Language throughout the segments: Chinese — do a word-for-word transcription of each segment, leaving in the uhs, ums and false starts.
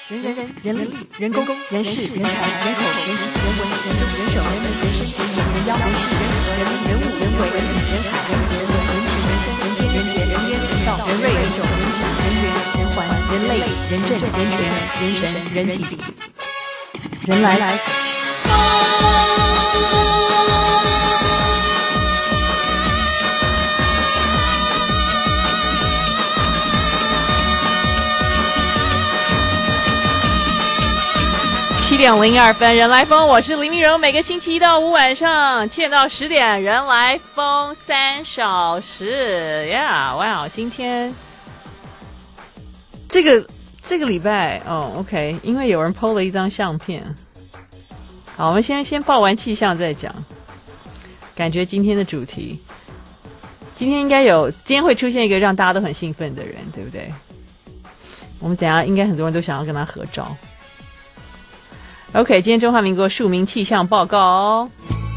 人人人人力人工人事人才人口人情人文人政人手人民人生人眼人妖人事人和人力人物人为人理人海人人文人情人生人间人杰人烟人道人瑞人种人质人缘人环人类人政人权人神人体人来来七点零二分，人来疯，我是林明柔。每个星期一到五晚上七点到十点，人来疯三小时呀！哇、wow, 今天这个这个礼拜哦 ，OK， 因为有人 po 了一张相片。好，我们先先报完气象再讲。感觉今天的主题，今天应该有，今天会出现一个让大家都很兴奋的人，对不对？我们等一下应该很多人都想要跟他合照。OK， 今天中华民国庶民气象报告哦。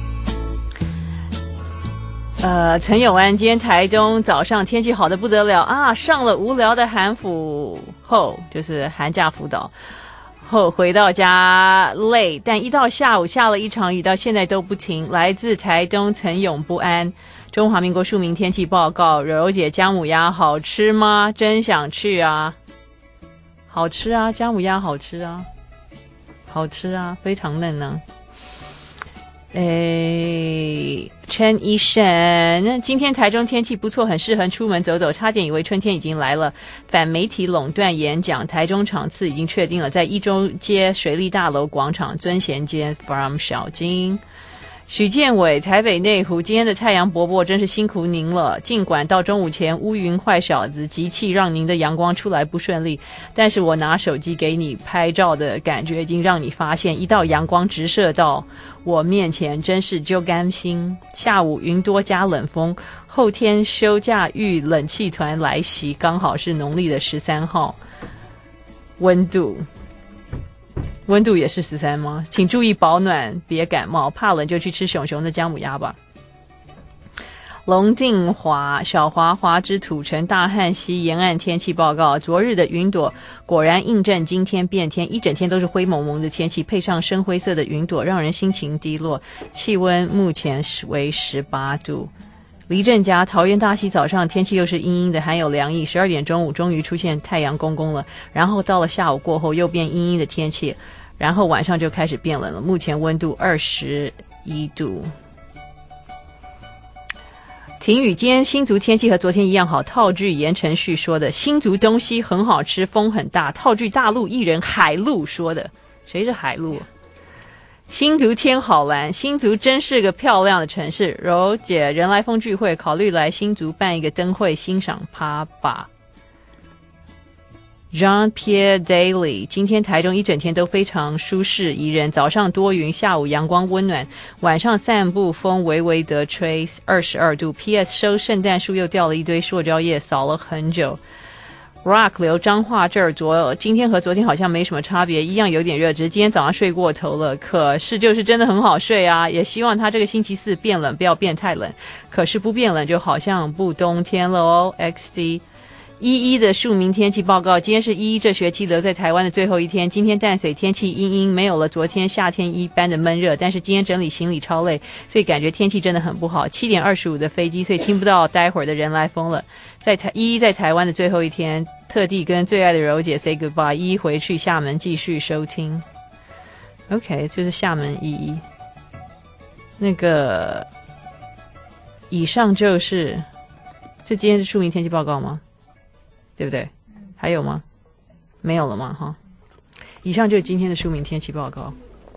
呃，陈永安，今天台中早上天气好得不得了啊！上了无聊的寒辅后，就是寒假辅导后回到家累，但一到下午下了一场雨，到现在都不停。来自台东陈永不安，中华民国庶民天气报告。柔柔姐，姜母鸭好吃吗？真想去啊！好吃啊，姜母鸭好吃啊。好吃啊，非常嫩呢、啊。诶，陈医生，那今天台中天气不错，很适合出门走走，差点以为春天已经来了。反媒体垄断演讲，台中场次已经确定了，在一中街水利大楼广场尊贤街 from 小金。许建伟，台北内湖，今天的太阳伯伯真是辛苦您了。尽管到中午前乌云坏小子集气，让您的阳光出来不顺利，但是我拿手机给你拍照的感觉已经让你发现，一道阳光直射到我面前，真是就甘心。下午云多加冷风，后天休假遇冷气团来袭，刚好是农历的十三号，温度。温度也是十三吗？请注意保暖，别感冒，怕冷就去吃熊熊的姜母鸭吧。龙定华，小华华之土城大汉溪沿岸天气报告，昨日的云朵果然印证今天变天，一整天都是灰蒙蒙的天气，配上深灰色的云朵，让人心情低落。气温目前为十八度。黎正家，桃园大溪早上天气又是阴阴的，含有凉意，十二点中午终于出现太阳公公了，然后到了下午过后又变阴阴的天气，然后晚上就开始变冷了，目前温度二十一度。婷宇，今天新竹天气和昨天一样好，套句言承旭说的，新竹东西很好吃，风很大，套句大陆艺人海陆说的，谁是海陆？新竹天好蓝，新竹真是个漂亮的城市。柔姐，人来疯聚会，考虑来新竹办一个灯会欣赏趴吧。Jean-Pierre Daily， 今天台中一整天都非常舒适宜人，早上多云，下午阳光温暖，晚上散步风微微的吹，二十二度。P S 收圣诞树又掉了一堆塑胶叶，扫了很久。Rock 流彰化这儿昨今天和昨天好像没什么差别，一样有点热，只是今天早上睡过头了，可是就是真的很好睡啊，也希望它这个星期四变冷不要变太冷，可是不变冷就好像不冬天了哦。 X D 一一的庶民天气报告，今天是一一这学期留在台湾的最后一天，今天淡水天气阴阴，没有了昨天夏天一般的闷热，但是今天整理行李超累，所以感觉天气真的很不好。七点二十五的飞机，所以听不到待会儿的人来疯了。在台一一在台湾的最后一天，特地跟最爱的柔姐 say goodbye， 一一回去厦门继续收听。 OK， 就是厦门一一。那个以上就是这今天是庶民天气报告吗？对不对？还有吗？没有了吗？哈，以上就是今天的庶民天气报告。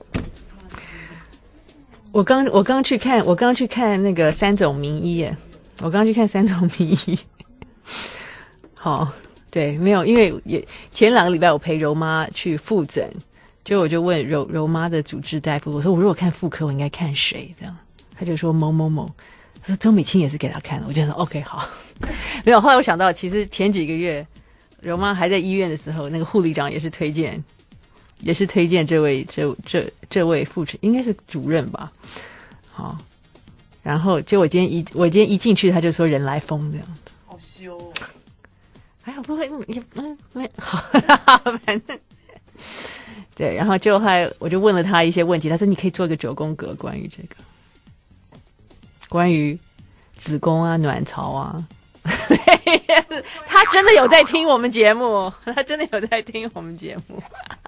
我刚我刚去看我刚去看那个三种名医耶，我刚去看三种名医。好，对，没有，因为也前两个礼拜我陪柔妈去复诊，就我就问柔柔妈的主治大夫，我说我如果看妇科，我应该看谁？这样，他就说某某某。他说周美青也是给他看的，我就说 OK 好。没有，后来我想到，其实前几个月柔妈还在医院的时候，那个护理长也是推荐，也是推荐这位这这这位副主，应该是主任吧。好，然后就我今天一我今天一进去，他就说人来疯这样子。 好羞、哦。 还好不会，也嗯没好，反正对，然后就还我就问了他一些问题，他说你可以做个九宫格关于这个，关于子宫啊、卵巢啊。他真的有在听我们节目，他真的有在听我们节目。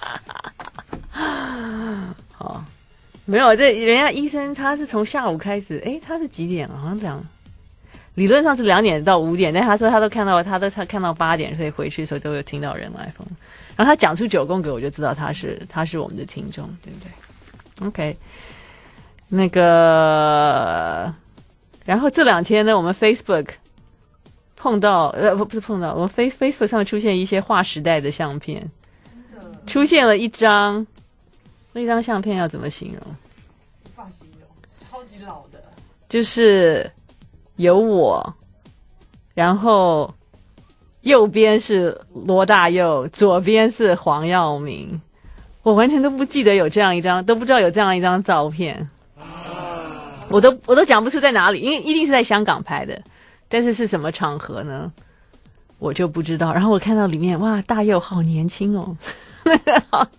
好，没有，这人家医生他是从下午开始，诶，他是几点？好像两，理论上是两点到五点，但他说他都看到，他都他看到八点，所以回去的时候都有听到人来疯。然后他讲出九宫格，我就知道他是他是我们的听众，对不对 ？OK， 那个，然后这两天呢，我们 Facebook。碰到呃不不是碰到，我们 Face Facebook 上面出现一些划时代的相片，出现了一张，那张相片要怎么形容？ 无法形容，超级老的。 就是有我，然后右边是罗大佑，左边是黄耀明，我完全都不记得有这样一张，都不知道有这样一张照片，我都我都讲不出在哪里，因为一定是在香港拍的。但是是什么场合呢？我就不知道。然后我看到里面，哇，大佑好年轻哦，而且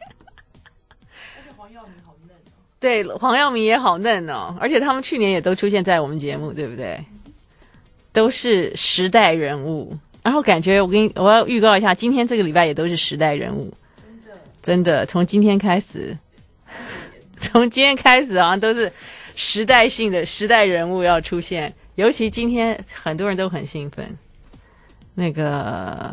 黄耀明好嫩哦。 对，黄耀明也好嫩哦，而且他们去年也都出现在我们节目，对不对？都是时代人物。然后感觉我跟你我要预告一下，今天这个礼拜也都是时代人物， 真的， 真的，从今天开始，从今天开始好像都是时代性的时代人物要出现。尤其今天很多人都很兴奋，那个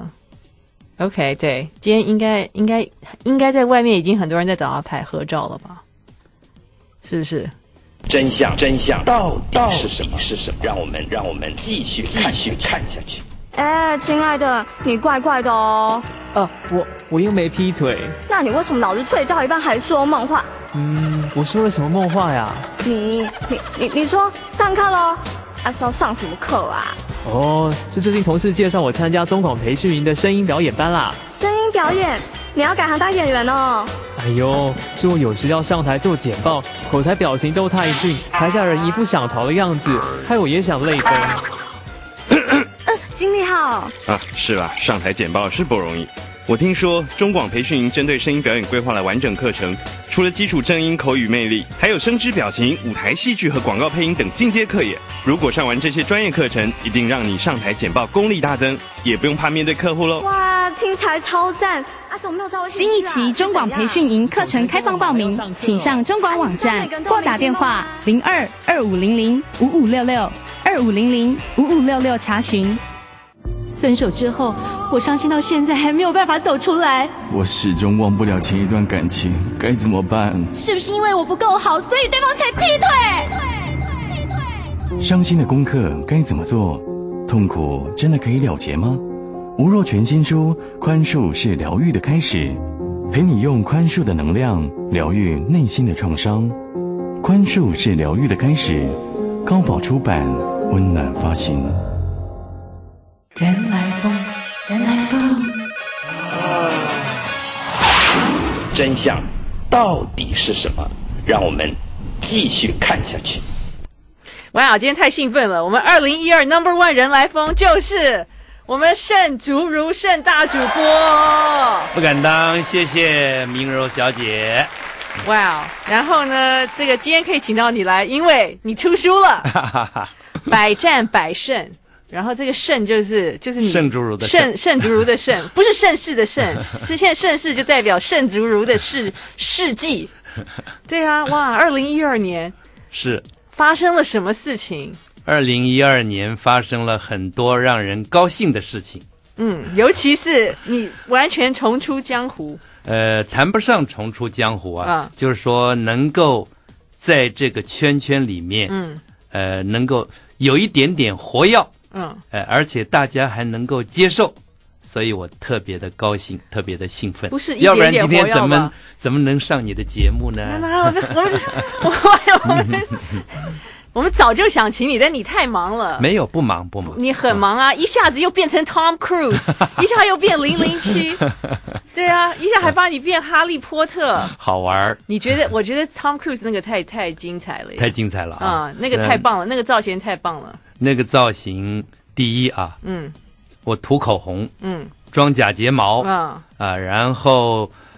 OK 对，今天应该应该应该在外面已经很多人在找他拍合照了吧？是不是？ 真相真相到底是什么？是什么？让我们让我们继续继续看下去。 哎，亲爱的，你怪怪的哦。 呃，我我又没劈腿。 那你为什么老是睡到一半还说梦话？ 嗯，我说了什么梦话呀？ 你你你你说上课咯？啊，是要上什么课啊？ 哦，是最近同事介绍我参加中广培训营的声音表演班啦。 声音表演？你要改行当演员哦？ 哎呦，是我有时要上台做简报，口才表情都太逊，台下人一副想逃的样子，害我也想泪奔。 呃，经理好。 啊，是啦，上台简报是不容易。我听说中广培训营针对声音表演规划了完整课程，除了基础正音、口语魅力，还有声之表情、舞台戏剧和广告配音等进阶课业。如果上完这些专业课程，一定让你上台简报功力大增，也不用怕面对客户喽。 哇，听起来超赞！啊，怎么没有找我？ 新一期中广培训营课程开放报名，请上中广网站或打电话零二二五零零五五六六二五零零五五六六查询。分手之后，我伤心到现在还没有办法走出来。 我始终忘不了前一段感情，该怎么办？ 是不是因为我不够好，所以对方才劈腿？劈腿！劈腿！ 伤心的功课该怎么做？痛苦真的可以了结吗？吴若权新书《宽恕是疗愈的开始》，陪你用宽恕的能量疗愈内心的创伤。宽恕是疗愈的开始，高宝出版，温暖发行。 人来疯，人来疯。 真相到底是什么？让我们继续看下去。 哇，今天太兴奋了！我们二零一二 Number One 人来疯就是我们盛竹如盛大主播。 不敢当，谢谢明柔小姐。 哇，然后呢，这个今天可以请到你来，因为你出书了，百战百胜。然后这个盛就是就是你盛竹如的盛盛竹如的盛，不是盛世的盛，是现在盛世就代表盛竹如的事事迹。对啊，哇，二零一二年是发生了什么事情？ 二零一二年发生了很多让人高兴的事情。 嗯，尤其是你完全重出江湖。 呃，谈不上重出江湖啊， 啊就是说能够在这个圈圈里面， 嗯， 呃，能够有一点点活跃。 嗯， 呃，而且大家还能够接受，所以我特别的高兴，特别的兴奋。 不是一点点要不然今天怎么活跃怎么能上你的节目呢？ 我们我们我们我们早就想请你，但你太忙了。 没有，不忙不忙。 你很忙啊，一下子又变成 Tom Cruise， 一下又变零零七，对啊，一下还把你变哈利波特， 好玩。 你觉得？我觉得 Tom Cruise 那个太太精彩了耶， 太精彩了啊！ 啊、嗯，那个太棒了，那个造型太棒了。 那个造型，第一啊， 嗯， 我涂口红， 嗯， 装假睫毛， 啊、 啊，然后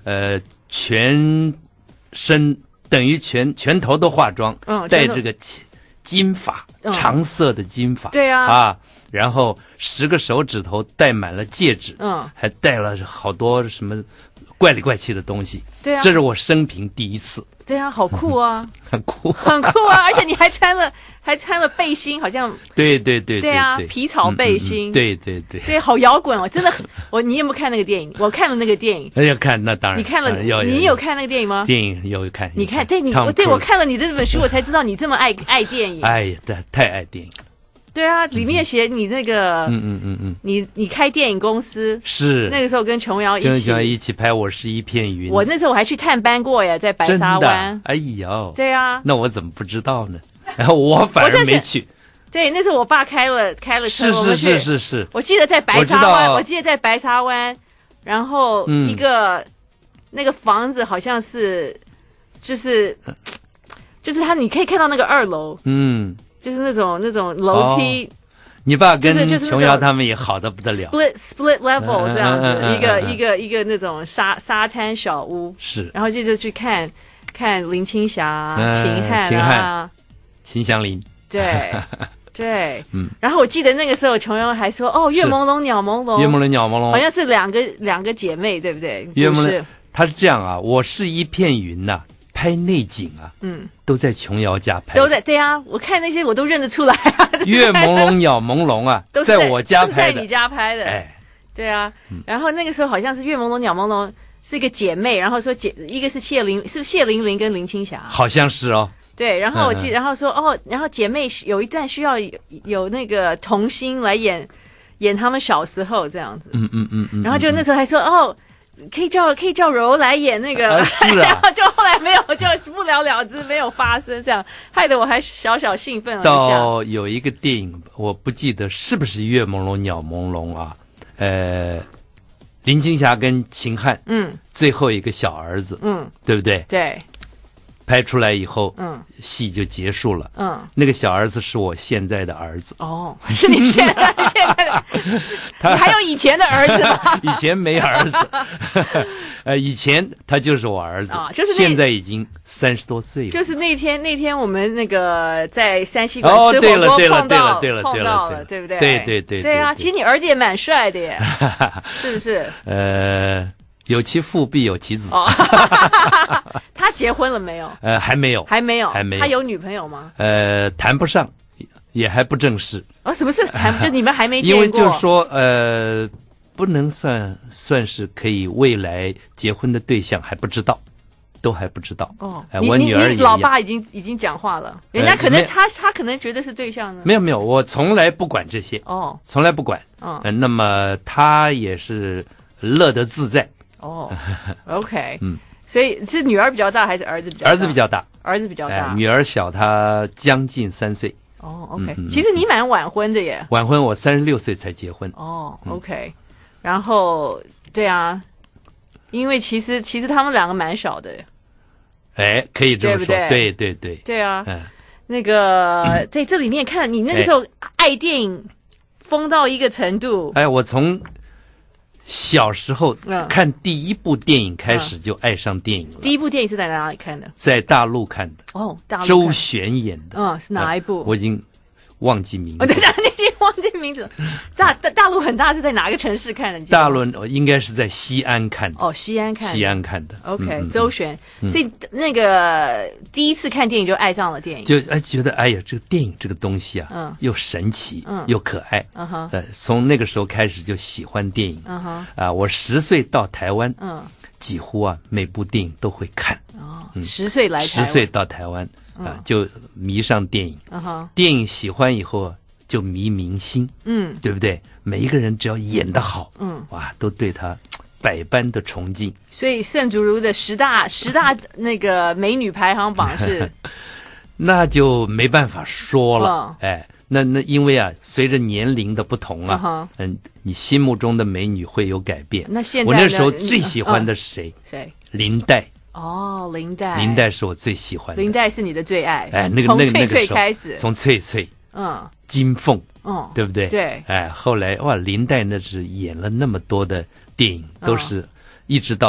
呃，全身等于全全头都化妆， 嗯， 戴这个金金发、 嗯， 长色的金发， 对啊， 啊，然后十个手指头戴满了戒指， 嗯， 还戴了好多什么怪里怪气的东西， 对啊， 这是我生平第一次。 对啊，好酷啊， 很酷， 很酷啊！而且你还穿了，还穿了背心，好像对对对对啊，皮草背心， 嗯嗯嗯对对对对，好摇滚哦！真的，我你有没有看那个电影？我看了那个电影， 哎呀，看那当然， 你看了， 有你有看那个电影吗？ 电影有看， 你看，对你，对我看了你的这本书，我才知道你这么爱爱电影。 哎呀，太太爱电影。 对啊，里面写你那个， 嗯嗯嗯嗯， 你你开电影公司是那个时候跟琼瑶一起， 琼瑶一起拍《我是一片云》。 我那时候我还去探班过呀，在白沙湾。 哎呦， 对啊， 那我怎么不知道呢？然后我反而没去。 对，那时候我爸开了开了车， 是是是是是。 我记得在白沙湾，我, 我记得在白沙湾，然后一个、嗯、那个房子好像是，就是就是他，你可以看到那个二楼， 嗯。 就是那种那种楼梯、哦， 你爸跟琼瑶他们也好得不得了。 split split level 这样子，嗯嗯嗯、一个、嗯、一个一个那种沙沙滩小屋， 是， 然后就就去看看林青霞、 嗯、 秦汉啊、 秦汉、秦祥林， 对对， 嗯。 然后我记得那个时候琼瑶还说：“哦，月朦胧鸟朦胧， 月朦胧鸟朦胧， 好像是两个两个姐妹，对不对？” 月朦胧，她是这样啊，我是一片云呐、啊。拍内景啊， 嗯， 都在琼瑶家拍， 都在对啊，我看那些我都认得出来啊。 月朦胧鸟朦胧啊， 都是在, 在我家拍的， 在你家拍的， 哎， 对啊。嗯、然后那个时候好像是月朦胧鸟朦胧是一个姐妹，然后说姐一个是谢玲，是不是谢玲玲跟林青霞？ 好像是哦。 对，然后我记，嗯、然后说哦，然后姐妹有一段需要有, 有那个童星来演演他们小时候这样子， 嗯嗯嗯嗯， 然后就那时候还说哦。可以叫可以叫柔来演那个， 啊是啊、 然后就后来没有，就不了了之，没有发生，这样害得我还小小兴奋了一下。 到有一个电影，我不记得是不是月朦胧鸟朦胧啊？呃，林青霞跟秦汉， 嗯， 最后一个小儿子， 嗯， 对不对？ 对。 拍出来以后， 嗯， 戏就结束了。 嗯， 那个小儿子是我现在的儿子。 哦，是你现在现在的，你还有以前的儿子吗？ 以前没儿子，呃，以前他就是我儿子， 啊、就是现在已经三十多岁了。 就是那天那天我们那个在山西馆吃火锅碰到碰到了，对不对？ 对对对对啊！其实你儿子也蛮帅的耶，是不是？ 呃。有其父必有其子。 哦、他结婚了没有？ 呃，还没有， 还没有， 还没有。 他有女朋友吗？ 呃，谈不上，也还不正式。 哦，什么是谈？就你们还没见过？ 因为就是说，呃，不能算算是可以未来结婚的对象，还不知道，都还不知道。 哦， 呃、我女儿也你老爸已经已经讲话了，人家可能、呃、他他可能觉得是对象呢。 没有没有，我从来不管这些。 哦， 从来不管。 嗯、 呃，那么他也是乐得自在。 哦 ，OK， 嗯， 所以是女儿比较大还是儿子比较大？ 儿子比较大， 儿子比较大， 哎、女儿小他将近三岁。 哦 ，OK，、嗯、其实你蛮晚婚的耶。 晚婚，我三十六岁才结婚。 哦 ，OK，、嗯、然后对啊，因为其实其实他们两个蛮小的。 哎，可以这么说， 对不对？ 对对对， 对啊， 嗯、 那个、嗯、在这里面看你那个时候爱电影疯到一个程度。 哎，我从小时候看第一部电影开始就爱上电影了。 嗯、第一部电影是在哪里看的？ 在大陆看的。 哦，大陆。 周璇演的。 嗯，是哪一部？ 呃、我已经忘记名字。 哦，对，你已经忘记名字了。大大大陆很大，是在哪个城市看的？ 大陆应该是在西安看的。 哦，西安看的。 西安看的。 OK，、 嗯、 周璇、嗯。所以那个第一次看电影就爱上了电影， 就哎觉得哎呀，这个电影这个东西啊， 嗯， 又神奇， 嗯， 又可爱， 嗯哼。 呃，从那个时候开始就喜欢电影， 嗯哼。 啊，我十岁到台湾， 嗯， 几乎啊每部电影都会看。 哦，嗯、十岁来台湾，十岁到台湾啊、嗯，就迷上电影。 嗯哼。 电影喜欢以后就迷明星， 嗯， 对不对？每一个人只要演得好， 嗯， 哇，都对他百般的崇敬。 所以盛竹如的十大十大那个美女排行榜是， 那就没办法说了， 哦、 哎，那那因为啊，随着年龄的不同啊，嗯、uh ， huh. 你心目中的美女会有改变。 那现在我那时候最喜欢的是谁？ 谁、嗯？ 林黛。 哦，林黛。 林黛是我最喜欢的。 林黛是你的最爱。 哎，那个从那个翠翠开始， 从翠翠， 嗯， 金凤。 嗯， 对不对？ 对， 哎，后来哇，林黛那是演了那么多的电影，都是一直到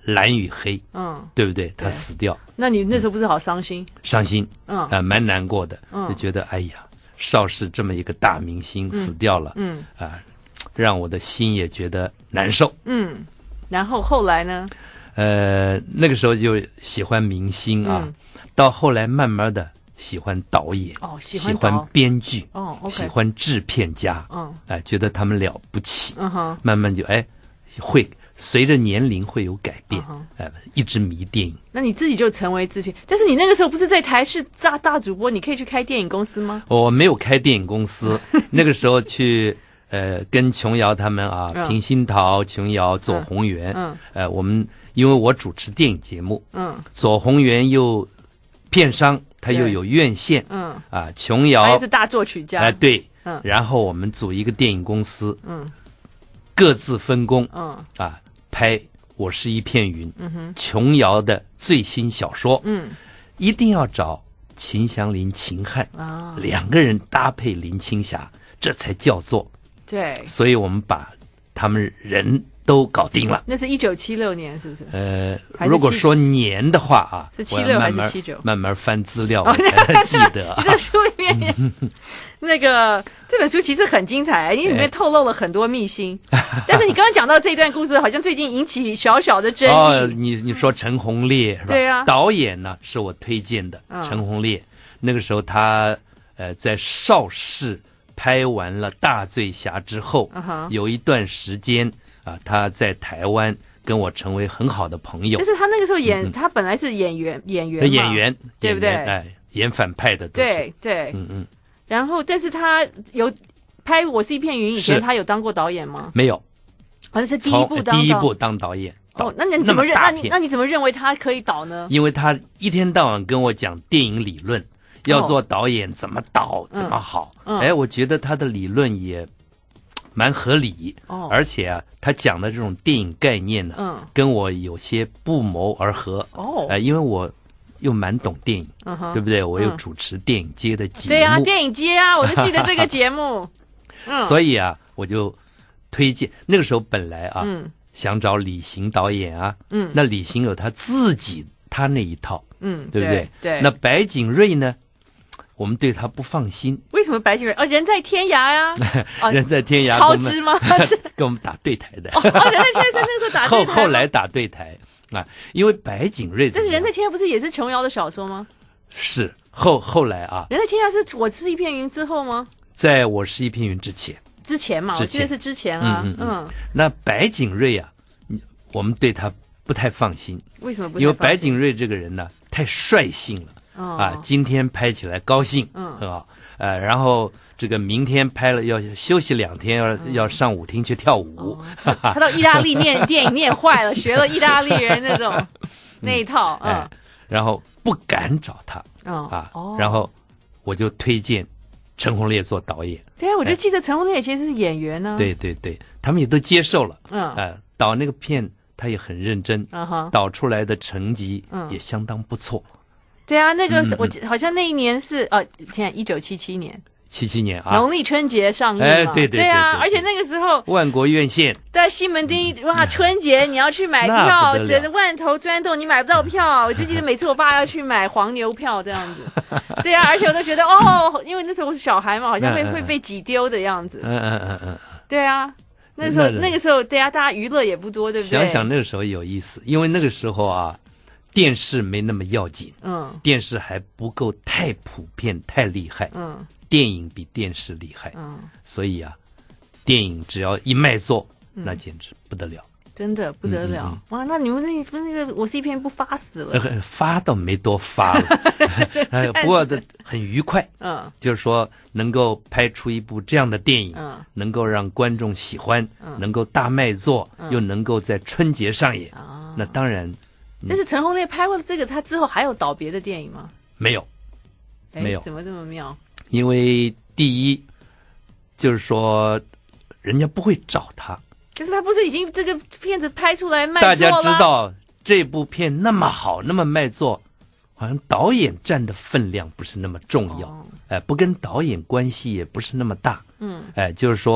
蓝与黑， 嗯， 对不对？他死掉， 那你那时候不是好伤心？ 伤心， 嗯， 啊、呃，蛮难过的， 嗯， 就觉得哎呀，邵氏这么一个大明星死掉了， 嗯， 啊、呃，让我的心也觉得难受， 嗯，然后后来呢？ 呃，那个时候就喜欢明星啊，嗯、到后来慢慢的喜欢导演， 哦，喜欢喜欢编剧， 哦 ，OK， 喜欢制片家， 嗯， 哎、呃，觉得他们了不起， 嗯哼， 慢慢就哎会。随着年龄会有改变，哎、uh ， huh. 一直迷电影。 那你自己就成为制片，但是你那个时候不是在台视大大主播，你可以去开电影公司吗？ 我没有开电影公司，那个时候去呃跟琼瑶他们啊， 嗯、 平鑫桃、琼瑶、左宏元， 嗯， 呃，我们因为我主持电影节目， 嗯， 左宏元又片商，他又有院线， 嗯， 啊，琼瑶他也是大作曲家， 哎、呃，对， 嗯， 然后我们组一个电影公司， 嗯， 各自分工， 嗯， 啊，拍。我是一片云， 嗯哼， 琼瑶的最新小说， 嗯， 一定要找秦祥林、秦汉啊， 两个人搭配林青霞，这才叫做对。 所以我们把他们人都搞定了。 那是一九七六年，是不是？ 呃，如果说年的话啊， 是七六还是七九？ 慢慢翻资料我才记得、啊。 这书里面那个这本书其实很精彩，因为里面透露了很多秘辛。但是你刚刚讲到这一段故事，好像最近引起小小的争议。 哦，你你说陈鸿烈是吧？ 对啊。 导演呢是我推荐的， 嗯、 陈鸿烈。那个时候他呃在邵氏拍完了《大醉侠》之后， uh-huh. 有一段时间啊，他在台湾跟我成为很好的朋友。 但是他那个时候演，嗯、他本来是演员，演员， 演员， 对不对？ 哎，演反派的都是， 对对， 嗯嗯。 然后，但是他有拍《我是一片云》以前，他有当过导演吗？ 没有， 好像是第一部当第一部当导演。 哦，那你怎么认？那你那你怎么认为他可以导呢？ 因为他一天到晚跟我讲电影理论。要做导演怎么导、哦、怎么好、 嗯嗯、 哎，我觉得他的理论也蛮合理、 哦、 而且啊他讲的这种电影概念呢、 嗯、 跟我有些不谋而合、 哦呃、因为我又蛮懂电影、 嗯、 对不对？我又主持电影街的节目、 对啊，电影街啊，我就记得这个节目、 嗯、所以啊我就推荐。那个时候本来啊、 嗯、 想找李行导演啊、 嗯、 那李行有他自己他那一套， 嗯， 对不对？ 对。 那白景瑞呢，我们对他不放心。 为什么白景瑞？哦，人在天涯呀、 啊！人在天涯， 超支吗？ 跟我们打对台的。 哦，人在天涯那时候打对台。后后来打对台啊，因为白景瑞。 但是人在天涯不是也是琼瑶的小说吗？ 是后后来啊。 人在天涯是我是一片云之后吗？ 在我是一片云之前。 之前嘛，我记得是之前啊。嗯嗯。嗯那白景瑞啊，我们对他不太放心。 为什么不太放心？ 因为白景瑞这个人呢，太率性了。 哦、 啊，今天拍起来高兴， 嗯， 啊，呃，然后这个明天拍了要休息两天，要、嗯、要上舞厅去跳舞。 哦、他, 他到意大利念电影念坏了，学了意大利人那种、嗯、那一套，嗯、 哎，然后不敢找他， 哦、 啊， 哦、 然后我就推荐陈鸿烈做导演。 对啊，我就记得陈鸿烈其实是演员呢、啊。 对对对，他们也都接受了， 嗯， 呃，导那个片他也很认真， 嗯哼， 导出来的成绩也相当不错。 对啊，那个、 嗯、 我好像那一年是呃，天，一九七七年， 七七年啊， 农历春节上映嘛， 哎，对对 对, 对, 对啊， 对对对而且那个时候万国院线在西门町，哇，春节你要去买票，真的万头钻洞，你买不到票。我就记得每次我爸要去买黄牛票这样子，对啊，而且我都觉得哦，因为那时候我是小孩嘛，好像会、嗯、会被挤丢的样子， 嗯嗯嗯嗯， 对啊，那时候那个时候对啊，大家娱乐也不多，对不对？ 想想那个时候有意思，因为那个时候啊。电视没那么要紧， 嗯， 电视还不够太普遍、太厉害， 嗯， 电影比电视厉害， 嗯， 所以啊，电影只要一卖座，嗯、那简直不得了， 真的不得了，嗯嗯嗯哇！那你们那那个我是一片不发死了， 呃、发倒没多发了，呃、不过的很愉快， 嗯， 就是说能够拍出一部这样的电影， 嗯， 能够让观众喜欢， 嗯， 能够大卖座， 嗯、 又能够在春节上演， 啊， 那当然。 但是陈鸿烈拍过这个，他之后还有导别的电影吗？ 没有，没有， 怎么这么妙？ 因为第一，就是说，人家不会找他。 可是他不是已经这个片子拍出来卖座了？ 大家知道这部片那么好，那么卖座，好像导演占的分量不是那么重要， 哦、 哎，不跟导演关系也不是那么大， 嗯， 哎，就是说，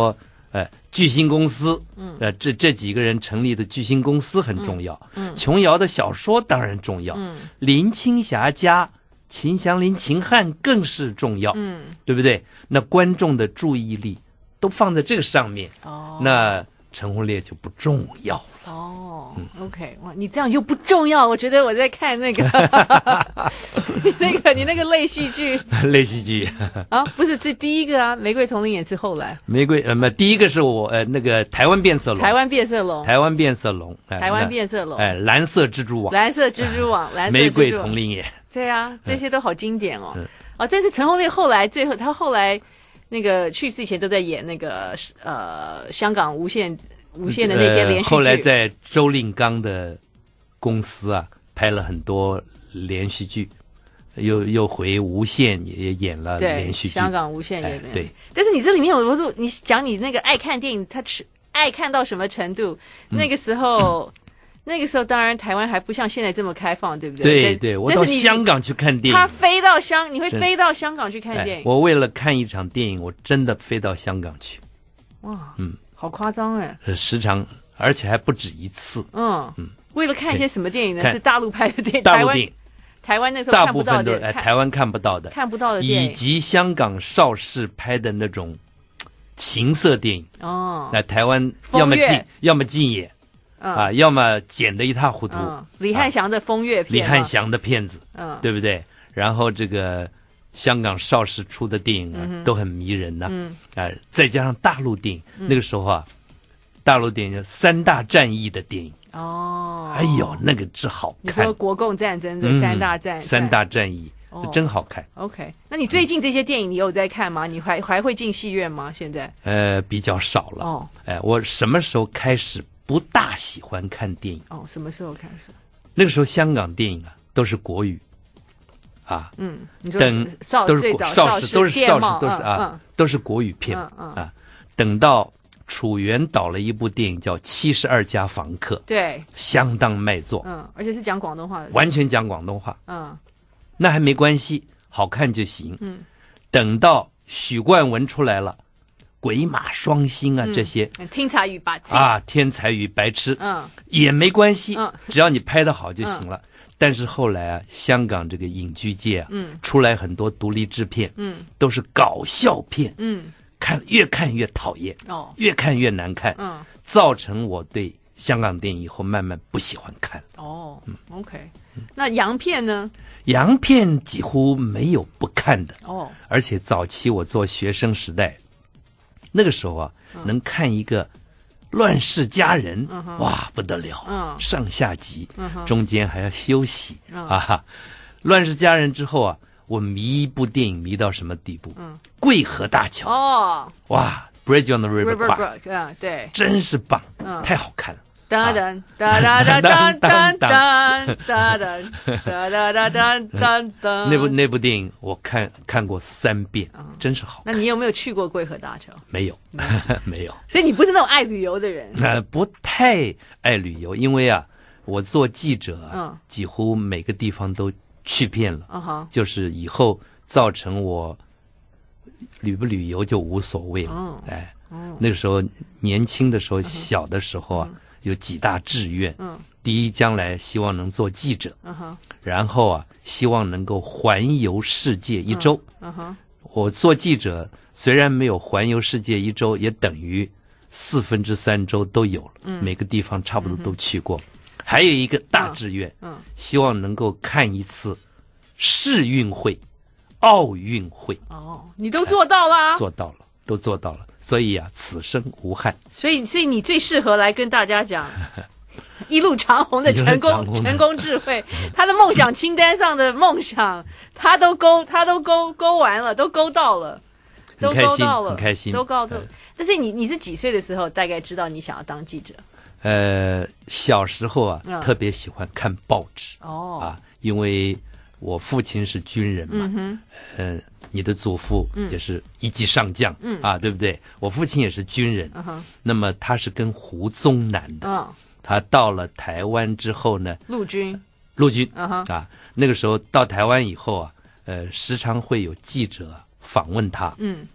呃，巨星公司，嗯，呃，这这几个人成立的巨星公司很重要。嗯，琼瑶的小说当然重要。嗯，林青霞家秦祥林、秦汉更是重要。嗯，对不对？那观众的注意力都放在这个上面。哦，那陈鸿烈就不重要了。 哦、嗯、，OK， 哇，你这样又不重要，我觉得我在看那个你那个你那个类戏剧， 类戏剧啊，不是这第一个啊，《玫瑰童林》也是后来， 玫瑰呃，第一个是我呃那个台湾变色龙， 台湾变色龙， 台湾变色龙，哎、 台湾变色龙， 哎，蓝色蜘蛛网， 蓝色蜘蛛网，哎、蓝色蜘蛛网， 玫瑰童林也， 对啊，这些都好经典哦。嗯、哦，但是陈鸿烈后来最后他后来那个去世以前都在演那个呃香港无线。无线的那些连续剧、呃， 后来在周令刚的公司啊拍了很多连续剧，又又回无线也演了连续剧， 香港无线也演、 哎。对， 但是你这里面有我说你讲你那个爱看电影，他爱看到什么程度？嗯、那个时候、嗯，那个时候当然台湾还不像现在这么开放，对不对？ 对对，我到香港去看电影， 他飞到香，你会飞到香港去看电影？ 哎、我为了看一场电影，我真的飞到香港去。 哇，嗯。好夸张哎！ 时常，而且还不止一次。 嗯嗯，为了看一些什么电影呢？是大陆拍的电影， 大陆电影， 台湾那时候看不到的， 哎，台湾看不到的， 看不到的电影， 以及香港邵氏拍的那种情色电影。哦，那台湾要么禁，要么禁演，嗯、啊，要么剪得一塌糊涂。 嗯、李汉祥的风月片， 李汉祥的片子，嗯，对不对？然后这个。香港邵氏出的电影啊，嗯、都很迷人呐、啊。嗯，啊、呃，再加上大陆电影、嗯，那个时候啊，大陆电影三大战役的电影。哦，哎呦，那个真好看。 你说国共战争的三大战、嗯、 三大战役、哦，真好看。 OK， 那你最近这些电影你有在看吗？你还还会进戏院吗？现在？ 呃，比较少了。哦，哎、呃，我什么时候开始不大喜欢看电影？ 哦，什么时候开始？ 那个时候香港电影啊都是国语。啊， 嗯， 等都是邵氏，都是邵氏，都是啊、嗯，都是国语片、嗯嗯、啊。等到楚原导了一部电影叫《七十二家房客》， 对， 相当卖座， 嗯，而且是讲广东话的， 完全讲广东话，嗯，那还没关系，好看就行，嗯。等到许冠文出来了，《鬼马双星》啊、嗯、这些， 天才与白痴啊，天才与白痴，嗯，也没关系，嗯，只要你拍得好就行了。嗯，但是后来啊，香港这个影剧界啊，嗯，出来很多独立制片，嗯，都是搞笑片，嗯，看越看越讨厌，哦，越看越难看，嗯，造成我对香港电影以后慢慢不喜欢看。 哦，嗯 ，OK， 那洋片呢？ 洋片几乎没有不看的， 哦， 而且早期我做学生时代，那个时候啊，嗯、能看一个。乱世佳人、嗯，哇，不得了！嗯、上下集、嗯，中间还要休息、嗯、啊！乱世佳人之后啊，我迷一部电影迷到什么地步？嗯，桂河大桥哦，哇 ，Bridge on the River Kwai， 啊，对， 真是棒，嗯、太好看了。 哒哒哒哒哒哒哒哒哒哒哒哒哒哒。 那部那部电影我看看过三遍，真是好看。 那你有没有去过桂河大桥？ 没有，没有。 所以你不是那种爱旅游的人。 呃，不太爱旅游，因为啊，我做记者啊，几乎每个地方都去遍了，就是以后造成我旅不旅游就无所谓了。哎，那个时候年轻的时候，小的时候啊。有几大志愿，嗯，第一，将来希望能做记者，嗯哼，然后啊，希望能够环游世界一周，嗯哼，我做记者虽然没有环游世界一周，也等于四分之三周都有了，嗯，每个地方差不多都去过。嗯、还有一个大志愿，嗯，嗯希望能够看一次世运会、奥运会。 哦，你都做到了、 哎，做到了，都做到了。所以啊，此生无憾。 所以，所以你最适合来跟大家讲一路长虹的成功成功智慧。他的梦想清单上的梦想，他都勾，他都勾勾完了，都勾到了，都勾到了， 很开心， 都勾到了。但是你你是几岁的时候大概知道你想要当记者？ 呃，小时候啊，嗯、特别喜欢看报纸哦啊，因为我父亲是军人嘛，嗯呃。你的祖父也是一级上将、嗯、啊，对不对？我父亲也是军人，嗯、那么他是跟胡宗南的、哦。他到了台湾之后呢， 陆军， 陆军、嗯、啊，那个时候到台湾以后啊，呃，时常会有记者访问他，嗯啊，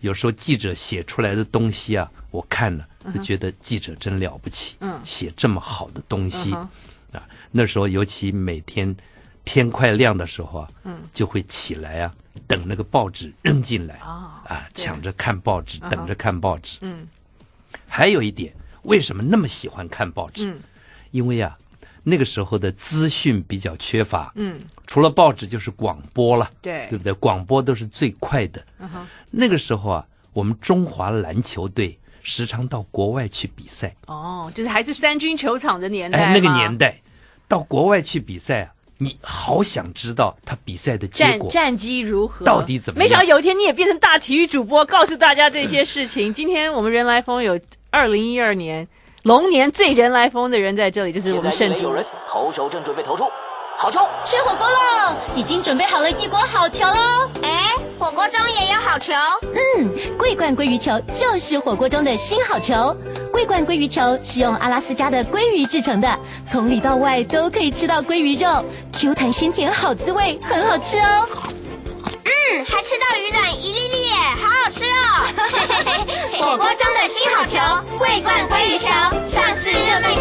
有时候记者写出来的东西啊，我看了就觉得记者真了不起，嗯，写这么好的东西，嗯、啊，那时候尤其每天天快亮的时候啊，嗯，就会起来啊，等那个报纸扔进来，哦、啊，抢着看报纸，等着看报纸，嗯。还有一点，为什么那么喜欢看报纸？嗯，因为啊，那个时候的资讯比较缺乏，嗯，除了报纸就是广播了， 对， 对不对？广播都是最快的。嗯哼，那个时候啊，我们中华篮球队时常到国外去比赛。 哦，就是还是三军球场的年代吗？ 哎，那个年代到国外去比赛啊，你好想知道他比赛的结果， 战战绩如何， 到底怎么样？ 没想到有一天你也变成大体育主播，告诉大家这些事情。今天我们人来疯有二零一二年龙年最人来疯的人在这里，就是我们圣主。 有人投手正准备投出，好球！ 吃火锅喽，已经准备好了一锅好球喽。 哎，火锅中也有好球？ 嗯，桂冠鲑鱼球就是火锅中的新好球。桂冠鲑鱼球是用阿拉斯加的鲑鱼制成的，从里到外都可以吃到鲑鱼肉 ，Q 弹鲜甜好滋味，很好吃哦。 嗯，还吃到鱼卵一粒粒耶，好好吃哦！火锅中的新好球，桂冠鲑鱼球上市热卖中。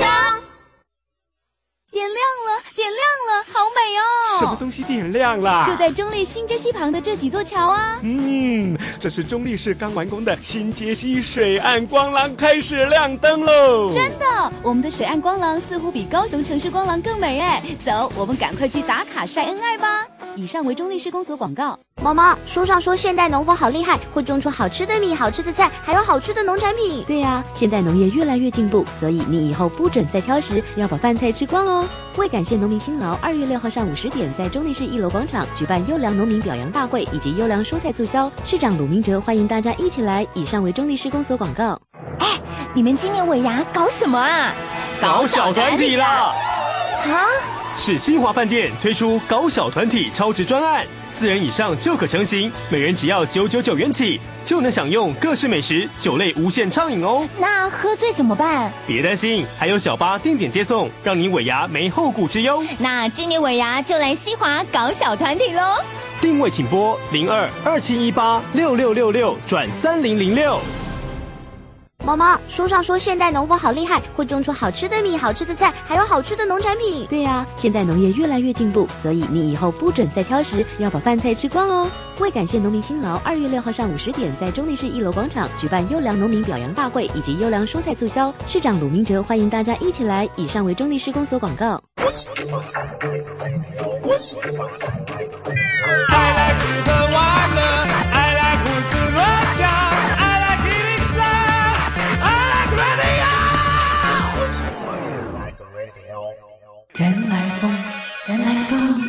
点亮了，点亮了，好美哦！ 什么东西点亮了？ 就在中立新街溪旁的这几座桥啊。 嗯，这是中立市刚完工的新街溪水岸光廊开始亮灯喽！ 真的，我们的水岸光廊似乎比高雄城市光廊更美哎！走，我们赶快去打卡晒恩爱吧。以上为中立市公所广告。 妈妈，书上说现代农夫好厉害，会种出好吃的米、好吃的菜，还有好吃的农产品。 对呀、啊，现代农业越来越进步，所以你以后不准再挑食，要把饭菜吃光哦。为感谢农民辛劳，二月六号上午十点，在中立市一楼广场举办优良农民表扬大会以及优良蔬菜促销。市长鲁明哲欢迎大家一起来。以上为中立市公所广告。 哎，你们今年尾牙搞什么啊？ 搞小团体啦！ 啊？ 是新华饭店推出搞小团体超值专案，四人以上就可成行，每人只要九九九元起，就能享用各式美食、酒类无限畅饮哦。 那喝醉怎么办？ 别担心，还有小巴定点接送，让你尾牙没后顾之忧。 那今年尾牙就来西华搞小团体喽！ 定位请拨零二二七一八六六六六转三零零六。 妈妈，书上说现代农夫好厉害，会种出好吃的米、好吃的菜，还有好吃的农产品。 对呀、啊，现代农业越来越进步，所以你以后不准再挑食，要把饭菜吃光哦。为感谢农民辛劳，二月六号上午十点，在中立市一楼广场举办优良农民表扬大会以及优良蔬菜促销。市长鲁明哲欢迎大家一起来。以上为中立市公所广告。 I like 吃喝玩乐 I like 胡思乱想 I like 一零三 I like radio 人来疯人来疯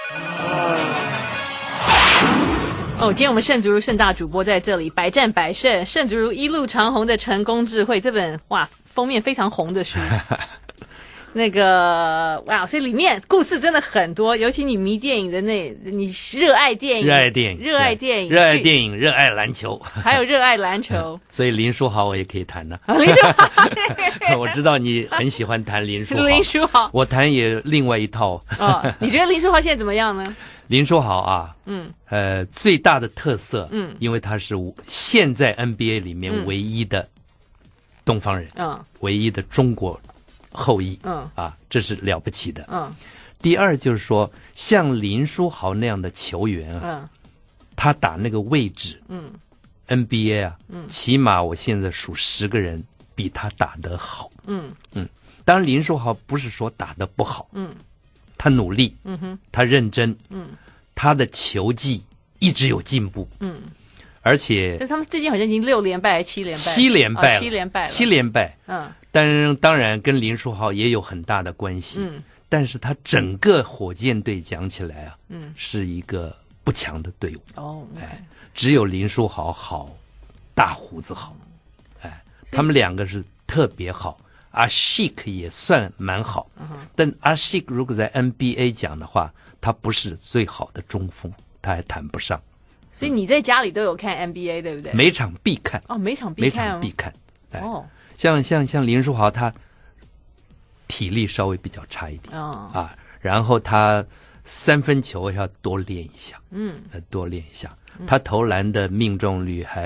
哦，今天我们圣竹如圣大主播在这里百战百胜，圣竹如一路长虹的成功智慧，这本哇封面非常红的书。那个哇，所以里面故事真的很多，尤其你迷电影的那，你热爱电影， 热爱电影， 热爱电影， 热爱电影，热爱篮球， 还有热爱篮球。 所以林书豪我也可以谈呢、 啊。林书豪， 我知道你很喜欢谈林书豪。 林书豪， 我谈也另外一套。 哦，你觉得林书豪现在怎么样呢？ 林书豪啊，嗯，呃，最大的特色，嗯，因为他是现在 N B A 里面唯一的东方人，嗯，唯一的中国后裔，嗯啊，这是了不起的。嗯，第二就是说，像林书豪那样的球员啊，嗯，他打那个位置，嗯 ，N B A 啊，嗯，起码我现在数十个人比他打得好。嗯嗯，当然林书豪不是说打得不好，嗯，他努力，嗯哼，他认真，嗯，他的球技一直有进步，嗯。而且， 但他们最近好像已经六连败还是七连败？ 七连败、哦， 七连败， 七连败。嗯，但当然跟林书豪也有很大的关系。嗯，但是他整个火箭队讲起来啊，嗯，是一个不强的队伍。哦， okay、哎，只有林书豪好，大胡子好，哎，他们两个是特别好。阿西克也算蛮好，嗯、但阿西克如果在 N B A 讲的话，他不是最好的中锋，他还谈不上。 所以你在家里都有看 N B A 对不对？ 每场必看哦，每场必看、哦， 每场必看。哎、 哦， 像像像林书豪，他体力稍微比较差一点、哦、啊，然后他三分球要多练一下，嗯，多练一下。嗯、他投篮的命中率还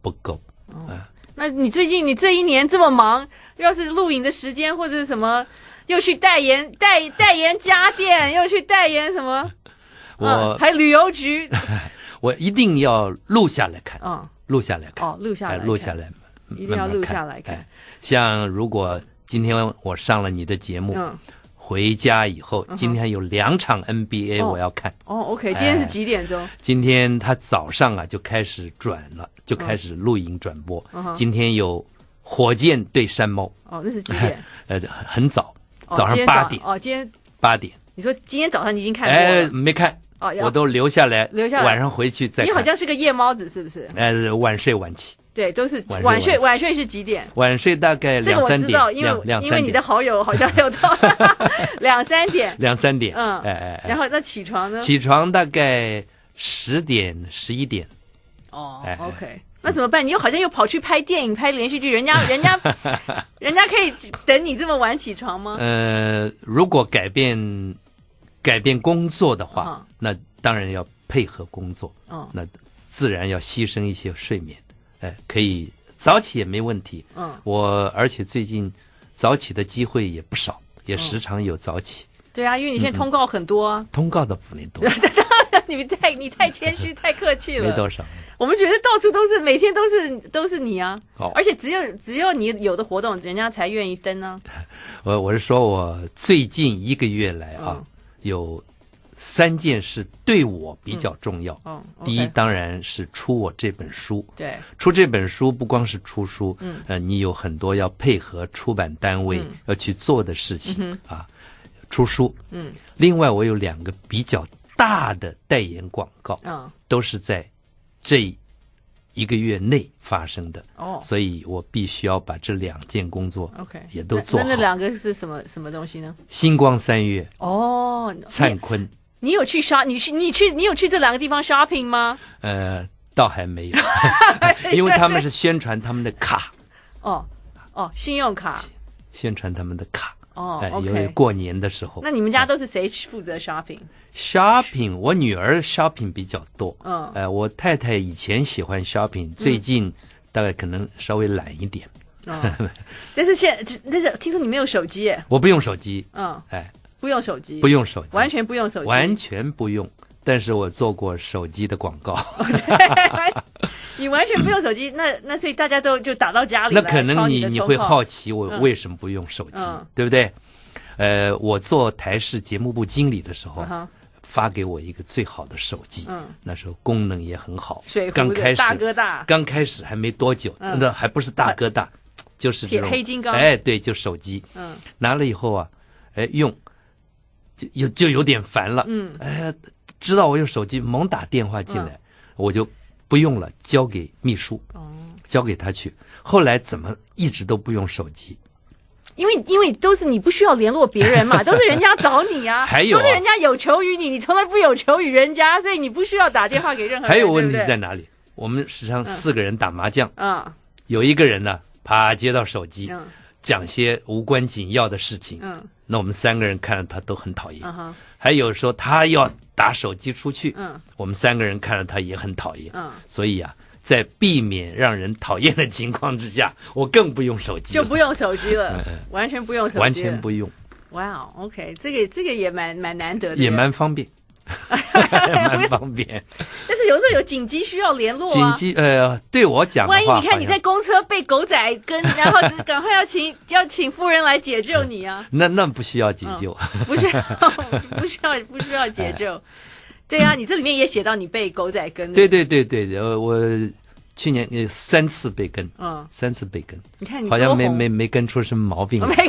不够。 哦、啊，那你最近你这一年这么忙，要是录影的时间或者是什么，又去代言代代言家电，又去代言什么， 我、 啊、还旅游局， 我一定要录下来看， 嗯， 录下来看， 哦，录下来， 录下来， 一定要录下来看。 哎、像如果今天我上了你的节目，嗯。回家以后，今天有两场 N B A 我要看。 哦, 哦 ，OK， 今天是几点钟？ 哎、今天他早上啊就开始转了，就开始录影转播。嗯、今天有火箭对山猫。 哦，那是几点？ 呃，很早，早上八点。 哦，今天八点。 你说今天早上你已经看过了？ 哎，没看。哦，我都留下来， 留下来， 晚上回去再看。 你好像是个夜猫子，是不是？ 呃，晚睡晚起。 对，都是晚睡，晚睡是几点？ 晚睡大概两三点。 这个我知道，因为因为你的好友好像有到两三点。 两三点， 嗯， 哎哎。 然后那起床呢？ 起床大概十点、十一点。 哦、哎、，OK， 那怎么办？你又好像又跑去拍电影、拍连续剧，人家人家人家可以等你这么晚起床吗？ 呃，如果改变改变工作的话，嗯、那当然要配合工作。嗯，那自然要牺牲一些睡眠。哎，可以早起也没问题。嗯，我而且最近早起的机会也不少，也时常有早起。 嗯、对啊，因为你现在通告很多啊。 嗯、通告的不没多。 你太你太谦虚，太客气了。 没多少。 我们觉得到处都是，每天都是都是你啊。 哦。 而且只有只有你有的活动，人家才愿意登啊。 我我是说我最近一个月来啊，嗯、有。三件事对我比较重要。嗯哦 okay、第一，当然是出我这本书。 对， 出这本书不光是出书，嗯，呃，你有很多要配合出版单位要去做的事情、嗯、啊。出书，嗯，另外我有两个比较大的代言广告，嗯，都是在这一个月内发生的。哦，所以我必须要把这两件工作 OK 也都做好。 那那两个是什么什么东西呢？ 星光三月哦， 灿坤。 你有去 shop？ 你去你去你有去这两个地方 shopping 吗？ 呃，倒还没有，因为他们是宣传他们的卡。 哦哦，信用卡。 宣传他们的卡。 哦、 呃、 ，OK。 因为过年的时候。 那你们家都是谁负责 shopping？shopping， 我女儿 shopping 比较多。嗯。呃，我太太以前喜欢 shopping， 最近大概可能稍微懒一点。 嗯、哦。但是现在，但是听说你没有手机耶？ 我不用手机。 嗯。 哎。 不用手机， 不用手机， 完全不用手机， 完全不用。但是我做过手机的广告。 你完全不用手机，那那所以大家都就打到家里来。 那可能你你会好奇我为什么不用手机，嗯、对不对？呃，我做台视节目部经理的时候，嗯、发给我一个最好的手机，嗯、那时候功能也很好。 水刚开始大哥大， 刚开始还没多久，嗯、那还不是大哥大，啊、就是这种黑金刚。 哎，对，就手机。嗯，拿了以后啊，哎用。就有就有点烦了，嗯，哎，知道我有手机，猛打电话进来，嗯、我就不用了，交给秘书，哦，交给他去。后来怎么一直都不用手机？ 因为因为都是你不需要联络别人嘛，都是人家找你啊， 还有、啊、 都是人家有求于你，你从来不有求于人家，所以你不需要打电话给任何人。 还有问题在哪里？对对我们时常四个人打麻将，嗯，有一个人呢，啪接到手机，嗯、讲些无关紧要的事情，嗯。那我们三个人看着他都很讨厌， uh-huh. 还有说他要打手机出去，嗯，我们三个人看着他也很讨厌，嗯，所以啊，在避免让人讨厌的情况之下，我更不用手机， 就不用手机了，嗯、完全不用手机了， 完全不用。 哇、wow, ，OK， 这个这个也蛮蛮难得的， 也蛮方便。蛮方便， 但是有时候有紧急需要联络啊。 紧急呃，对我讲的话， 万一你看你在公车被狗仔跟，然后赶快要请要请夫人来解救你啊。 那那不需要解救， 嗯、不需要不需要不需要解救。哎、对啊，你这里面也写到你被狗仔跟。 对对对对，呃，我去年呃三次被跟，嗯，三次被跟。 你看你好像没没没跟出什么毛病来。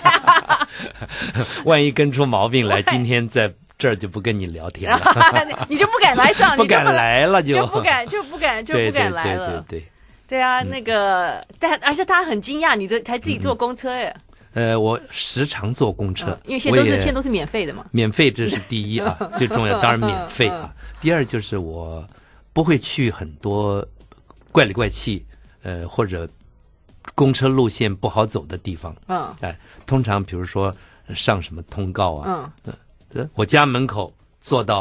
万一跟出毛病来，今天在。这儿就不跟你聊天了， 你就不敢来上， 不敢来了就， 就不敢就不敢就不敢来了。 对对对对对啊，那个，但而且他很惊讶，你的才自己坐公车耶。 呃，我时常坐公车， 因为现在都是现在都是免费的嘛。 免费这是第一啊，最重要当然免费啊。第二就是我不会去很多怪里怪气，呃或者公车路线不好走的地方。嗯，哎，通常比如说上什么通告啊，嗯。我家门口坐到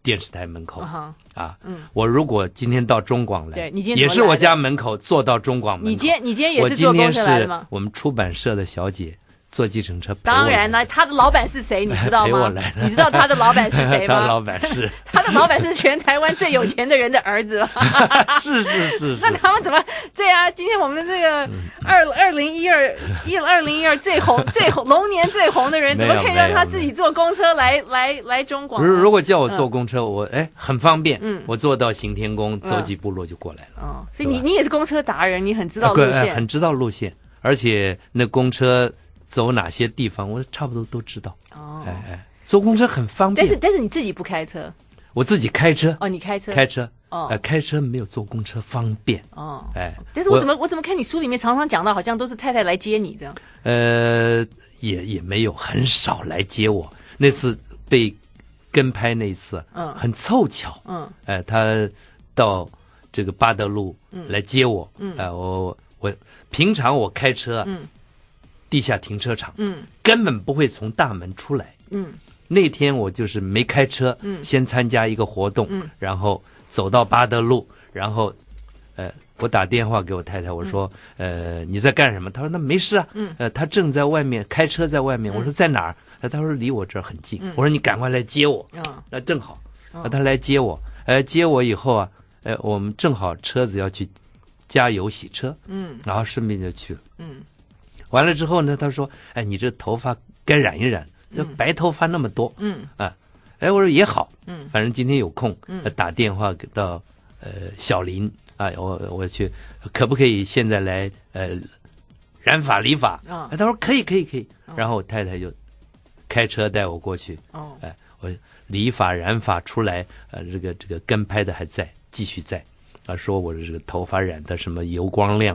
电视台门口、 uh-huh, 啊。嗯，我如果今天到中广来， 对你今天也是我家门口坐到中广门口。 你今天你今天也是坐公车来的吗？ 我们出版社的小姐。坐计程车， 当然了，他的老板是谁？你知道吗？ 陪我来你知道他的老板是谁吗？ 他的老板是他的老板是全台湾最有钱的人的儿子。 是是是是。 那他们怎么？对啊，今天我们的这个二二零一二一二零一二最红最红龙年最红的人，怎么可以让他自己坐公车来来来中广？ 如如果叫我坐公车，我哎很方便， 嗯， 我坐到行天宫，走几步路就过来了。 哦，所以你你也是公车达人，你很知道路线， 很知道路线，而且那公车。走哪些地方，我差不多都知道。哦，哎哎，坐公车很方便。 但是但是你自己不开车？ 我自己开车。 哦，你开车？ 开车。 哦， 呃，开车没有坐公车方便。 哦， 哎， 但是我怎么我怎么看你书里面常常讲到，好像都是太太来接你这样？ 呃，也也没有，很少来接我。那次被跟拍那一次，嗯，很凑巧，嗯，哎、呃，他到这个八德路来接我，嗯，哎、呃，我我平常我开车，嗯。地下停车场，嗯，根本不会从大门出来，嗯，那天我就是没开车，嗯，先参加一个活动，嗯，然后走到八德路，然后，呃，我打电话给我太太，我说，嗯、呃，你在干什么？她说那没事啊，嗯，呃，她正在外面开车在外面，我说在哪儿？她说离我这儿很近，嗯、我说你赶快来接我，嗯，那正好，那她来接我，呃，接我以后啊，呃，我们正好车子要去加油洗车，嗯，然后顺便就去了，嗯。完了之后呢，他说：“哎，你这头发该染一染，这、嗯、白头发那么多，嗯啊，哎，我说也好，嗯，反正今天有空，嗯，打电话给到呃小林啊，我我去，可不可以现在来呃染发理发？啊、哦，他说可以可以可以，哦、然后我太太就开车带我过去，哦，哎，我理发染发出来，呃，这个这个跟拍的还在，继续在。”啊，说我的这个头发染的什么油光亮。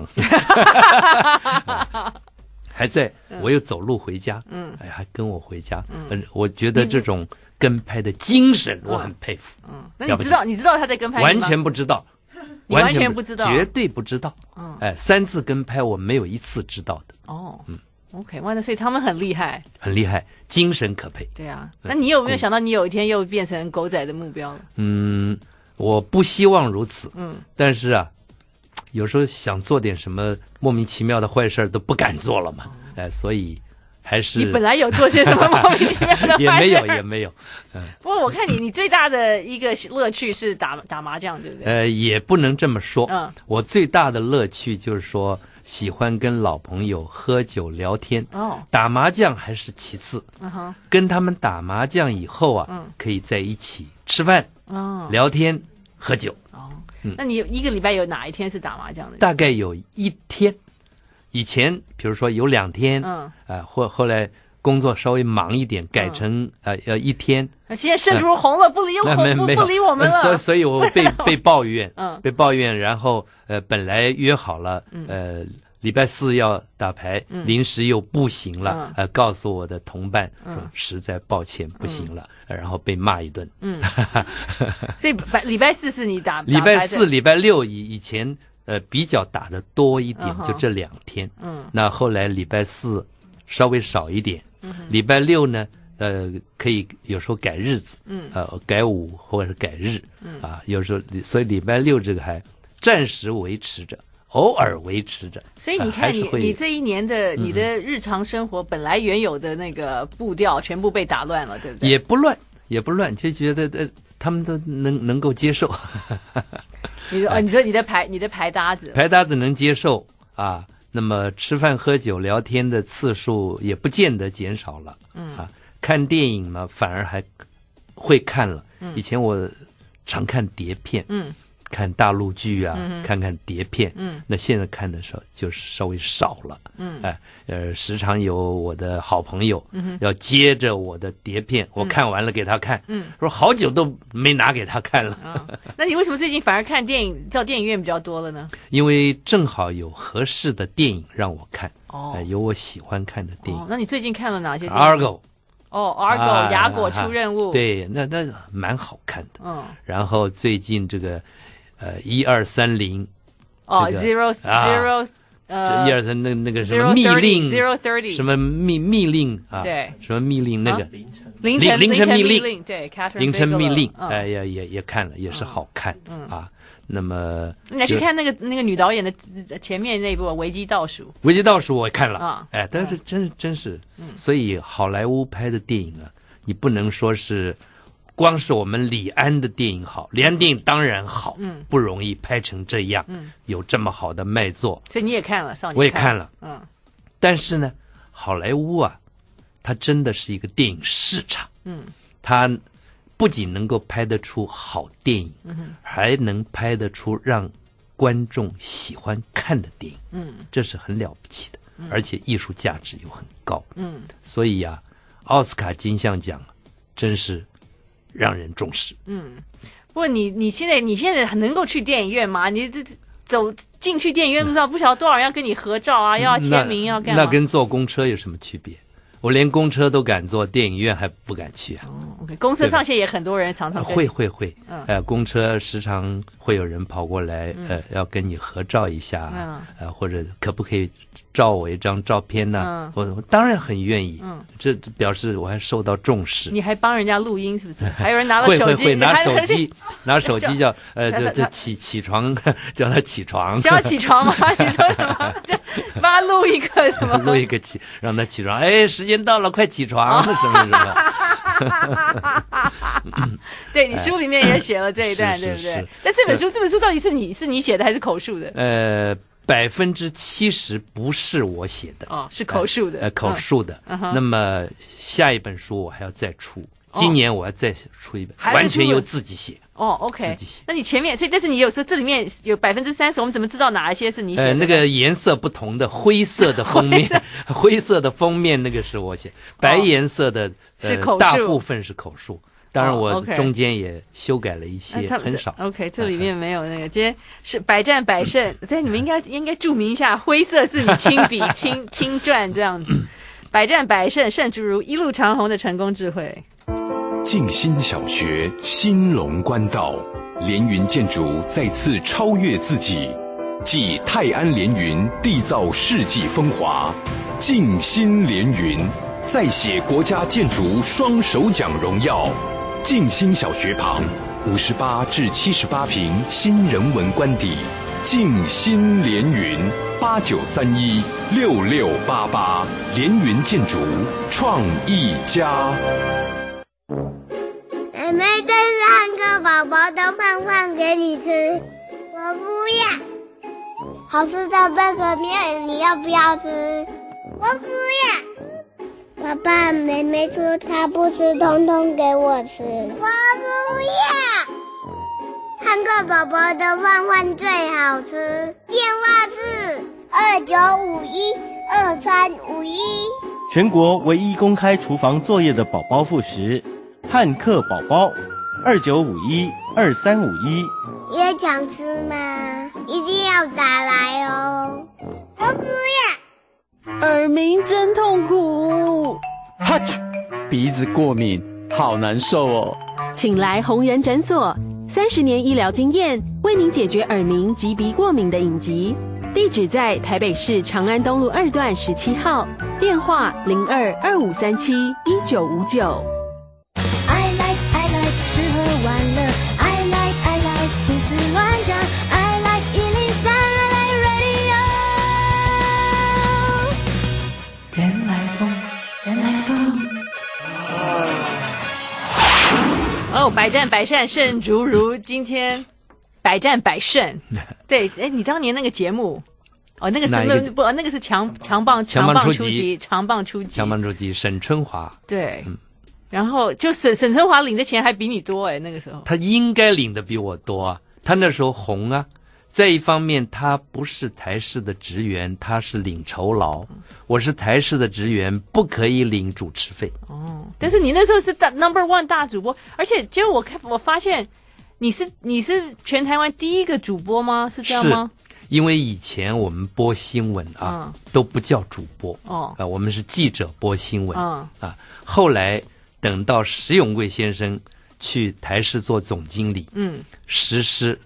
还在，我又走路回家，嗯，哎，还跟我回家，嗯，我觉得这种跟拍的精神我很佩服， 嗯，那你知道你知道他在跟拍吗？ 完全不知道， 完全不知道， 绝对不知道，嗯，哎，三次跟拍我没有一次知道的， 哦，嗯 ，OK， 哇，那所以他们很厉害， 很厉害，精神可佩， 对啊，那你有没有想到你有一天又变成狗仔的目标了？ 嗯，我不希望如此，嗯，但是啊。有时候想做点什么莫名其妙的坏事都不敢做了嘛，哎、呃，所以还是你本来有做些什么莫名其妙的坏事也没有也没有。 嗯，不过我看你，你最大的一个乐趣是打打麻将，对不对？ 呃，也不能这么说。嗯，我最大的乐趣就是说喜欢跟老朋友喝酒聊天。哦，打麻将还是其次。嗯哼，跟他们打麻将以后啊，嗯，可以在一起吃饭、哦、聊天、喝酒。 那你一个礼拜有哪一天是打麻将的？ 大概有一天，以前比如说有两天，嗯，啊、呃，或后来工作稍微忙一点，改成呃呃一天。 现在圣主红了，呃、不理红、呃、不不理我们了， 所以所以我被被抱怨，嗯，被抱怨，然后呃本来约好了，呃礼拜四要打牌，嗯、临时又不行了，嗯、呃告诉我的同伴说、嗯、实在抱歉不行了。嗯然后被骂一顿。嗯， 所以礼拜四是你打， 礼拜四、礼拜六以以前呃比较打的多一点，就这两天。嗯，那后来礼拜四稍微少一点，嗯，礼拜六呢，呃，可以有时候改日子，嗯，呃，改五或者是改日，嗯啊，有时候所以礼拜六这个还暂时维持着。偶尔维持着， 所以你看你，你你这一年的你的日常生活本来原有的那个步调全部被打乱了，对不对？ 也不乱，也不乱，就觉得呃，他们都能能够接受。 你说，哦，你说你的牌，你的牌搭子， 牌搭子能接受啊。那么吃饭喝酒聊天的次数也不见得减少了，嗯啊，看电影嘛反而还会看了。嗯，以前我常看碟片，嗯。看大陆剧啊，嗯、看看碟片，嗯，那现在看的时候就是稍微少了，嗯，哎，呃，时常有我的好朋友，嗯，要接着我的碟片，嗯、我看完了给他看，嗯，说好久都没拿给他看了。 哦、那你为什么最近反而看电影到电影院比较多了呢？ 因为正好有合适的电影让我看，哦，呃、有我喜欢看的电影。 哦、那你最近看了哪些电影 ？Argo。 哦 ，Argo 雅果出任务， 对，那那蛮好看的。嗯，然后最近这个。呃，一二三零， 哦 ，zero zero 呃， 一二三，那那个什么密令 zero thirty 什么密密令啊？ 对， 什么密令那个凌晨凌晨密令，对， 凌晨密令，哎呀也也看了，也是好看啊。那么你还去看那个那个女导演的前面那部《危机倒数》？ 危机倒数我也看了啊， 哎，但是真真是，所以好莱坞拍的电影啊，你不能说是。光是我们李安的电影好，李安电影当然好，嗯，不容易拍成这样，嗯，有这么好的卖座， 所以你也看了，少年我也看了， 嗯， 但是呢，好莱坞啊，它真的是一个电影市场， 嗯， 它不仅能够拍得出好电影，嗯，还能拍得出让观众喜欢看的电影，嗯，这是很了不起的，嗯、而且艺术价值又很高，嗯，所以啊，奥斯卡金像奖真是。让人重视。 嗯，不过你你现在你现在能够去电影院吗？你这走进去电影院路上，不晓得多少人要跟你合照啊，要签名，要干嘛？ 那跟坐公车有什么区别？我连公车都敢坐，电影院还不敢去啊。 哦 ，OK， 公车上线也很多人常常会会会，嗯，呃，公车时常会有人跑过来，嗯、呃，要跟你合照一下，嗯，呃，或者可不可以照我一张照片呢？嗯，我我当然很愿意，嗯，这表示我还受到重视。 你还帮人家录音是不是？还有人拿了手机， 会会会拿手机，拿手机叫呃，就就起起床，叫他起床， 叫他起床吗？你说什么？帮他录一个什么？ 录一个起，让他起床。哎，时间到了，快起床，什么什么。对，你书里面也写了这一段，对不对？但这本书，这本书到底是你是你写的还是口述的？ 呃，百分之七十不是我写的， 哦，是口述的， 呃，口述的。那么下一本书我还要再出，今年我要再出一本，完全由自己写。 哦 ，OK， 那你前面，所以但是你有说这里面有百分之三十，我们怎么知道哪一些是你写的？ 呃，那个颜色不同的灰色的封面，灰色的封面那个是我写，白颜色的、 呃、是口述， 大部分是口述。当然，我中间也修改了一些， 哦 okay 很少。 OK， 这里面没有那个。今天是百战百胜，所以你们应该应该注明一下，灰色是你亲笔亲亲撰这样子。百战百胜，胜诸如一路长虹的成功智慧。 静心小学兴隆关道，连云建筑再次超越自己，继泰安连云缔造世纪风华，静心连云再写国家建筑双首奖荣耀。静心小学旁五十八至七十八坪新人文官邸，静心连云八九三一六六八八，连云建筑创意家。 妹妹，这是汉克宝宝的饭饭给你吃，我不要。好吃的贝壳面，你要不要吃？我不要。爸爸，妹妹说她不吃，通通给我吃。我不要。汉克宝宝的饭饭最好吃，电话是二九五一二三五一。 全国唯一公开厨房作业的宝宝副食。汉克宝宝，二九五一二三五一。 也想吃吗？一定要打来哦！我不要。 耳鸣真痛苦， 哈啾，鼻子过敏，好难受哦。 请来红人诊所，三十年医疗经验，为您解决耳鸣及鼻过敏的隐疾。地址在台北市长安东路二段十七号，电话零二二五三七一九五九。 吃喝玩乐 I like I like 胡思乱想 I like 一零三 I like radio 原来风原来风哦，百战百胜胜诸如，今天百战百胜。对，哎，你当年那个节目，哦，那个是那不，那个是强强棒强棒出击，强棒出击， 强棒出击，沈春华。 对，嗯。然后就沈沈春华领的钱还比你多哎，那个时候他应该领的比我多啊，他那时候红啊。再一方面，他不是台视的职员，他是领酬劳，我是台视的职员，不可以领主持费。 哦，但是你那时候是大 number one 大主播，而且结果我看我发现你是你是全台湾第一个主播吗？是这样吗？ 是，因为以前我们播新闻啊、嗯、都不叫主播哦，啊、呃，我们是记者播新闻、嗯、啊，后来。等到石永贵先生去台视做总经理，嗯，实施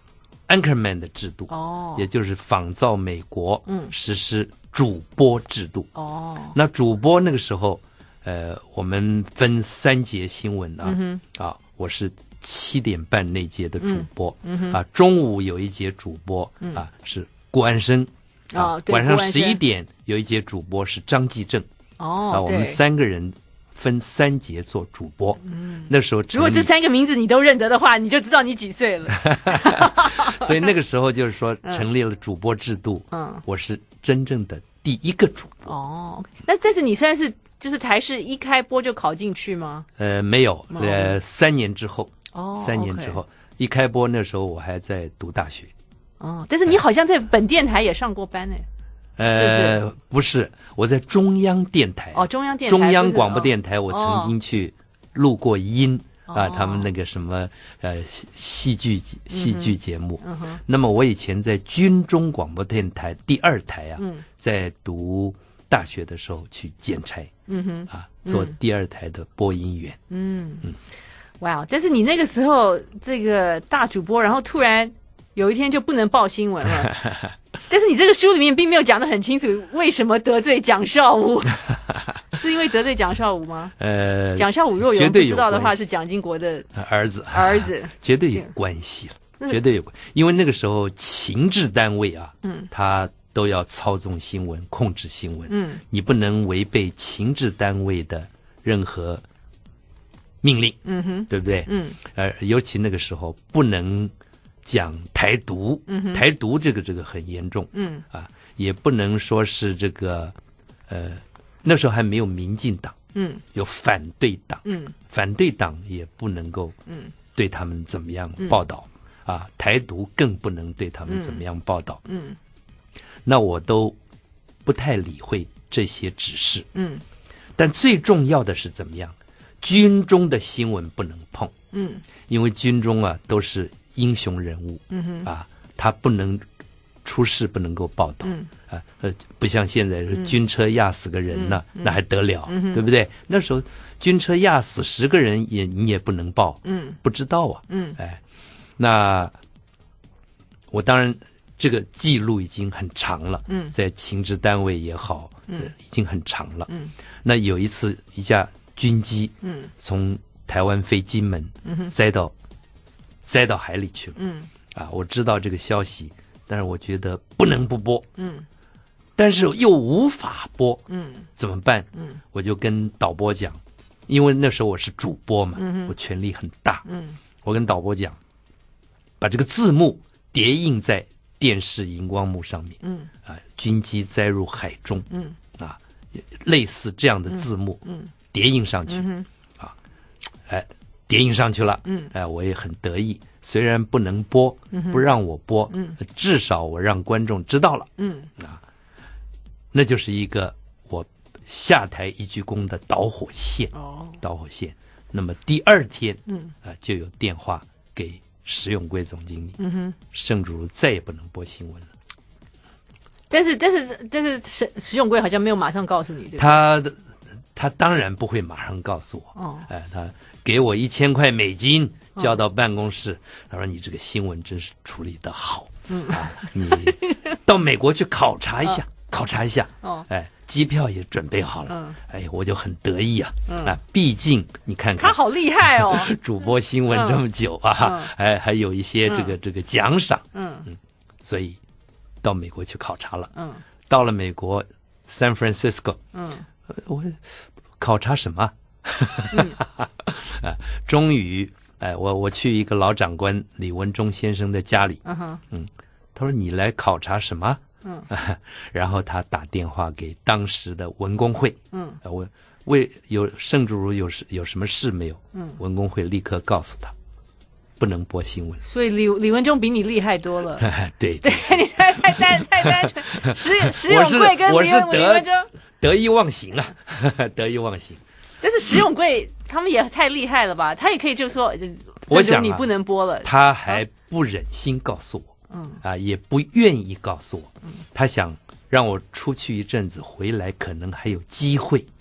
Anchorman 的制度， 哦， 也就是仿照美国， 嗯， 实施主播制度。 哦， 那主播那个时候，呃，我们分三节新闻啊， 嗯、 啊，我是七点半那节的主播， 嗯嗯、 啊，中午有一节主播、嗯、啊是顾安生，啊， 哦、 晚上十一点有一节主播是张继正， 哦， 啊，我们三个人分三节做主播。 嗯， 那时候如果这三个名字你都认得的话，你就知道你几岁了。 所以那个时候就是说成立了主播制度， 嗯， 我是真正的第一个主播。 哦，那但是你算是就是台视一开播就考进去吗？ 呃，没有，呃，三年之后， 哦， 三年之后、okay. 一开播，那时候我还在读大学。 哦，但是你好像在本电台也上过班呢。 呃， 是不是？ 不是，我在中央电台。 哦，中央电台， 中央广播电台，我哦、 曾经去录过音、 哦、 啊，他们那个什么呃戏戏剧戏剧节目、 嗯嗯。 那么我以前在军中广播电台第二台啊， 嗯、 在读大学的时候去兼差， 嗯哼， 啊，做第二台的播音员。 嗯嗯，哇、wow, ！但是你那个时候这个大主播，然后突然有一天就不能报新闻了。但是你这个书里面并没有讲得很清楚，为什么得罪蒋少武？是因为得罪蒋少武吗？ 呃， 蒋少武若有人不知道的话，是蒋经国的儿子， 儿子绝对有关系了，绝对有关。因为那个时候情治单位啊， 嗯， 他都要操纵新闻、控制新闻， 嗯， 你不能违背情治单位的任何命令， 嗯哼， 对不对？ 嗯， 呃，尤其那个时候不能讲台独， 嗯、 台独这个这个很严重， 嗯啊，也不能说是这个，呃，那时候还没有民进党， 嗯， 有反对党， 嗯， 反对党也不能够， 嗯， 对他们怎么样报道，嗯、啊，台独更不能对他们怎么样报道， 嗯， 那我都不太理会这些指示， 嗯， 但最重要的是怎么样，军中的新闻不能碰， 嗯， 因为军中啊都是英雄人物， 嗯哼， 啊，他不能出事，不能够报道， 嗯， 啊，呃，不像现在是军车压死个人呢， 嗯、 那还得了， 嗯、 对不对？那时候军车压死十个人也你也不能报， 嗯， 不知道啊， 嗯， 哎，那我当然这个记录已经很长了， 嗯， 在情治单位也好， 嗯， 已经很长了， 嗯， 那有一次一架军机， 嗯， 从台湾飞金门， 嗯， 栽到。栽到海里去了， 嗯， 啊，我知道这个消息，但是我觉得不能不播， 嗯， 但是又无法播， 嗯， 怎么办？ 嗯， 我就跟导播讲，因为那时候我是主播嘛， 嗯、 我权力很大， 嗯， 我跟导播讲，把这个字幕叠印在电视荧光幕上面， 嗯， 啊，军机栽入海中， 嗯， 啊，类似这样的字幕， 嗯， 叠印上去， 嗯、 啊，哎。叠印上去了， 嗯， 哎、呃，我也很得意。虽然不能播， 嗯、 不让我播， 嗯， 至少我让观众知道了， 嗯， 啊，那就是一个我下台一鞠躬的导火线， 哦， 导火线。那么第二天， 嗯， 啊、呃，就有电话给石永贵总经理， 嗯哼， 盛主如再也不能播新闻了。 但是，但是，但是石石永贵好像没有马上告诉你，对吧？ 他他当然不会马上告诉我， 哦， 哎、呃，他。给我一千块美金交到办公室，哦、他说：“你这个新闻真是处理得好， 嗯啊，你到美国去考察一下，哦、考察一下， 哦， 哎，机票也准备好了， 嗯， 哎，我就很得意啊， 嗯、 啊，毕竟你看看他好厉害哦， 主播新闻这么久啊， 嗯、 还还有一些这个、 嗯、 这个奖赏， 嗯嗯，所以到美国去考察了， 嗯， 到了美国 San Francisco， 嗯， 我考察什么？” 嗯啊，终于，哎，我我去一个老长官李文忠先生的家里， 嗯哼， 嗯，他说你来考察什么？ 嗯， 然后他打电话给当时的文工会， 嗯， 呃、我为有盛主如有事有什么事没有？ 嗯， 文工会立刻告诉他，不能播新闻。 所以李李文忠比你厉害多了， 对对，你太太单太单纯，石石永贵跟李李文忠得意忘形啊，得意忘形。 但是石永贵、嗯、他们也太厉害了吧？他也可以就说， 我想、啊、 你不能播了， 他还不忍心告诉我， 嗯啊，也不愿意告诉我， 嗯， 他想让我出去一阵子，回来可能还有机会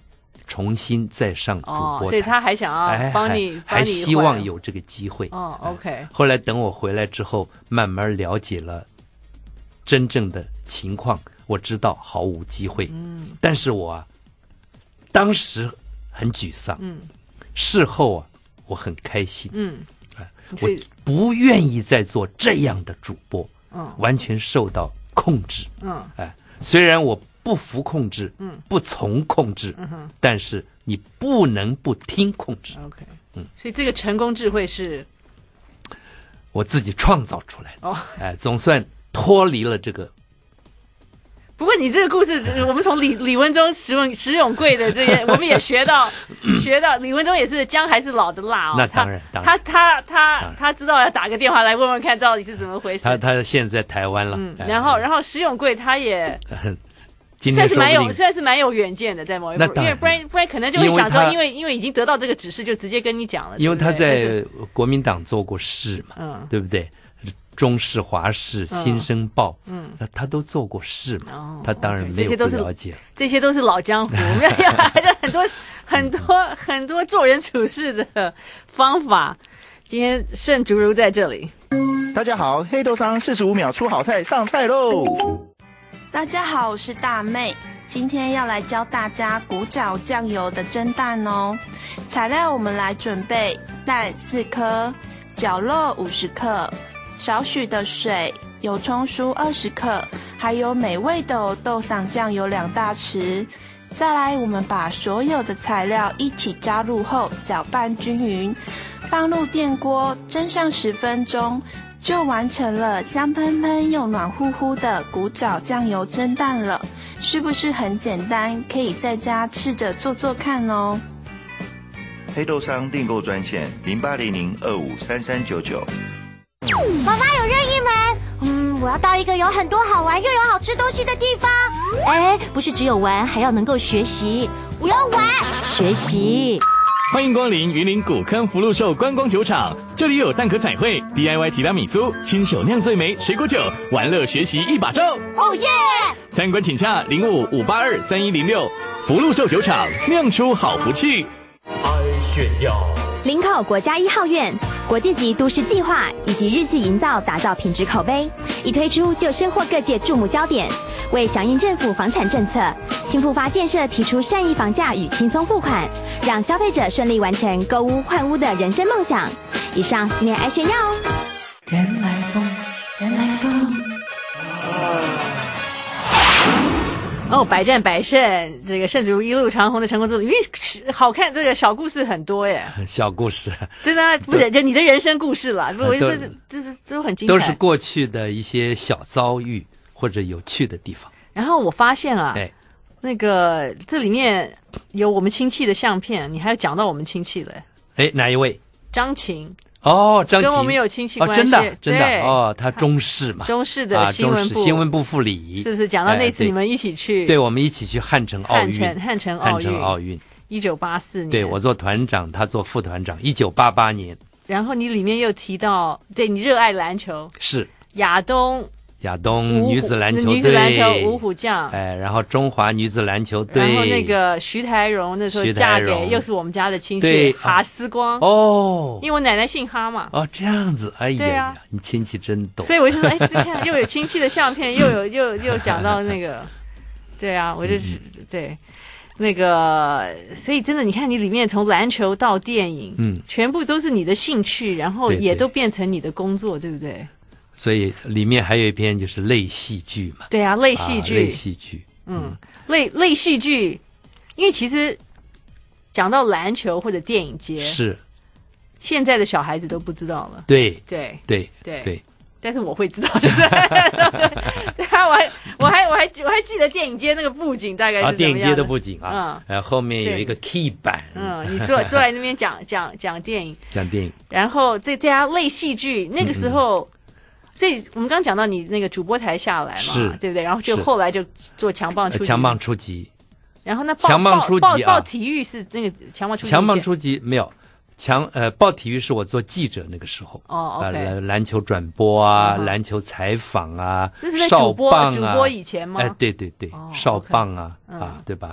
重新再上主播台， 哦，所以他还想要帮你， 哎、还, 还希望有这个机会。 哦 ，OK、哎。 后来等我回来之后，慢慢了解了真正的情况，我知道毫无机会。嗯，但是我啊，当时很沮丧。嗯，事后啊，我很开心。嗯，哎、我不愿意再做这样的主播。嗯，完全受到控制。嗯，哎，虽然我不服控制，嗯，不从控制，嗯哼，但是你不能不听控制。 OK， 嗯，所以这个成功智慧是我自己创造出来的。哦，哎，总算脱离了这个。 不过你这个故事，我们从李李文忠、石文石永贵的这些，我们也学到学到，李文忠也是姜还是老的辣哦。 那当然， 他他他他他知道要打个电话来问问看到底是怎么回事。 他他现在在台湾了。 嗯，然后然后石永贵他也。 今算是蛮有，算是蛮有远见的，在某一步，因为不然不然可能就会想说，因为因为已经得到这个指示，就直接跟你讲了。 因为他在国民党做过事嘛，嗯，对不对？中视、华视、新生报，嗯，他他都做过事嘛，哦、他当然没有不了解。 这些都是老江湖，我们要还有很多很多很多做人处事的方法。今天盛竹如在这里， 大家好，黑豆商四十五秒出好菜上菜喽！ 大家好，我是大妹，今天要来教大家古早酱油的蒸蛋哦。材料我们来准备蛋四颗，绞肉五十克，少许的水，油葱酥二十克，还有美味的豆桑酱油两大匙。再来，我们把所有的材料一起加入后搅拌均匀，放入电锅蒸上十分钟。就完成了香喷喷又暖乎乎的古早酱油蒸蛋了，是不是很简单？可以在家试着做做看哦。 黑豆商订购专线零八零零二五三三九九。 妈妈有任意门，嗯，我要到一个有很多好玩又有好吃东西的地方。 哎，不是只有玩，还要能够学习。 我要玩， 学习。 欢迎光临云林古坑福禄寿观光酒厂，这里有蛋壳彩绘、D I Y 提拉米苏、亲手酿醉梅、水果酒，玩乐学习一把照。 哦耶！ 参观请洽零五五八二三一零六，福禄寿酒厂酿出好福气。 爱炫耀。 林口国家一号院国际级都市计划以及日系营造打造品质口碑，一推出就深获各界注目焦点。为响应政府房产政策，新复发建设提出善意房价与轻松付款，让消费者顺利完成购屋换屋的人生梦想。以上今天爱炫耀哦。 原来风，原来风。 哦，百战百胜，这个盛竹如一路长虹的成功之路，因为好看，这个小故事很多耶。 小故事， 真的不是就你的人生故事了，我就说这这这都很精彩， 都是过去的一些小遭遇或者有趣的地方。 然后我发现啊， 哎， 那个这里面有我们亲戚的相片，你还有讲到我们亲戚了。 哎，哪一位？ 张琴。 哦，张琴跟我们有亲戚关系， 哦、真的真的哦，他中视嘛， 中视的新闻部、 啊、新闻部副理， 是不是讲到那次你们一起去？ 哎、对, 对，我们一起去汉城奥运， 汉城汉城奥运，汉城奥运， 一九八四年， 对我做团长，他做副团长，一九八八年。 然后你里面又提到，对你热爱篮球， 是亚东。 亚东女子篮球队， 女子篮球五虎将， 哎，然后中华女子篮球队， 然后那个徐台荣那时候嫁给又是我们家的亲戚哈思光哦， 因为我奶奶姓哈嘛， 哦这样子，哎呀呀，啊、你亲戚真懂， 所以我就说，哎，你看又有亲戚的相片，又有又又讲到那个，对啊，我就是、嗯、对那个，所以真的，你看你里面从篮球到电影，嗯，全部都是你的兴趣，然后也都变成你的工作，对不对？ 所以里面还有一篇就是类戏剧嘛， 对啊，类戏剧， 啊、类戏剧， 嗯，类类戏剧，因为其实讲到篮球或者电影节， 是现在的小孩子都不知道了， 对对对对对， 但是我会知道，对对啊，我还我还我还我还记得电影街那个布景大概是怎么样的，啊， 电影街的布景啊，嗯，然后后面有一个 key 板， 嗯，你坐坐在那边讲讲讲电影， 讲电影， 然后这这家类戏剧那个时候。嗯嗯，所以我们刚刚讲到你那个主播台下来嘛， 是对不对？然后就后来就做强棒出击， 强棒出击。 然后那强棒出击啊，报体育是那个强棒出击。 强棒出击没有强呃，报体育是我做记者那个时候哦 ，OK， 呃，篮球转播啊，嗯、篮球采访啊， 那是在主播主播以前吗？ 哎，对对对， 哦、 少棒啊、 okay, 啊，对吧？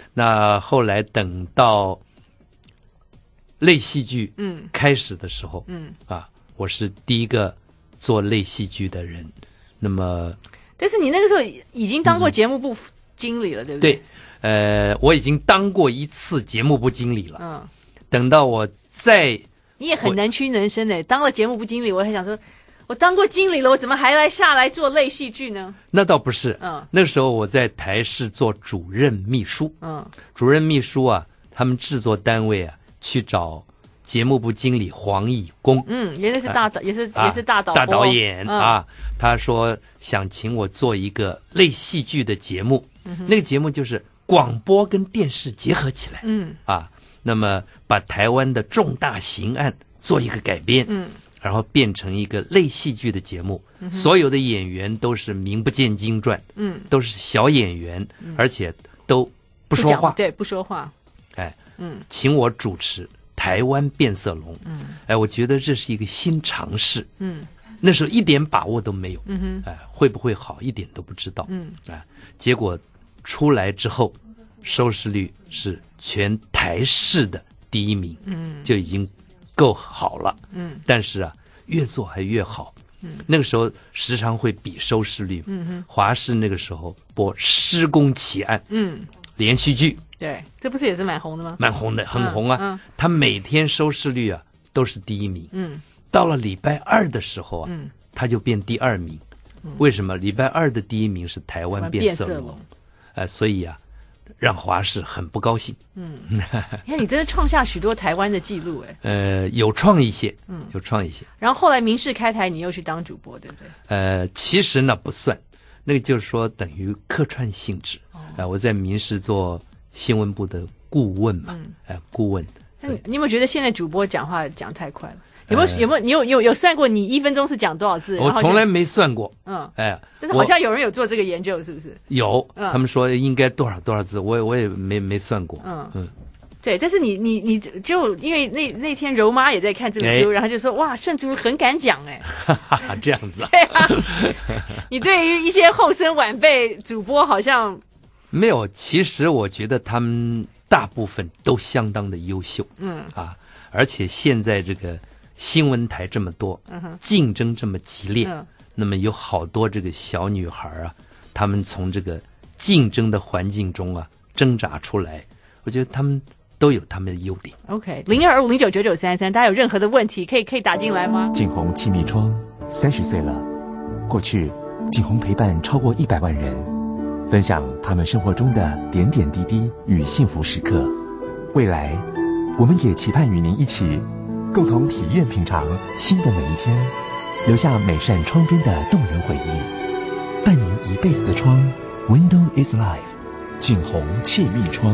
那后来等到类戏剧嗯开始的时候，嗯啊，我是第一个做类戏剧的人。那么， 但是你那个时候已经当过节目部经理了，嗯、对不对？ 对，呃，我已经当过一次节目部经理了。嗯，等到我再， 你也很能屈能伸的，当了节目部经理，我还想说。我当过经理了，我怎么还来下来做类戏剧呢？ 那倒不是，嗯，那时候我在台视做主任秘书，嗯，主任秘书啊，他们制作单位啊去找节目部经理黄以公， 嗯，原来是大导，啊、也是也是大导大导演、嗯、啊，他说想请我做一个类戏剧的节目，嗯、那个节目就是广播跟电视结合起来，嗯，啊，那么把台湾的重大刑案做一个改编，嗯。然后变成一个类戏剧的节目，嗯、所有的演员都是名不见经传，嗯，都是小演员，嗯、而且都不说话， 不对，不说话， 哎，嗯，请我主持台湾变色龙，嗯，哎，我觉得这是一个新尝试，嗯，那时候一点把握都没有，嗯哼，哎，会不会好一点都不知道，嗯，哎，结果出来之后，收视率是全台视的第一名，嗯，就已经。够好了，嗯，但是啊，越做还越好，嗯，那个时候时常会比收视率，嗯哼，华视那个时候播《施工奇案》，嗯，连续剧， 对，这不是也是蛮红的吗？ 蛮红的，很红啊，嗯，嗯他每天收视率啊都是第一名，嗯，到了礼拜二的时候啊，嗯，他就变第二名，嗯、为什么？礼拜二的第一名是台湾变色龙，呃，所以啊。让华视很不高兴。嗯， 你看你真的创下许多台湾的记录哎。 呃，有创一些，嗯，有创一些。 然后后来民视开台，你又去当主播，对不对？ 呃，其实呢不算，那个就是说等于客串性质。啊、哦呃，我在民视做新闻部的顾问嘛，嗯，呃，顾问。 那你有没有觉得现在主播讲话讲太快了？有没有有没有你有有有算过你一分钟是讲多少字？ 我从来没算过。嗯， 哎，但是好像有人有做这个研究，是不是？ 有，嗯、他们说应该多少多少字，我也我也没没算过。嗯嗯， 对，但是你你你就因为那那天柔妈也在看这本书，哎、然后就说哇，盛竹很敢讲哎， 哈哈，这样子啊？ 对啊，你对于一些后生晚辈主播好像没有，其实我觉得他们大部分都相当的优秀。嗯啊，而且现在这个。新闻台这么多，竞争这么激烈，嗯、那么有好多这个小女孩啊，她们从这个竞争的环境中啊挣扎出来，我觉得她们都有她们的优点。 OK， 零二二五零九九九三三，大家有任何的问题可以可以打进来吗？ 景宏气密窗三十岁了，过去景宏陪伴超过一百万人，分享他们生活中的点点滴滴与幸福时刻。未来，我们也期盼与您一起。共同体验品尝新的每一天，留下每扇窗边的动人回忆，伴您一辈子的窗 Window is Life， 景宏气密窗。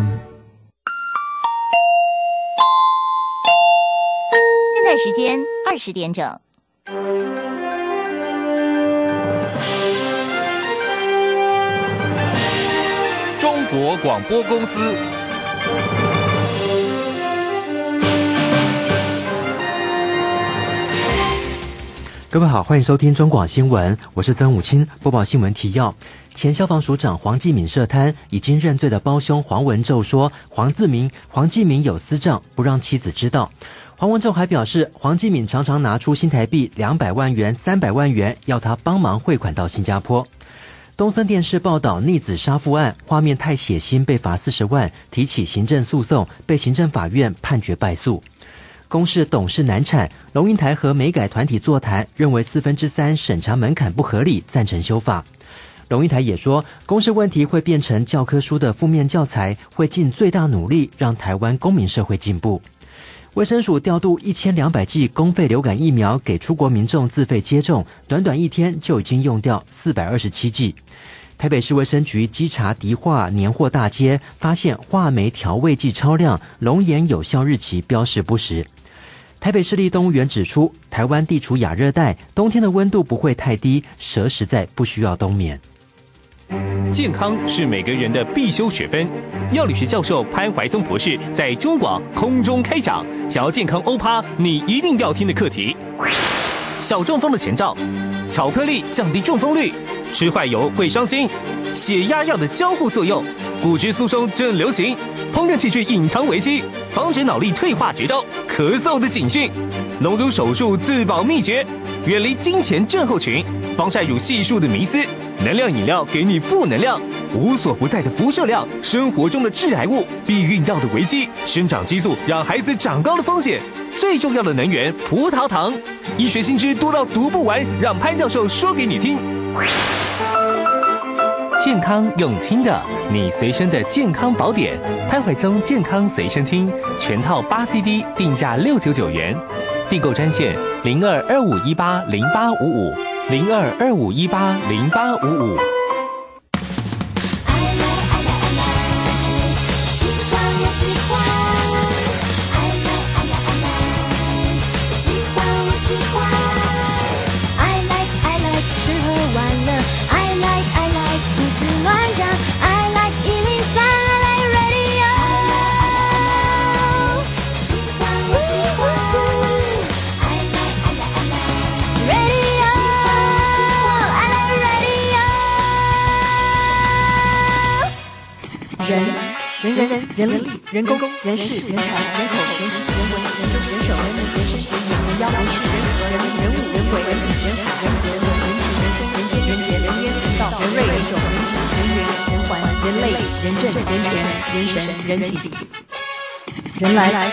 现在时间二十点整。 中国广播公司。 各位好，欢迎收听中广新闻，我是曾武清，播报新闻提要。前消防署长黄继敏涉贪，已经认罪的胞兄黄文宙说，黄自明、黄继敏有私账，不让妻子知道。黄文宙还表示，黄继敏常常拿出新台币两百万元、三百万元，要他帮忙汇款到新加坡。东森电视报道逆子杀父案，画面太血腥，被罚四十万，提起行政诉讼，被行政法院判决败诉。公视董事难产，龙应台和美改团体座谈，认为四分之三审查门槛不合理，赞成修法。龙应台也说，公视问题会变成教科书的负面教材，会尽最大努力让台湾公民社会进步。卫生署调度一千两百剂公费流感疫苗给出国民众自费接种，短短一天就已经用掉四百二十七剂。台北市卫生局稽查迪化年货大街，发现话梅调味剂超量，龙眼有效日期标示不实。台北市立动物园指出，台湾地处亚热带，冬天的温度不会太低，蛇实在不需要冬眠。 健康是每个人的必修学分。药理学教授潘怀宗博士在中广空中开讲，想要健康欧趴，你一定要听的课题。小中风的前兆，巧克力降低中风率，吃坏油会伤心，血压药的交互作用， 骨质疏松正流行，烹饪器具隐藏危机，防止脑力退化绝招，咳嗽的警讯，隆乳手术自保秘诀，远离金钱症候群，防晒乳系数的迷思，能量饮料给你负能量，无所不在的辐射量，生活中的致癌物，避孕药的危机，生长激素让孩子长高的风险，最重要的能源葡萄糖，医学新知多到读不完，让潘教授说给你听。健康用听的，你随身的健康宝典，潘怀宗健康随身听全套八 C D， 定价六九九元，订购专线零二二五一八零八五五零二二五一八零八五五。 喜欢我喜欢，爱来爱来爱来，喜欢我喜欢，爱来爱来吃喝玩乐，爱来爱来胡思乱想，爱来一零三，爱来 radio， 喜欢我喜欢，爱来爱来爱来 radio， 喜欢我喜欢，爱来 radio。 人人人人人力人工人事人才人口人情人文人政人手人民人事人眼人妖人事人和人人物人为人理人海人和人文人情人生人间人杰人烟人道人瑞人种人质人缘人环人类人政人权人神人体人来。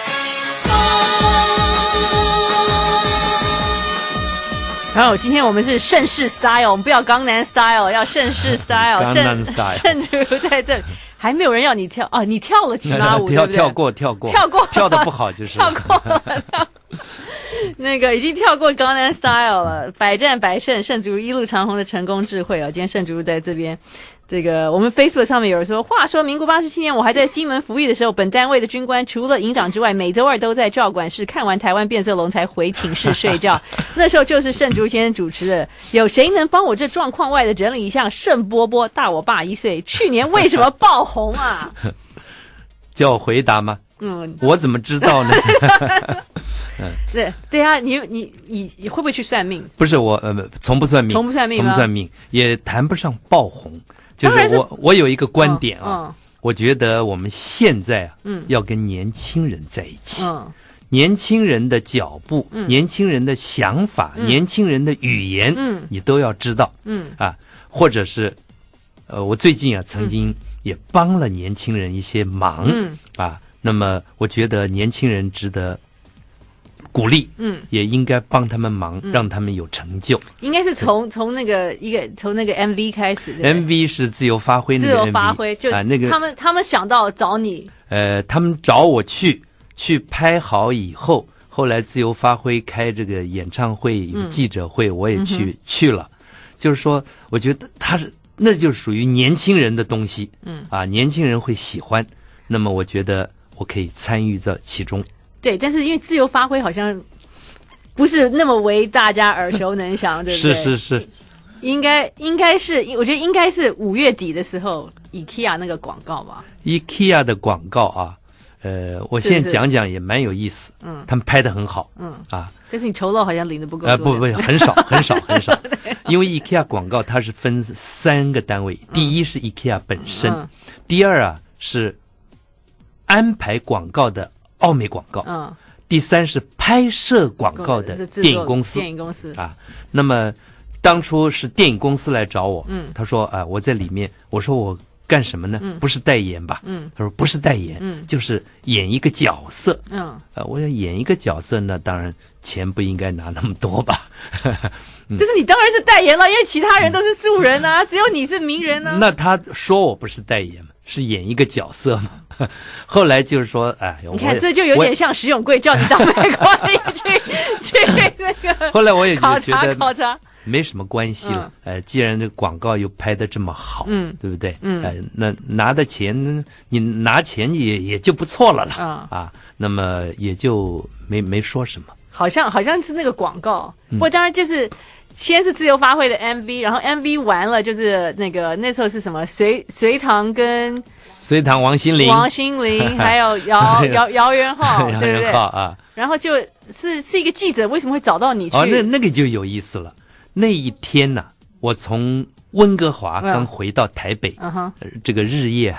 好，今天我们是盛世 style， 我们不要江南 style， 要盛世 style。 江南 style， 盛主在这里，还没有人要你跳啊！你跳了骑马舞， 跳对不对？ 跳过，跳过， 跳过， 跳的不好就是跳过了。那个已经跳过江南 style 了，百战百胜，盛竹一路长虹的成功智慧啊！今天盛竹在这边。这个我们 Facebook 上面有人说，话说民国八十七年我还在金门服役的时候，本单位的军官除了营长之外，每周二都在照管室看完台湾变色龙才回寝室睡觉。那时候就是盛竹先生主持的，有谁能帮我这状况外的整理一下？盛波波大我爸一岁，去年为什么爆红啊？ 叫我回答吗？嗯，我怎么知道呢？ 嗯，对对啊，你你你你会不会去算命？ 不是我呃，从不算命， 从不算命， 从不算命，也谈不上爆红。就是我我有一个观点啊， 嗯嗯、 我觉得我们现在啊， 嗯， 要跟年轻人在一起， 嗯， 年轻人的脚步， 嗯， 年轻人的想法， 嗯， 年轻人的语言， 嗯， 你都要知道， 嗯啊，或者是，呃，我最近啊曾经也帮了年轻人一些忙， 嗯啊，那么我觉得年轻人值得鼓励， 嗯， 也应该帮他们忙， 嗯， 让他们有成就。 应该是从从那个一个从那个 M V 开始 ，M V 是自由发挥那个 M V， 自由发挥就啊那个他们他们想到找你， 呃，他们找我去去拍好以后，后来自由发挥开这个演唱会、 嗯、 记者会，我也去、 嗯、 去了。就是说，我觉得他是那就是属于年轻人的东西， 嗯啊，年轻人会喜欢。那么我觉得我可以参与在其中。 对，但是因为自由发挥好像不是那么为大家耳熟能详，对不对？ 是是是， 应该应该是，我觉得应该是五月底的时候 ，IKEA 那个广告吧。 IKEA 的广告啊，呃，我现在讲讲也蛮有意思。 嗯， 他们拍得很好。 嗯啊， 但是你酬劳好像领的不够多。 呃，不不，很少很少很少，因为 IKEA 广告它是分三个单位，第一是 IKEA 本身， 嗯、 第二啊是安排广告的奥美广告， 嗯， 第三是拍摄广告的电影公司， 电影公司啊。那么当初是电影公司来找我， 嗯， 他说啊，我在里面，我说我干什么呢？ 嗯、 不是代言吧？ 嗯， 他说不是代言， 嗯， 就是演一个角色， 嗯， 呃，我要演一个角色呢，当然钱不应该拿那么多吧。 嗯、但是你当然是代言了，因为其他人都是素人啊，嗯、只有你是名人啊。 那他说我不是代言嘛，是演一个角色嘛。后来就是说，哎， 你看这就有点像石永贵叫你到美国里去去那个。 后来我也考觉得考察没什么关系了。嗯、呃，既然这个广告又拍得这么好， 嗯， 对不对？ 嗯， 呃，那拿的钱，你拿钱也也就不错了了。 嗯、 啊，那么也就没没说什么。 好像好像是那个广告，不过当然就是先是自由发挥的 M V， 然后 M V 完了就是那个那时候是什么隋隋唐跟隋唐王心凌、 王心凌还有姚姚姚元浩， 姚对不对？ 元浩啊， 然后就是是一个记者，为什么会找到你去？ 哦，那那个就有意思了。那一天呢、啊，我从温哥华刚回到台北， 嗯哼， 这个日夜还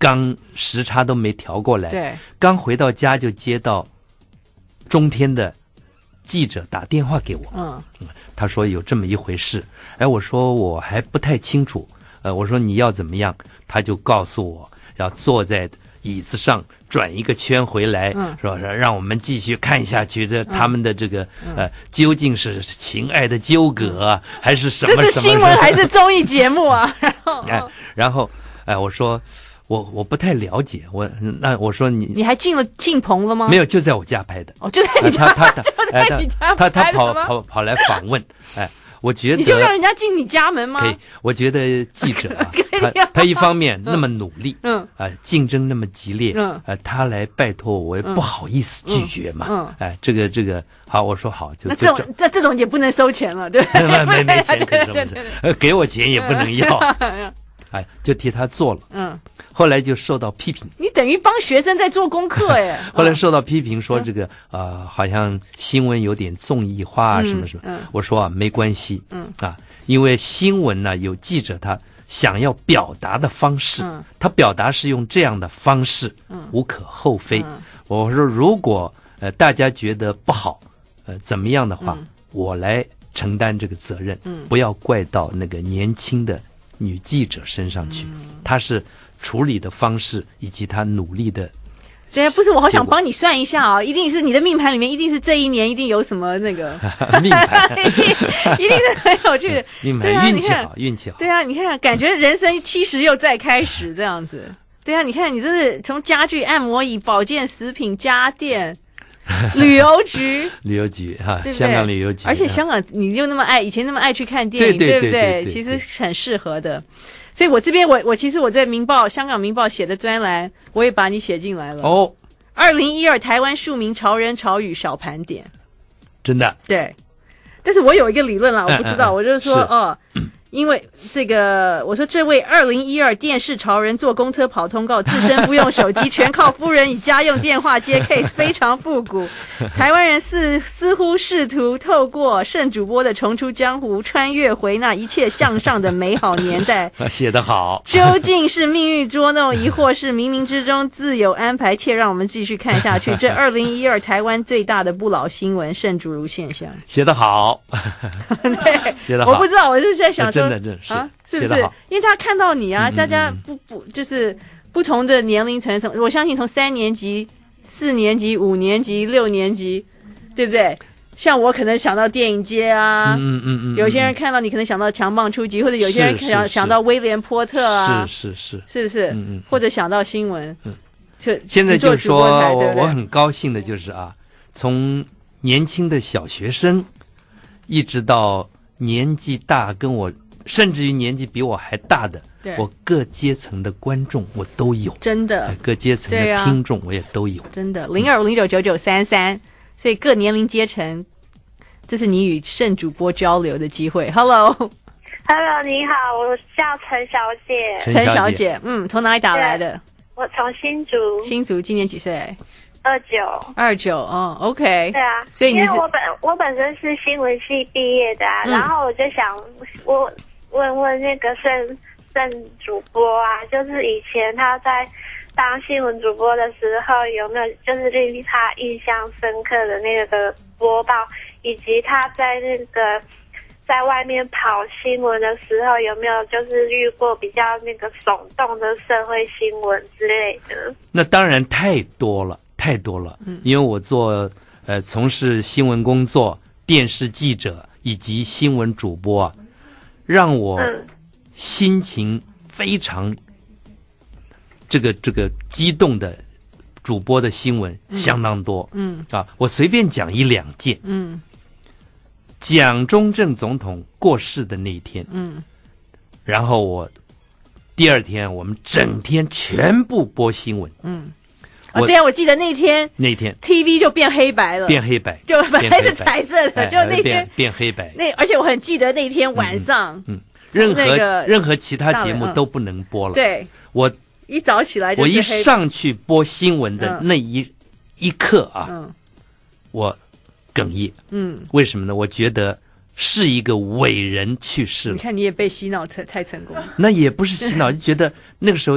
刚时差都没调过来， 对， 刚回到家就接到中天的记者打电话给我， 嗯， 他说有这么一回事，哎，我说我还不太清楚，呃，我说你要怎么样，他就告诉我要坐在椅子上转一个圈回来， 嗯， 是吧？让我们继续看下去，这他们的这个、嗯、呃，究竟是情爱的纠葛、啊嗯、还是什么？ 这是新闻还是综艺节目啊？然后， 哎，然后，哎，我说。我我不太了解，我那我说你你还进了进棚了吗？ 没有，就在我家拍的。 哦，就在你家， 他他就在你家他他拍的吗？ 他跑跑跑来访问，哎，我觉得你就让人家进你家门吗？ 可以，我觉得记者啊，他他一方面那么努力， 嗯啊、呃，竞争那么激烈， 嗯， 呃，他来拜托我，也不好意思拒绝嘛， 嗯，嗯哎，这个这个好，我说好，就那这种那这种也不能收钱了，对， 没没没钱可收，呃，给我钱也不能要，哎，就替他做了， 嗯。 后来就受到批评， 你等于帮学生在做功课哎。 后来受到批评说这个、嗯、呃，好像新闻有点综艺化啊，什么什么。 嗯嗯、 我说啊，没关系， 嗯啊，因为新闻呢有记者他想要表达的方式， 嗯、 他表达是用这样的方式， 嗯、 无可厚非。 嗯、 我说如果呃大家觉得不好，呃怎么样的话， 嗯、 我来承担这个责任， 嗯、 不要怪到那个年轻的女记者身上去， 嗯、 她是。处理的方式以及他努力的， 对，不是我好想帮你算一下啊、哦，一定是你的命盘里面一定是这一年一定有什么那个命盘， 一定是很有趣的命盘，运气好，运气好。 对啊，你看，感觉人生七十又再开始这样子。对啊，你看你真是从家具、按摩椅、保健食品、家电。旅游局， 旅游局哈， 对对香港旅游局， 而且香港你又那么爱，以前那么爱去看电影， 对对不对？其实很适合的。所以我这边我我其实我在《明报》香港《明报》写的专栏，我也把你写进来了。 哦， 二零一二台湾庶民潮人潮语小盘点， 真的对。但是我有一个理论啦，我不知道， 嗯嗯、 我就是说是哦。因为这个，我说这位二零一二电视潮人坐公车跑通告，自身不用手机，全靠夫人以家用电话接 case， 非常复古。台湾人似似乎试图透过盛主播的重出江湖，穿越回那一切向上的美好年代。 写得好， 究竟是命运捉弄，亦或是冥冥之中自有安排？且让我们继续看下去。这二零一二台湾最大的不老新闻——盛主如现象。 写得好， 对， 写得好。 我不知道，我是在想说。 真的，真是啊，是不是？因为他看到你啊，嗯嗯嗯大家不不就是不同的年龄层，从我相信从三年级、四年级、五年级、六年级，对不对？像我可能想到电影街啊， 嗯嗯嗯， 有些人看到你可能想到强棒出击，或者有些人想想到威廉波特啊， 是是是， 是不是？ 嗯嗯， 或者想到新闻。 嗯， 就现在就是说， 对对我我很高兴的就是啊，从年轻的小学生，一直到年纪大跟我。甚至于年纪比我还大的，我各阶层的观众我都有， 真的， 各阶层的听众我也都有， 啊、真的。零二五零九九九三三，所以各年龄阶层，这是你与盛主播交流的机会。Hello，Hello， 你好，我叫陈小姐。 陈小姐，嗯，从哪里打来的？ 我从新竹。 新竹，今年几岁？ 二九， 二九哦 ，OK， 对啊， 所以你是因为我本我本身是新闻系毕业的啊，嗯、然后我就想我。问问那个盛盛主播啊，就是以前他在当新闻主播的时候，有没有就是令他印象深刻的那个播报，以及他在那个在外面跑新闻的时候，有没有就是遇过比较那个耸动的社会新闻之类的？ 那当然太多了，太多了。嗯，因为我做呃从事新闻工作，电视记者以及新闻主播啊。让我心情非常这个这个激动的主播的新闻相当多， 嗯啊，我随便讲一两件， 嗯， 蒋中正总统过世的那一天， 嗯， 然后我第二天我们整天全部播新闻， 嗯。哦，对啊，我记得那天那天 T V 就变黑白了， 变黑白， 就本来是彩色的， 哎、 就那天变变黑白。 那而且我很记得那天晚上， 嗯，嗯任何、 那个、 任何其他节目都不能播了。 对， 我一早起来就我一上去播新闻的那一、嗯、一刻啊， 嗯， 我哽咽。 嗯， 为什么呢？我觉得是一个伟人去世了。 你看，你也被洗脑太太成功了。 那也不是洗脑，就觉得那个时候。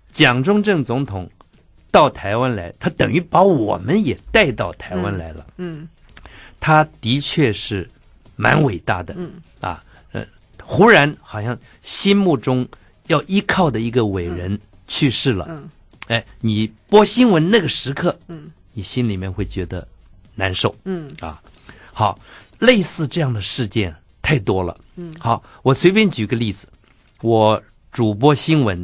蒋中正总统到台湾来，他等于把我们也带到台湾来了。 嗯，嗯他的确是蛮伟大的。 嗯啊，呃，忽然好像心目中要依靠的一个伟人去世了。 嗯， 哎，你播新闻那个时刻， 嗯， 你心里面会觉得难受。 嗯啊，好，类似这样的事件太多了。 嗯， 好，我随便举个例子，我主播新闻，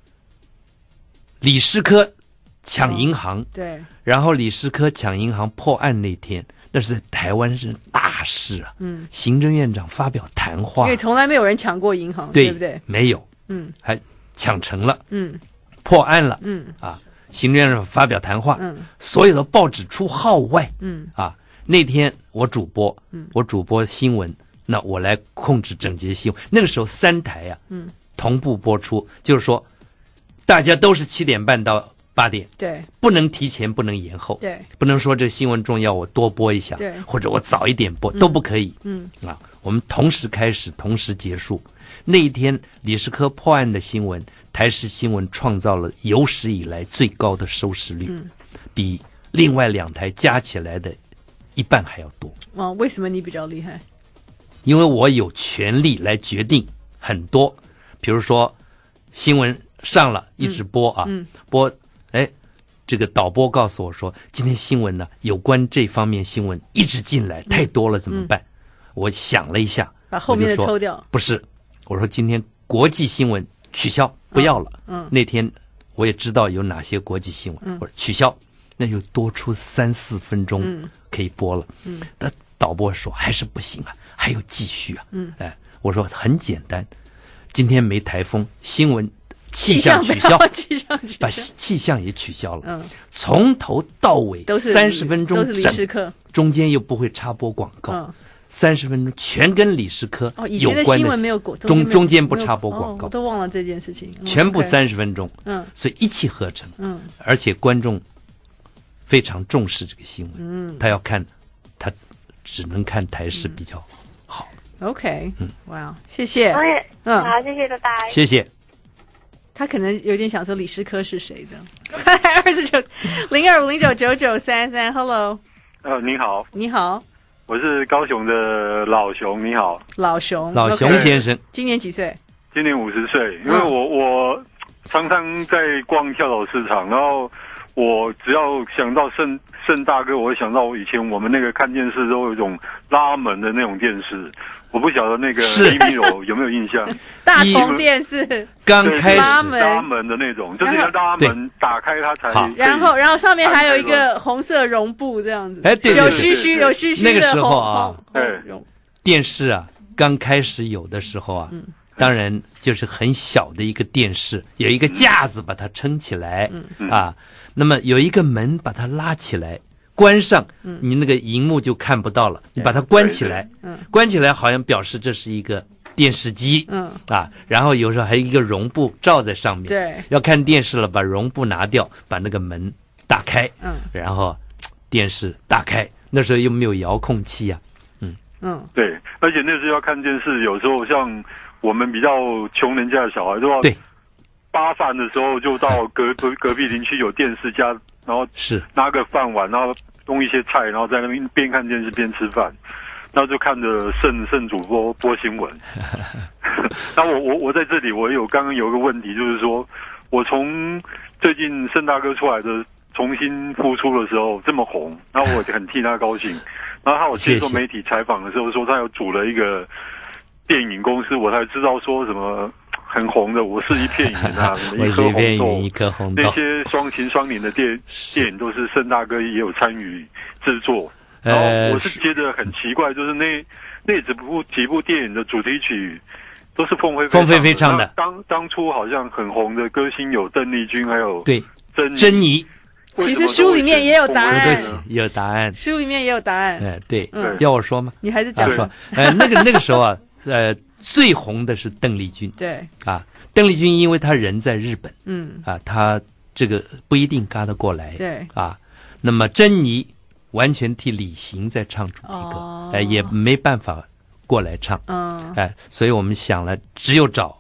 李师科抢银行， 哦、对， 然后李师科抢银行破案那天，那是在台湾是大事啊。 嗯， 行政院长发表谈话， 因为从来没有人抢过银行， 对, 对不对？ 没有， 嗯， 还抢成了， 嗯， 破案了， 嗯啊，行政院长发表谈话， 嗯， 所有的报纸出号外， 嗯啊，那天我主播， 嗯， 我主播新闻，那我来控制整节新闻。那个时候三台呀、啊， 嗯， 同步播出，就是说大家都是七点半到八点， 对， 不能提前，不能延后， 对， 不能说这新闻重要我多播一下， 对， 或者我早一点播、嗯、都不可以， 嗯啊，我们同时开始，同时结束。那一天李师科破案的新闻，台视新闻创造了有史以来最高的收视率， 嗯， 比另外两台加起来的一半还要多。 哦，为什么你比较厉害？ 因为我有权利来决定很多，比如说新闻上了一直播啊， 嗯嗯、 播，哎，这个导播告诉我说，今天新闻呢有关这方面新闻一直进来，太多了怎么办？嗯、我想了一下， 把后面的抽掉。 不是，我说今天国际新闻取消，不要了。 嗯，嗯那天我也知道有哪些国际新闻， 嗯、 我说取消，那就多出三四分钟可以播了。 嗯， 但导播说还是不行啊，还有继续啊。 嗯， 哎，我说很简单，今天没台风，新闻气象取消， 气象取消， 把气象也取消了。 嗯， 从头到尾三十分钟， 都是李师科， 中间又不会插播广告。 嗯， 三十分钟全跟李师科有关的， 哦、以前的新闻没有中中间不插播广告、 哦，我都忘了这件事情。 全部三十分钟， 嗯， 所以一气呵成， 嗯， 而且观众非常重视这个新闻， 嗯， 他要看，他只能看台视比较好。 嗯、OK， 嗯， 哇，谢谢， 嗯，好，谢谢，拜拜， 谢谢。 他可能有点想说李师科是谁的，二四九零二五零九九九三三 ，Hello， 呃，你好， 你好。 我是高雄的老熊，你好， 老熊， 老熊先生， 今年几岁？ 今年五十岁。因为我、嗯、我常常在逛跳蚤市场，然后我只要想到盛盛大哥，我会想到我以前我们那个看电视都有一种拉门的那种电视，我不晓得那个一米有有没有印象？ 大同电视刚开始拉门拉门的那种，就是要拉门打开它才。 然后然后上面还有一个红色绒布这样子， 哎，对， 有须须有须须的。 那个时候啊， 对， 电视啊刚开始有的时候啊， 嗯、 当然就是很小的一个电视，有一个架子把它撑起来、 嗯、 啊，那么有一个门把它拉起来。关上，你那个荧幕就看不到了。你把它关起来， 嗯， 关起来好像表示这是一个电视机， 嗯啊，然后有时候还有一个绒布罩在上面。 对， 要看电视了，把绒布拿掉，把那个门打开， 嗯， 然后电视打开。那时候又没有遥控器啊，嗯嗯， 对，而且那时候要看电视，有时候像我们比较穷人家的小孩都要对扒饭的时候，就到隔隔隔壁邻居有电视家。然后是拿个饭碗，然后弄一些菜，然后在那边边看电视边吃饭，然后就看着盛盛主播播新闻。那我我我在这里，我有刚刚有一个问题，就是说我从最近盛大哥出来的重新复出的时候这么红，然后我很替他高兴。然后他有接受媒体采访的时候说，他有组了一个电影公司，我才知道说什么。很红的，我是一片云啊，什么一颗红豆， 一颗红豆， 那些双情双影的电电影都是盛大哥也有参与制作。然后我是觉得很奇怪，就是那那几部几部电影的主题曲都是凤飞凤飞飞唱的。 当当初好像很红的歌星有邓丽君，还有对珍珍妮。 其实书里面也有答案， 有答案， 书里面也有答案。 哎，对， 嗯， 要我说吗？ 你还是讲说，呃，那个那个时候啊，呃。最红的是邓丽君， 对啊，邓丽君因为她人在日本， 嗯啊，她这个不一定嘎得过来， 对啊，那么珍妮完全替李行在唱主题歌， 哦哎、呃，也没办法过来唱， 嗯， 哎、呃，所以我们想了，只有找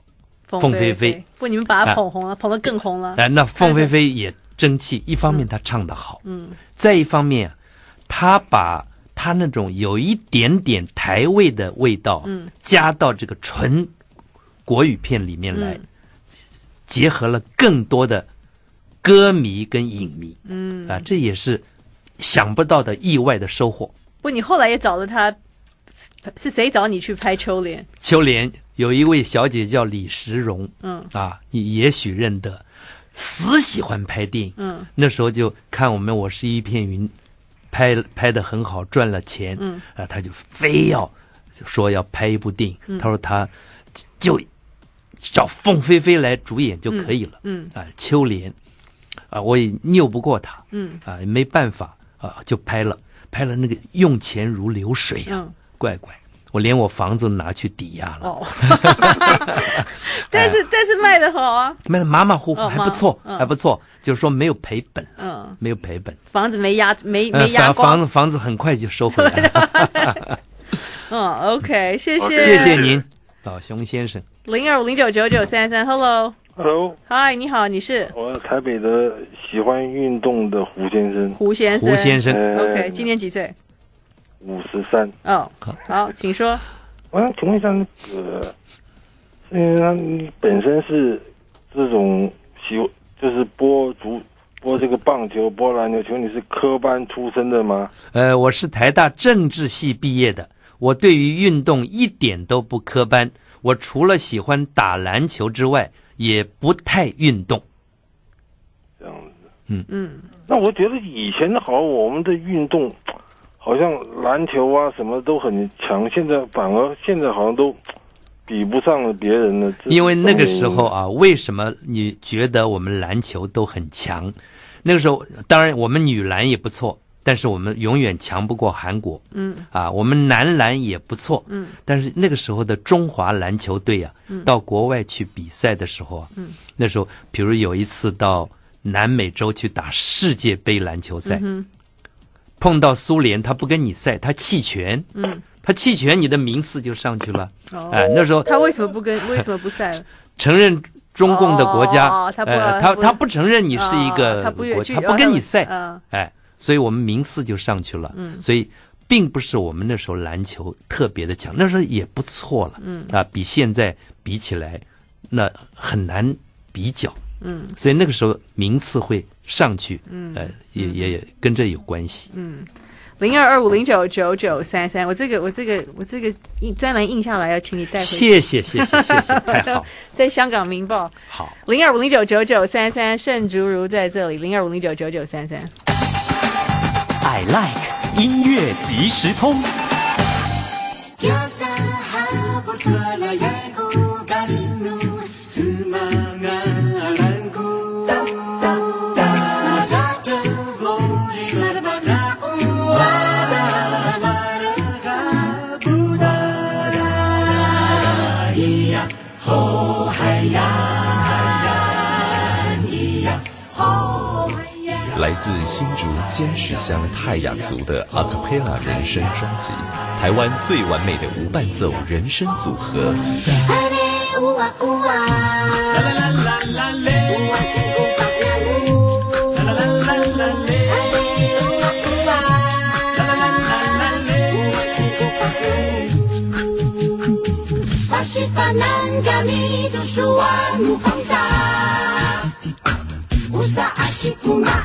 凤飞飞。 不，你们把她捧红了，啊、捧得更红了。 哎，那凤飞飞也争气，一方面她唱得好，嗯，再一方面，她把她那种有一点点台味的味道，嗯，加到这个纯国语片里面来，嗯、结合了更多的歌迷跟影迷，嗯，啊，这也是想不到的意外的收获。 不，你后来也找了她，是谁找你去拍秋莲？ 秋莲有一位小姐叫李石荣，嗯，啊，你也许认得。死喜欢拍电影，嗯，那时候就看我们《我是一片云》，拍拍得很好，赚了钱，嗯，啊，他就非要说要拍一部电影，嗯、他说他就找凤飞飞来主演就可以了，嗯，嗯啊，秋莲，啊，我也拗不过他，嗯，啊，也没办法，啊，就拍了，拍了那个用钱如流水啊，嗯、乖乖。我连我房子拿去抵押了，哦、 但是、哎、但是卖得好啊， 卖得马马虎虎，哦、还不错，嗯、还不错，就是说没有赔本，嗯，没有赔本， 房子没压没没压光， 呃、房子房子很快就收回来了。 嗯 ，OK， 谢谢， 谢谢您，老熊先生。 零二五零九九九三三 ，Hello，Hello， 嗨，你好，你是？ 我台北的喜欢运动的胡先生， 胡先生， 胡先生 ，OK， 今年几岁？ 五十三哦，好，请说。 我想请问一下，那个，嗯，你本身是这种喜，就是播足播这个棒球、播篮球，请问你是科班出身的吗？ 呃，我是台大政治系毕业的，我对于运动一点都不科班，我除了喜欢打篮球之外，也不太运动。 这样子，嗯嗯，那我觉得以前好，我们的运动。好像篮球啊什么都很强，现在反而现在好像都比不上了别人了。 因为那个时候啊，为什么你觉得我们篮球都很强？那个时候当然我们女篮也不错，但是我们永远强不过韩国。嗯，啊，我们男篮也不错。嗯，但是那个时候的中华篮球队啊，嗯、到国外去比赛的时候啊，嗯、那时候比如有一次到南美洲去打世界杯篮球赛。嗯碰到苏联，他不跟你赛，他弃权，嗯，他弃权，你的名次就上去了。哦，哎，那时候他为什么不跟？为什么不赛了？ 承认中共的国家， 哦、他不， 呃、他他不承认你是一个他不国，他不跟你赛，哦、哎，所以我们名次就上去了。嗯，所以并不是我们那时候篮球特别的强，那时候也不错了。嗯，啊，比现在比起来，那很难比较。嗯，所以那个时候名次会上去，嗯，呃，也也也跟这有关系。 嗯，零二二五零九九九三三，我这个我这个我这个印专栏印下来，要请你带回去。 谢谢谢谢谢谢，太好。 在香港明报。 好， 零二五零九九九三三，盛竹如在这里，零二五零九九九三三。 I like 音乐即时通。 来自新竹尖石乡泰雅族的阿卡贝拉人声专辑，台湾最完美的无伴奏人声组合。 Usa ashiku na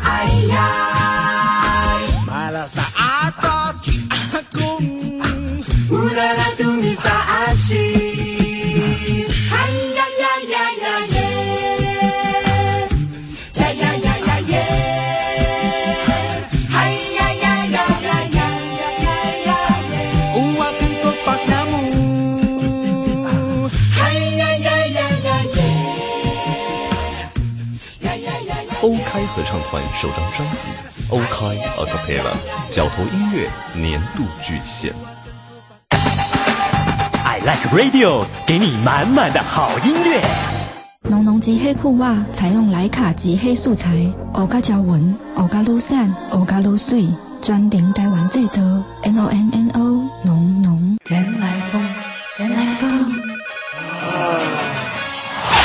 ayay Mala sa atot akong Murara tumi sa ashi Hay ya ya ya ya ya Ya ya ya ya ya Hay ya ya ya ya ya ya ya ya Uwakan ko pag namu Hay ya ya ya ya ya 欧开合唱团首张专辑《欧开 A Cappella》，角头音乐年度巨献。 I Like Radio 给你满满的好音乐。 浓浓极黑裤袜采用莱卡极黑素材，欧加条纹，欧加撸散，欧加撸水，专顶台湾製造 N O N N O 浓浓。 原来风，原来风。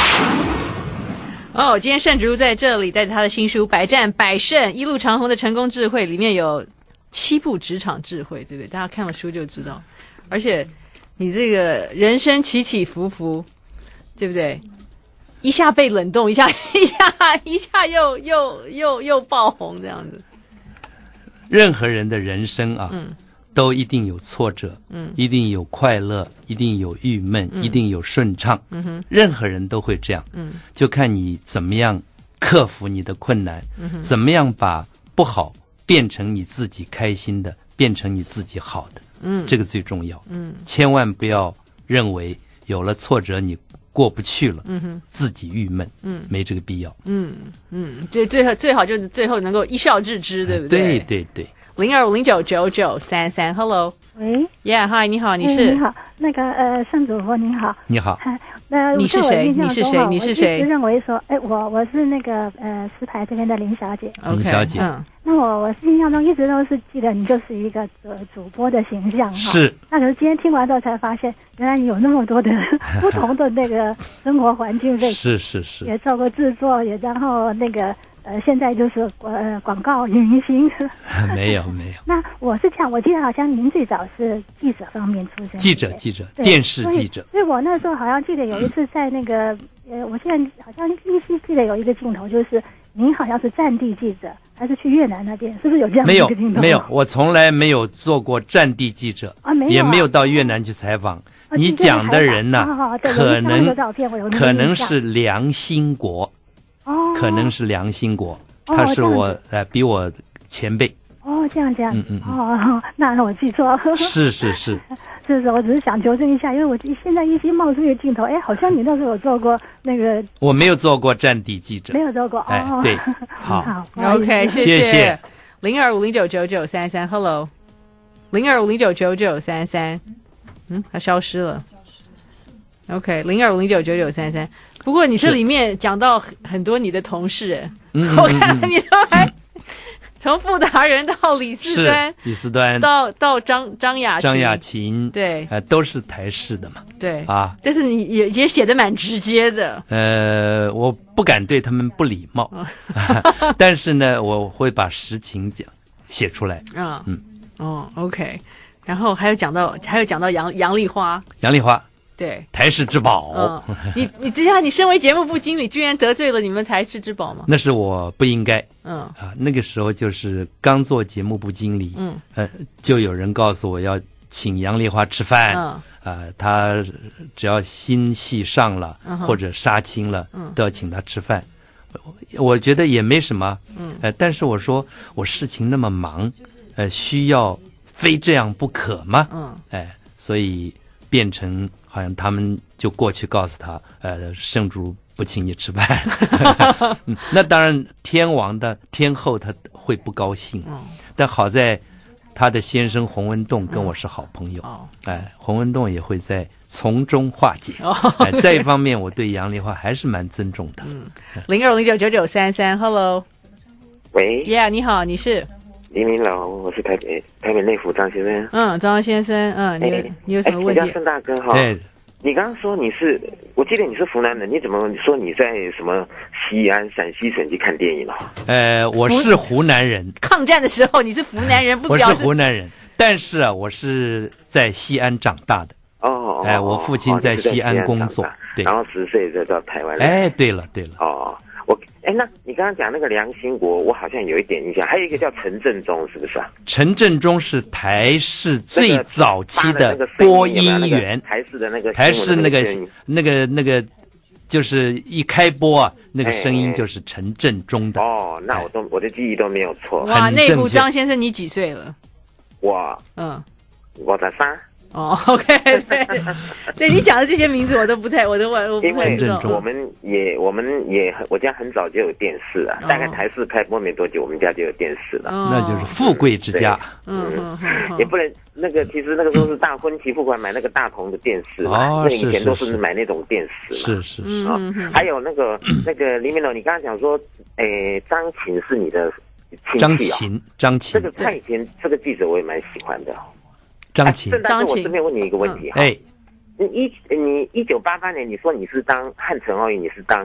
哦，今天盛竹在这里，带着他的新书《百战百胜：一路长虹的成功智慧》，里面有七步职场智慧，对不对？大家看了书就知道。而且你这个人生起起伏伏，对不对？一下被冷冻，一下一下一下又又又又爆红，这样子。 任何人的人生啊， 嗯， 都一定有挫折，嗯，一定有快乐，一定有郁闷，嗯，一定有顺畅，嗯哼，任何人都会这样，嗯，就看你怎么样克服你的困难，嗯哼，怎么样把不好变成你自己开心的，变成你自己好的，嗯，这个最重要，嗯，千万不要认为有了挫折你过不去了，嗯哼，自己郁闷，嗯，没这个必要， 嗯嗯，最最后最好就是最后能够一笑置之，对不对？ 对对对。 零二五零九九九三三 ，Hello， 喂 ，Yeah，Hi， 你好，你是？ 你好，那个呃，盛主播您好， 你好， 那你是谁？你是谁？你是谁？ 我认为说，哎，我我是那个呃石牌这边的林小姐， 林小姐， 嗯，那我我印象中一直都是记得你就是一个主主播的形象哈， 是， 那可是今天听完之后才发现，原来你有那么多的不同的那个生活环境类， 是是是， 也做过制作，也然后那个。呃，现在就是呃广告明星， 没有没有。 那我是这样，我记得好像您最早是记者方面出身， 记者记者，电视记者。 所以我那时候好像记得有一次在那个呃，我现在好像依稀记得有一个镜头，就是您好像是战地记者，还是去越南那边，是不是有这样的一个镜头？ 没有没有，我从来没有做过战地记者， 啊，没有、啊， 也没有到越南去采访。啊、你讲的人呢、啊啊，可能可能是梁兴国。哦，可能是梁兴国，他是我呃比我前辈。 哦，这样这样，嗯嗯哦，那那我记错了。 是是是， 是是，我只是想纠正一下，因为我现在依稀冒出一个镜头，哎，好像你那时候有做过那个。 我没有做过战地记者， 没有做过。 哎， 哦、 对，好， 好 ，OK， 谢谢谢。 零二五零九九九三三 ，Hello， 零二五零九九九三三，嗯，它消失了。OK， 零二五零九九九三三。不过你这里面讲到很多你的同事，嗯、我看你都还从傅达人到李四端， 李四端到到张张雅张雅琴， 对， 呃，都是台式的嘛， 对啊。 但是你也也写得蛮直接的。 呃，我不敢对他们不礼貌，但是呢，我会把实情讲写出来。 嗯嗯哦 ，OK。然后还有讲到还有讲到杨杨丽花， 杨丽花。 对， 台式之宝。 嗯、你你这下你身为节目部经理，居然得罪了你们台式之宝吗？ 那是我不应该。 嗯啊，那个时候就是刚做节目部经理，嗯，呃，就有人告诉我要请杨丽花吃饭，嗯，啊、呃，他只要新戏上了、嗯、或者杀青了，嗯，都要请他吃饭。我觉得也没什么，嗯，呃，但是我说我事情那么忙，呃，需要非这样不可吗？嗯，哎、呃，所以变成。好像他们就过去告诉他，呃，圣主不请你吃饭。那当然，天王的天后他会不高兴，嗯、但好在他的先生洪文栋跟我是好朋友，哎、嗯哦呃，洪文栋也会在从中化解。哦呃、在一方面，我对杨丽花还是蛮尊重的。 嗯，零二零九九九三三 ，Hello， 喂 ，Yeah， 你好，你是？ 黎明老，我是台北台北内府张先生。 嗯，张先生，嗯，你、欸、你有什么问题？ 我叫盛大哥哈。对，你刚刚说你是，我记得你是湖南人，你怎么说你在什么西安、陕西省去看电影了？ 呃，我是湖南人。 抗战的时候你是湖南人，不表示我是湖南人，但是啊，我是在西安长大的。 哦， 哎、呃，我父亲在西安工作， 哦、 对， 然后十岁就到台湾来。 哎，对了对了。 哦。我哎，那你刚刚讲那个梁兴国，我好像有一点印象，还有一个叫陈振中，是不是啊？ 陈振中是台视最早期的播音员， 台视的那个台视那个那个那个，就是一开播啊，那个声音就是陈振中的。 哦，那我都我的记忆都没有错。 哇，内湖张先生，你几岁了？ 我嗯，我才三。 哦 ，OK， 对，对你讲的这些名字我都不太，我都我我不太知道。 我们也我们也我家很早就有电视了，哦、大概台视开播没多久，我们家就有电视了。 哦、那就是富贵之家。 嗯嗯嗯，也不能那个，其实那个时候是大婚期付款买那个大同的电视嘛， 哦、 那以前都是买那种电视嘛。是是是。 啊、哦，还有那个那个黎明楼，你刚刚讲说，诶，张琴是你的亲戚、哦、 张琴，张琴。 这个他以前这个记者我也蛮喜欢的。 张琴， 张琴，我顺便问你一个问题哈。哎，你一你一九八八年，你说你是当汉城奥运，你是当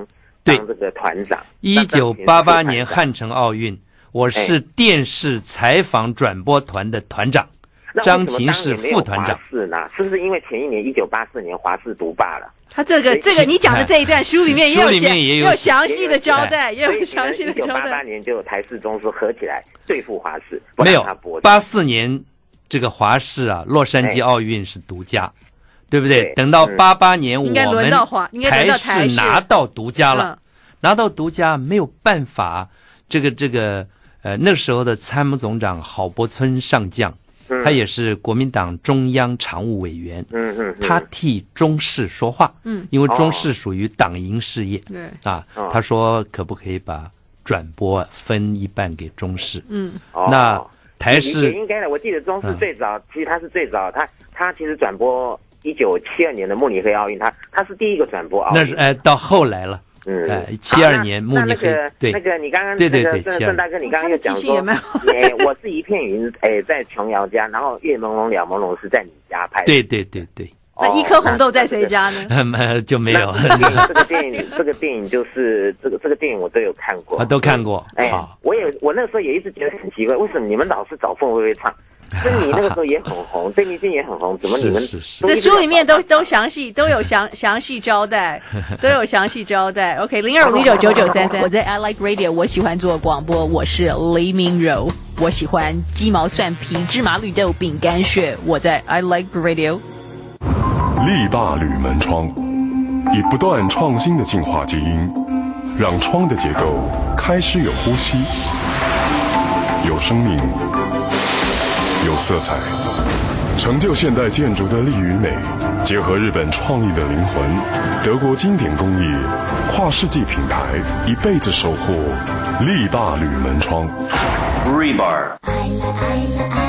当这个团长。 一九八八年汉城奥运，我是电视采访转播团的团长，张琴是副团长。 是呢？是不是因为前一年一九八四年华视独霸了？ 他这个这个你讲的这一段书里面也有书里面也有有详细的交代，也有详细的交代。 一九八八年就有台视中视合起来对付华视， 没有八四年这个华视啊，洛杉矶奥运是独家，对不对？等到八八年我们台视拿到独家了，拿到独家没有办法，这个这个呃那时候的参谋总长郝柏村上将。他也是国民党中央常务委员， 嗯嗯， 他替中视说话，嗯，因为中视属于党营事业，对啊，他说可不可以把转播分一半给中视？嗯，那台视也应该的。我记得中视最早，其实他是最早，他他其实转播一九七二年的慕尼黑奥运，他他是第一个转播奥运， 那是哎到后来了。嗯，哎，七二年慕尼黑，对， 那个你刚刚对对对， 郑大哥，你刚刚又讲说，哎，我是一片云，哎，在琼瑶家，然后月朦胧了朦胧是在你家拍的， 对对对对。 那一颗红豆在谁家呢？ 就没有。 这个电影，这个电影就是这个这个电影我都有看过， 啊，都看过。 哎，我也我那个时候也一直觉得很奇怪，为什么你们老是找凤薇薇唱？珍妮那个时候也很红，邓丽君也很红，怎么你们这书里面都都详细都有详详细交代，都有详细交代。OK， 零二五零九九九三三，我在 I Like Radio， 我喜欢做广播，我是黎明柔，我喜欢鸡毛蒜皮、芝麻绿豆饼干屑，我在 I Like Radio。 力霸铝门窗，以不断创新的进化基因，让窗的结构开始有呼吸，有生命。有色彩，成就现代建筑的力与美，结合日本创意的灵魂，德国经典工艺，跨世纪品牌，一辈子守护力霸铝门窗。Rebar。I like I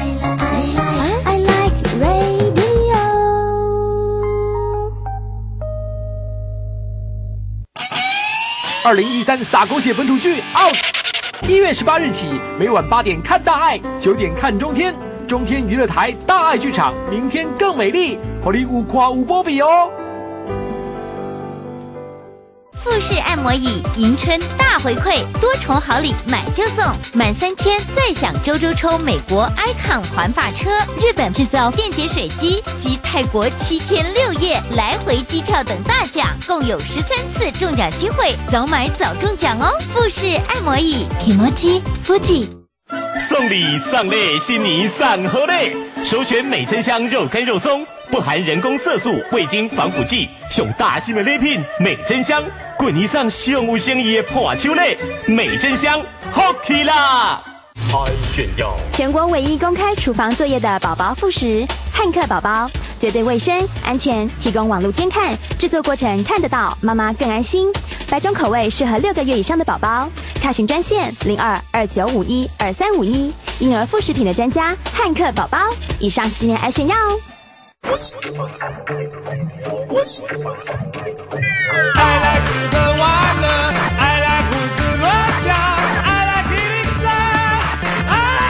like I like radio。 二零一三撒狗血本土剧 out， 一月十八日起，每晚八点看大爱，九点看中天。中天娱乐台大爱剧场，明天更美丽，火力五夸五波比哦。 富士按摩椅迎春大回馈，多重好礼买就送，满三千再享周周抽美国 Icon 环法车、日本制造电解水机及泰国七天六夜来回机票等大奖，共有十三次中奖机会，早买早中奖哦！富士按摩椅 Kimochi Fuji。 送礼送礼，新年送好礼！首选美珍香肉干肉松，不含人工色素、味精、防腐剂，上大型的礼品美珍香，滚以上上有诚意的破手礼，美珍香好起啦！ 爱炫耀， 全国唯一公开厨房作业的宝宝副食汉克宝宝，绝对卫生安全，提供网络监看，制作过程看得到，妈妈更安心。百种口味适合六个月以上的宝宝，洽询专线零二二九五一二三五一。婴儿副食品的专家汉克宝宝。以上是今天爱炫耀哦。 I like 吃喝玩乐 I like 胡思乱想 I like 一零三 I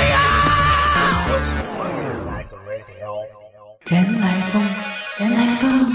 like radio 原来风原来风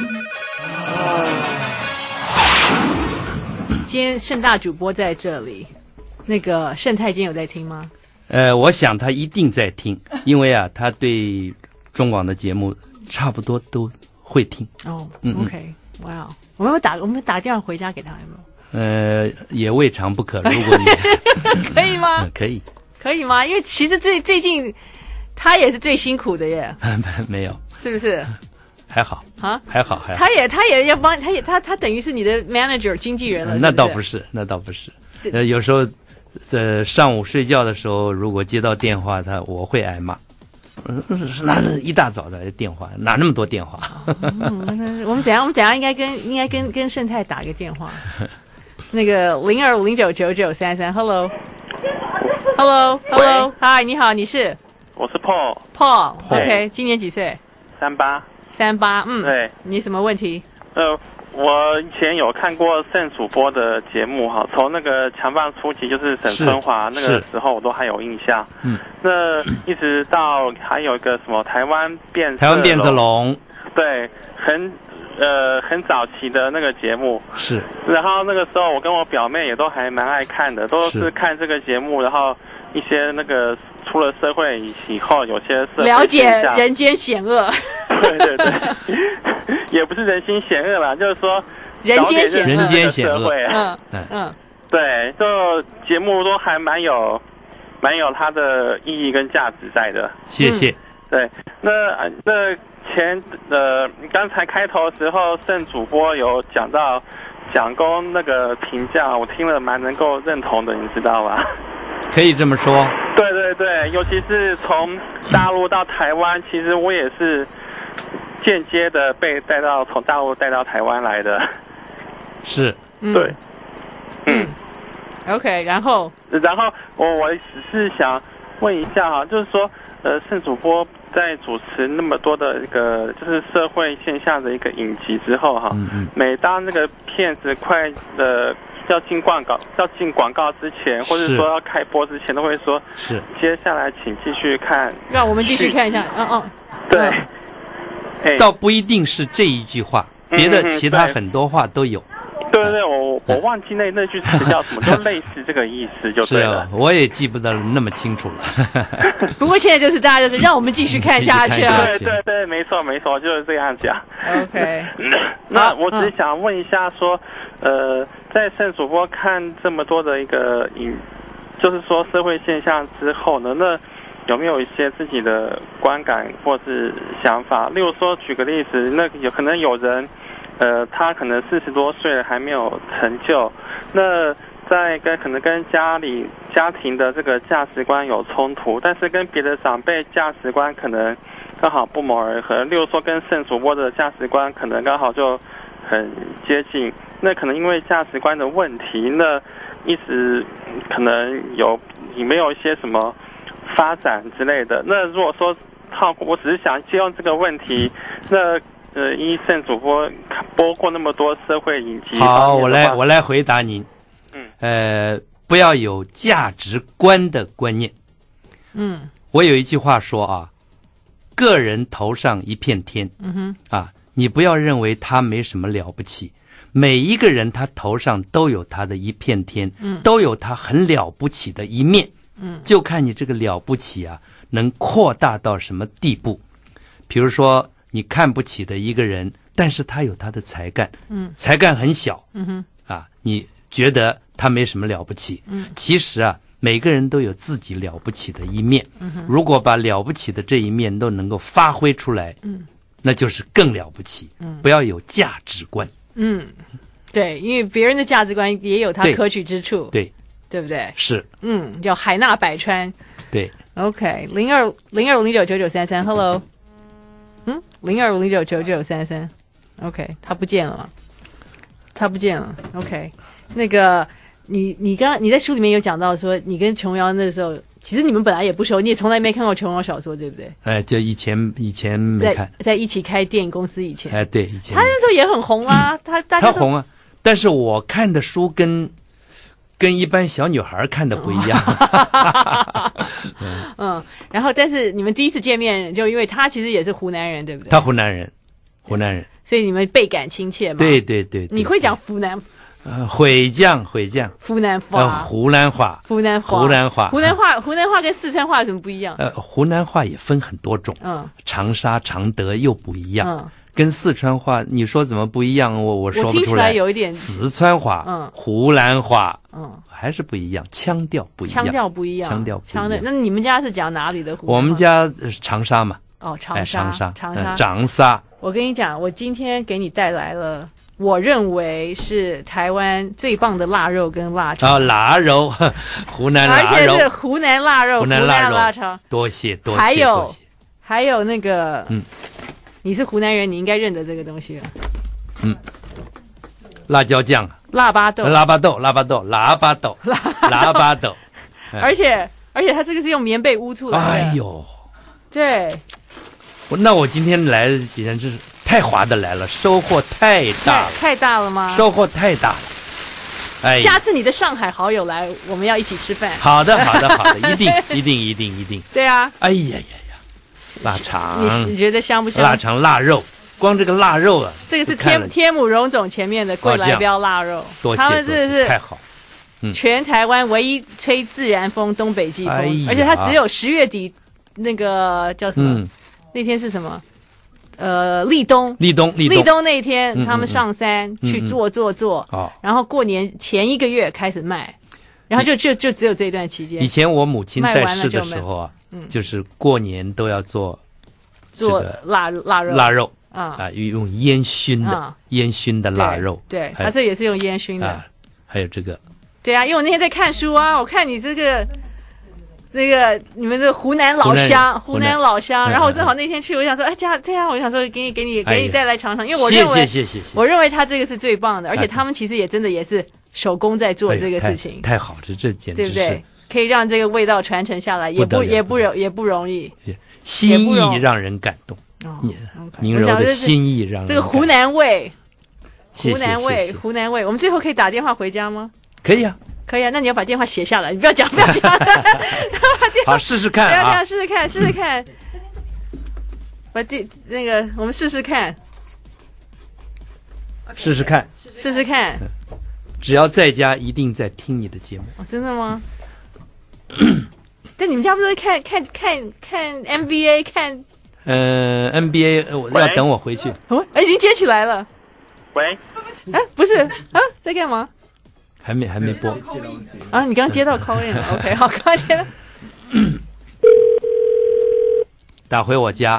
今天盛大主播在这里，那个盛太今天有在听吗？ 呃，我想他一定在听，因为啊，他对中广的节目差不多都会听。 哦，嗯 ，OK， 哇、wow ，我们要打，我们打电话回家给他，有没有？ 呃，也未尝不可。如果你可以吗、 嗯？可以， 可以吗？因为其实最最近他也是最辛苦的耶。 没有， 是不是？ 还好啊， 还好，还好。 他也他也要帮，他也他他等于是你的 manager 经纪人了。 那倒不是，那倒不是。呃，有时候，呃，上午睡觉的时候，如果接到电话，他我会挨骂。哪一大早的电话，哪那么多电话？ 嗯、我们等下，我们等下应该跟应该跟跟盛太打一个电话。那个零二五零九九九三三 ，Hello，Hello，Hello， 嗨，你好，你是？ 我是 Paul。Paul，OK， 今年几岁？ 三八。 三八，嗯， 对。 你什么问题？ 呃，我以前有看过盛主播的节目哈，从那个强棒初期就是沈春华那个时候，我都还有印象。嗯。那一直到还有一个什么台湾变色台湾变色龙， 对，很呃很早期的那个节目是。 然后那个时候我跟我表妹也都还蛮爱看的，都是看这个节目，然后一些那个出了社会以后，有些社会了解人间险恶。 对对对，也不是人心险恶啦，就是说人间险恶， 人间险恶。 嗯嗯， 对，就节目都还蛮有蛮有它的意义跟价值在的。 谢谢。 嗯、对，那那前呃刚才开头的时候，盛主播有讲到蒋公那个评价，我听了蛮能够认同的，你知道吗？ 可以这么说。 对对对，尤其是从大陆到台湾，其实我也是间接的被带到从大陆带到台湾来的。 是。 对。嗯。 OK， 然后。 然后我我只是想问一下哈，就是说，呃，盛主播在主持那么多的一个就是社会现象的一个影集之后哈， 嗯嗯每当那个片子快呃。要进广告，要进广告之前，或者说要开播之前，都会说是接下来请继续看。 让我们继续看一下，嗯嗯， 对， 嗯、倒不一定是这一句话，别的其他很多话都有。 对对对，我我忘记那那句词叫什么，就类似这个意思就对了。 是啊，我也记不得那么清楚了。 不过现在就是大家就是让我们继续看下去啊。 对对对，没错没错，就是这样讲。 OK， 那我只是想问一下说，呃。在盛主播看这么多的一个影，就是说社会现象之后呢，那有没有一些自己的观感或是想法？例如说，举个例子，那有可能有人，呃，他可能四十多岁了还没有成就，那在跟可能跟家里家庭的这个价值观有冲突，但是跟别的长辈价值观可能刚好不谋而合。例如说，跟盛主播的价值观可能刚好就很接近。那可能因为价值观的问题，那一直可能有你没有一些什么发展之类的。那如果说套过，我只是想借用这个问题，那呃，依盛主播播过那么多社会影集， 好，我来我来回答您。 嗯， 呃，不要有价值观的观念。 嗯， 我有一句话说啊，个人头上一片天。 嗯哼， 啊，你不要认为他没什么了不起。每一个人他头上都有他的一片天， 嗯， 都有他很了不起的一面， 嗯， 就看你这个了不起啊，能扩大到什么地步。比如说，你看不起的一个人，但是他有他的才干， 嗯， 才干很小， 嗯哼， 啊，你觉得他没什么了不起， 嗯， 其实啊，每个人都有自己了不起的一面， 嗯哼， 如果把了不起的这一面都能够发挥出来， 嗯， 那就是更了不起， 嗯， 不要有价值观。 嗯，对，因为别人的价值观也有他可取之处， 对， 对不对？ 是， 嗯，叫海纳百川。 对 ，OK， 零二零二五零九九九三三 ，Hello， 嗯，零二五零九九九三三 ，OK， 他不见了吗？他不见了 ，OK， 那个你你刚你在书里面有讲到说，你跟琼瑶那时候。其实你们本来也不熟，你也从来没看过琼瑶小说，对不对？ 哎，就以前以前没看， 在在一起开电影公司以前， 哎，对，以前他那时候也很红啊，他大家他红啊，但是我看的书跟跟一般小女孩看的不一样。 嗯, 嗯，然后但是你们第一次见面，就因为他其实也是湖南人，对不对？ 他湖南人，湖南人， 所以你们倍感亲切嘛。 对对 对, 对， 你会讲湖南？ 呃，会讲会讲， 湖南话、 呃，湖南话， 湖南话， 湖南话， 湖南话，湖南话跟四川话有什么不一样？ 呃，湖南话也分很多种， 嗯， 长沙、常德又不一样， 嗯， 跟四川话，你说怎么不一样？我我说不出来。 我听起来有一点四川话， 嗯， 湖南话， 嗯， 还是不一样，腔调不一样， 腔调不一样， 腔调不一样。 腔调，那你们家是讲哪里的湖南话？ 我们家是长沙嘛。 哦，长沙，长沙， 长沙， 长沙。 我跟你讲，我今天给你带来了。我认为是台湾最棒的腊肉跟腊肠。 哦，腊肉，湖南腊肉， 而且是湖南腊肉， 湖南腊肉腊肠。 多谢多谢， 还有多谢还有那个， 嗯， 你是湖南人，你应该认得这个东西了。 嗯，辣椒酱， 腊八豆， 腊八豆，腊八豆，腊八豆，腊八豆。 而且而且它这个是用棉被捂出来的。 哎呦， 对， 那我今天来简直是。太划得来了，收获太大了， 太大了吗？ 收获太大了，哎， 下次你的上海好友来，我们要一起吃饭。 好的，好的，好的，一定，一定，一定，一定。 对啊。 哎呀呀呀，腊肠， 你你觉得香不香？ 腊肠、腊肉， 光这个腊肉啊， 这个是天天母荣总前面的贵来标腊肉， 多谢他们这是太好。 嗯、全台湾唯一吹自然风东北季风，哎、而且它只有十月底那个叫什么？嗯、那天是什么？呃，立冬， 立冬， 立冬那一天，嗯、他们上山、嗯、去做做做， 嗯、 然后过年前一个月开始卖，然后就就就只有这一段期间。 以前我母亲在世的时候啊，嗯、就是过年都要做做腊腊肉， 腊肉啊啊，用烟熏的、啊、烟熏的腊肉， 对，它这也是用烟熏的， 啊、还有这个。 对啊，因为我那天在看书啊，我看你这个这个你们这个湖南老乡，湖南老乡，然后我正好那天去，我想说，哎，这样这样，我想说给你给你给你带来尝尝，因为我认为， 谢谢谢谢， 我认为他这个是最棒的，而且他们其实也真的也是手工在做这个事情， 太好，这这简直对不对？可以让这个味道传承下来，也不也不容也不容易， 心意让人感动，您柔的心意让人这个湖南味，湖南味，湖南味，我们最后可以打电话回家吗？ 可以啊， 可以啊，那你要把电话写下来，你不要讲，不要讲。 好，试试看啊，不要讲，试试看，试试看。把电那个，我们试试看， 试试看， 试试看。 只要在家，一定在听你的节目。 哦，真的吗？但你们家不是看看看看 N B A 看？ 呃 ，N B A 我要等我回去。 哦，已经接起来了。 喂， 哎，不是啊，在干嘛？ 还没还没播啊！你刚接到 call in 了 ，OK， 好，刚接到。 打回我家。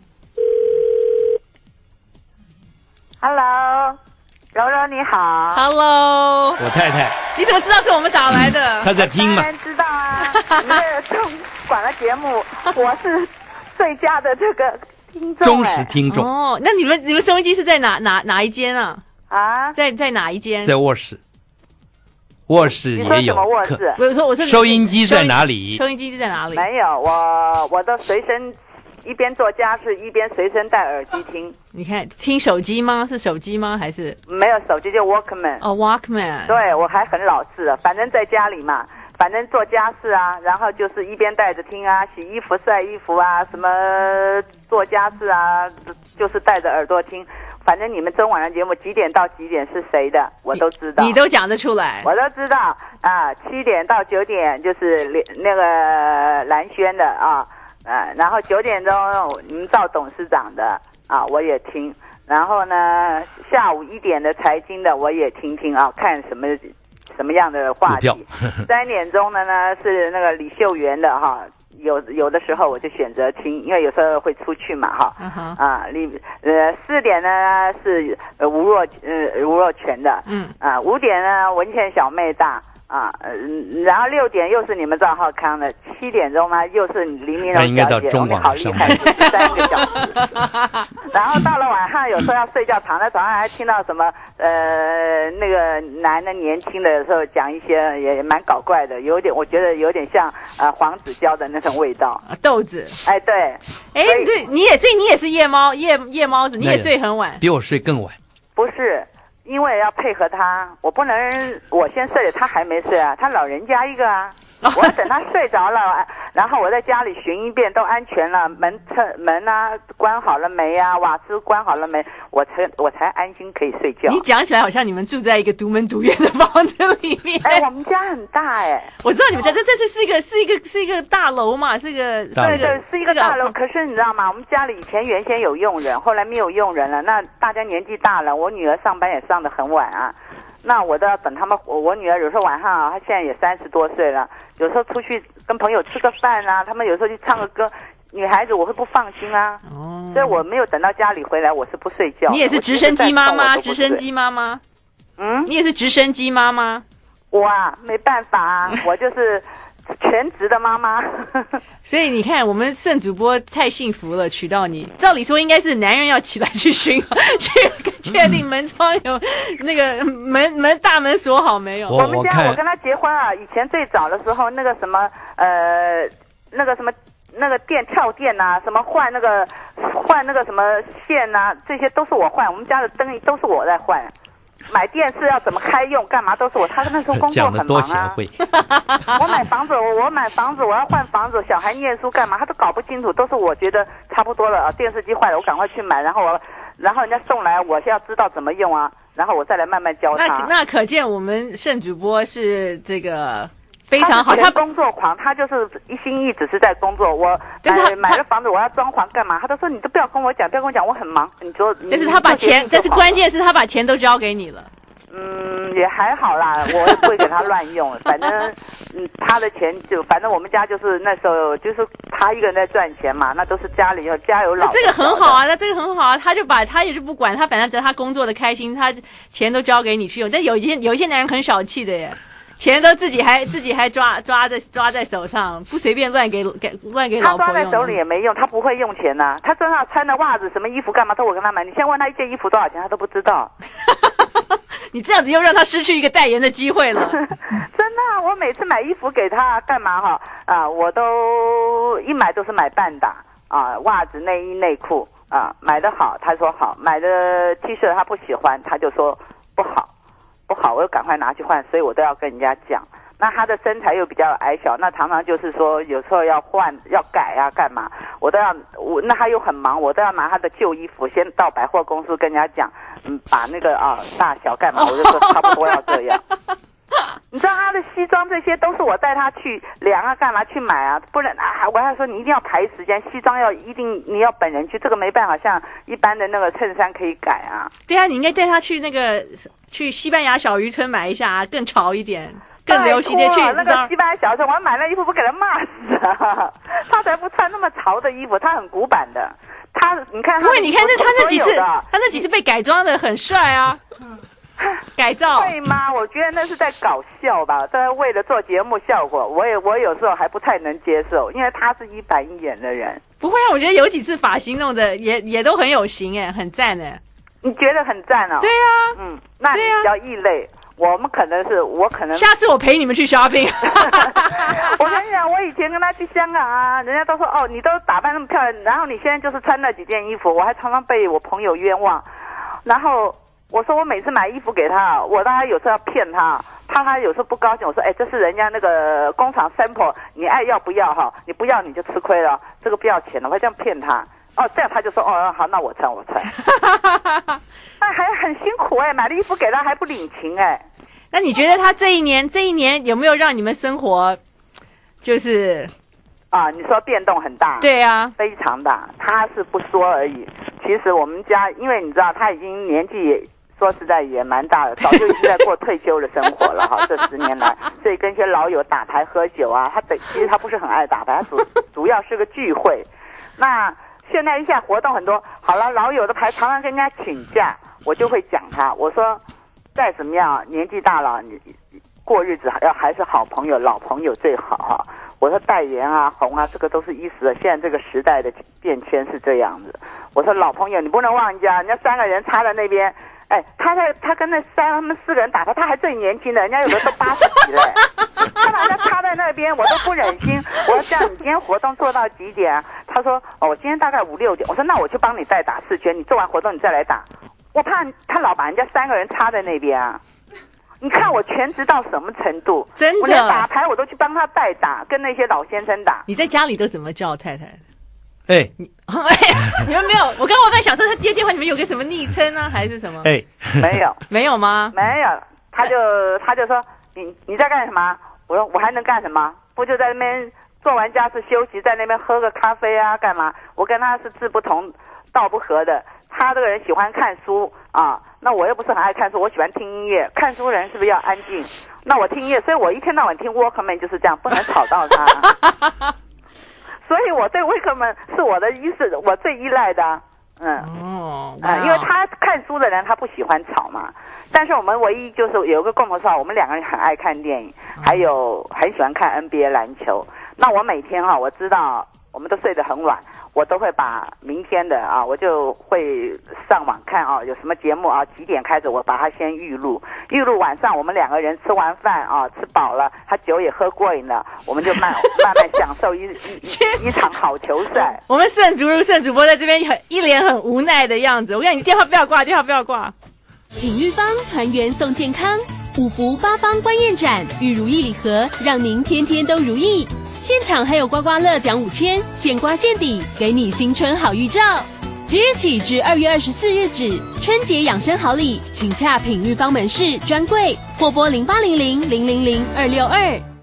Hello， 柔柔你好。 Hello， 我太太。 你怎么知道是我们打来的？ 她在听吗？ 当然知道啊，你这中广的节目，我是最佳的这个听众， 忠实听众。 哦，那你们你们收音机是在哪哪哪一间啊？ 啊， 在在哪一间？ 在卧室。卧室也有， 卧室？ 我说我说收音机在哪里？ 收音机在哪里？ 没有，我我都随身一边做家事一边随身戴耳机听。 你看，听手机吗？是手机吗？还是没有手机就 Walkman？ 哦 ，Walkman。 对，我还很老式了，反正在家里嘛，反正做家事啊，然后就是一边戴着听啊，洗衣服、晒衣服啊，什么做家事啊，就是戴着耳朵听。反正你们中晚上节目几点到几点是谁的，我都知道。 你, 你都讲得出来， 我都知道啊。七点到九点就是那个蓝轩的啊，啊，然后九点钟你们赵董事长的啊，我也听。然后呢，下午一点的财经的我也听听啊，看什么什么样的话题。三点钟的呢是那个李秀媛的哈。有有的时候我就选择听，因为有时候会出去嘛，哈， uh-huh. 啊，你呃四点呢是呃吴若呃吴若权的， 嗯， 啊五点呢文倩小妹大啊，呃，然后六点又是你们赵浩康的，七点钟呢又是黎明柔小姐，我们好厉害，三个小时，然后到了晚上有时候要睡觉，躺在床上还听到什么呃那个男的年轻的时候讲一些也蛮搞怪的，有点我觉得有点像呃黄子佼的那种味道， 啊豆子， 哎对， 哎对，你也所以你也是夜猫夜夜猫子，你也睡很晚， 比我睡更晚， 不是。因为要配合他，我不能我先睡了，他还没睡啊，他老人家一个啊，我要等他睡着了，然后我在家里巡一遍，都安全了，门侧门啊关好了没啊，瓦斯关好了没，我才我才安心可以睡觉。 你讲起来好像你们住在一个独门独院的房子里面。 哎，我们家很大哎， 我知道你们家这这是是一个是一个是一个大楼嘛，是一个对对是一个大楼。可是你知道吗？我们家里以前原先有佣人，后来没有佣人了，那大家年纪大了，我女儿上班也上得很晚啊。那我都要等他们，我我女儿有时候晚上啊，她现在也三十多岁了，有时候出去跟朋友吃个饭啊，他们有时候去唱个歌，女孩子我会不放心啊，哦，所以我没有等到家里回来，我是不睡觉。 你也是直升机妈妈，直升机妈妈，嗯，你也是直升机妈妈， 我啊没办法啊，我就是全职的妈妈。 所以你看，我们盛主播太幸福了，娶到你。照理说应该是男人要起来去巡，去确定门窗有那个门门大门锁好没有。 我们家我跟他结婚啊，以前最早的时候那个什么呃那个什么那个电跳电呐、啊，什么换那个换那个什么线呐、啊，这些都是我换。我们家的灯都是我在换。买电视要怎么开用干嘛都是我，他那时候工作很忙啊。我买房子，我我买房子，我要换房子，小孩念书干嘛，他都搞不清楚，都是我觉得差不多了。电视机坏了，我赶快去买，然后我然后人家送来，我是要知道怎么用啊，然后我再来慢慢教他。 那那可见我们盛主播是这个非常好， 他工作狂，他就是一心一只是在工作。我买买了房子，我要装潢干嘛？他都说你都不要跟我讲，不要跟我讲，我很忙。你说， 但是他把钱，但是关键是他把钱都交给你了。 嗯，也还好啦，我也不会给他乱用。反正，嗯，他的钱就反正我们家就是那时候就是他一个人在赚钱嘛，那都是家里有家有老。 那这个很好啊，那这个很好啊，他就把他也是不管他，反正只要他工作的开心，他钱都交给你去用。但有一些有一些男人很小气的耶。钱都自己还自己还抓抓在抓在手上，不随便乱给给乱给老婆用。 他抓在手里也没用，他不会用钱呐、啊。他身上穿的袜子、什么衣服干嘛都我跟他买。你先问他一件衣服多少钱，他都不知道。 你这样子又让他失去一个代言的机会了。 真的、啊，我每次买衣服给他干嘛哈啊，我都一买都是买半打啊，袜子、内衣、内裤啊，买的好他说好，买的 T 恤他不喜欢他就说不好。不好，我又赶快拿去换，所以我都要跟人家讲。那他的身材又比较矮小，那常常就是说有时候要换要改啊，干嘛？我都要我那他又很忙，我都要拿他的旧衣服先到百货公司跟人家讲，嗯，把那个啊大小干嘛？我就说差不多要这样。你知道他的西装这些都是我带他去量啊，干嘛去买啊？不然啊，我还说你一定要排时间，西装要一定你要本人去，这个没办法，像一般的那个衬衫可以改啊。 对啊，你应该带他去那个去西班牙小渔村买一下啊，更潮一点，更流行的去。 那个西班牙小渔村，我买那衣服不给他骂死啊！他才不穿那么潮的衣服，他很古板的。他你看他， 不会，你看那他那几次，他那几次被改装的很帅啊。改造会吗？我觉得那是在搞笑吧，在为了做节目效果。我也我有时候还不太能接受，因为他是一板一眼的人。 不会啊，我觉得有几次发型弄的也也都很有型哎，很赞哎。 你觉得很赞哦？ 对啊， 嗯，那你比较异类。我们可能是我可能下次我陪你们去 shopping。 我跟你讲，我以前跟他去香港啊，人家都说哦，你都打扮那么漂亮，然后你现在就是穿那几件衣服，我还常常被我朋友冤枉，然后。我说我每次买衣服给他，我当然有时候要骗他，怕他有时候不高兴。我说，哎，这是人家那个工厂 sample， 你爱要不要哈？你不要你就吃亏了，这个不要钱了，我会这样骗他。哦，这样他就说，哦，好，那我穿我穿。那还很辛苦哎，买了衣服给他还不领情哎。 那你觉得他这一年这一年有没有让你们生活就是啊？你说变动很大？ 对啊， 非常大。他是不说而已。其实我们家，因为你知道他已经年纪也。说实在也蛮大的，早就已经在过退休的生活了哈。这十年来，所以跟一些老友打牌喝酒啊，他本其实他不是很爱打牌，他主主要是个聚会。那现在一下活动很多，好了，老友的牌常常跟人家请假，我就会讲他，我说再怎么样，年纪大了，你过日子要还是好朋友，老朋友最好哈。我说代言啊、红啊，这个都是一时的。现在这个时代的变迁是这样子。我说老朋友，你不能忘人家，人家三个人插在那边。哎，他在他跟那三他们四个人打牌，他还最年轻的，人家有的都八十几了，他把他插在那边，我都不忍心。我说这样，你今天活动做到几点啊？他说哦，我今天大概五六点。我说那我去帮你再打四圈，你做完活动你再来打。我怕他老把人家三个人插在那边啊。你看我全职到什么程度？ 真的， 我连打牌我都去帮他代打，跟那些老先生打。 你在家里都怎么叫太太？ 哎， 你哎，你们没有？我刚刚我在想说，他接电话，你们有个什么昵称啊，还是什么？ 哎， 没有， 没有吗？ 没有，他就他就说你你在干什么？我说我还能干什么？不就在那边做完家事休息，在那边喝个咖啡啊，干嘛？我跟他是志不同道不合的。他这个人喜欢看书啊，那我又不是很爱看书，我喜欢听音乐。看书人是不是要安静？那我听音乐，所以我一天到晚听 Walkman 就是这样，不能吵到他。所以我对 Walkman 是我的依是我最依赖的，嗯， 哦， 啊、呃，因为他看书的人他不喜欢吵嘛。但是我们唯一就是有一个共同嗜好，我们两个人很爱看电影，还有很喜欢看 N B A 篮球。那我每天啊，我知道我们都睡得很晚。我都会把明天的啊，我就会上网看啊，有什么节目啊，几点开始，我把它先预录，预录晚上我们两个人吃完饭啊，吃饱了，他酒也喝过瘾了，我们就慢慢慢享受一一一场好球赛。 我们盛竹如盛主播在这边很一脸很无奈的样子，我跟你电话不要挂，电话不要挂。 品玉芳团圆送健康，五福八方观宴展与如意礼盒，让您天天都如意。现场还有刮刮乐奖五千，现刮现抵，给你新春好预兆。 即日起至二月二十四日止，春节养生好礼，请洽品玉芳门市专柜或拨零八零零零零零二六二。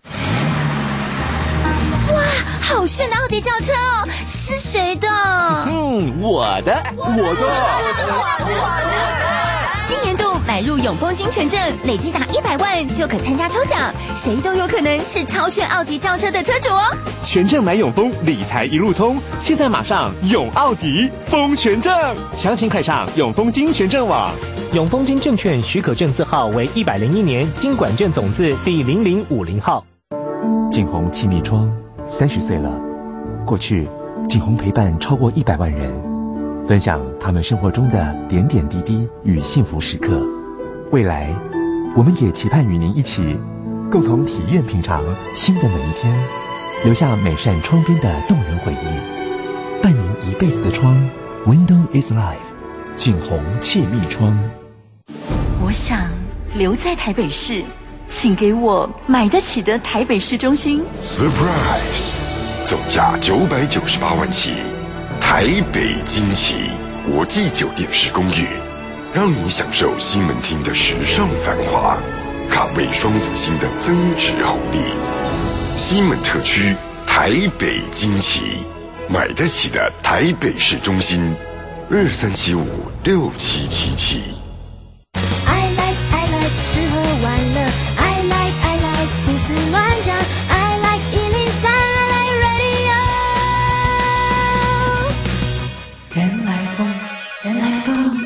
哇，好炫的奥迪轿车哦！是谁的？ 嗯，我的，我的， 我的。今年度买入永丰金权证，累计达一百万就可参加抽奖，谁都有可能是超炫奥迪轿车的车主哦！ 权证买永丰，理财一路通，现在马上永奥迪丰权证，详情快上永丰金权证网。 永丰金证券许可证字号为一百零一年金管证总字第零零五零号。 景宏气密窗三十岁了，过去景宏陪伴超过一百万人，分享他们生活中的点点滴滴与幸福时刻。未来，我们也期盼与您一起，共同体验品尝新的每一天，留下每扇窗边的动人回忆。伴您一辈子的窗 ，Window is life， 景宏气密窗。 我想留在台北市，请给我买得起的台北市中心。 Surprise， 总价九百九十八万起。台北惊奇国际酒店式公寓，让你享受西门町的时尚繁华，卡位双子星的增值红利。西门特区台北惊奇，买得起的台北市中心，二三七五六七七七。 I like I like 吃喝玩乐 I like I like 胡思乱想 I like 一零三 I like radio。 人来疯，人来疯。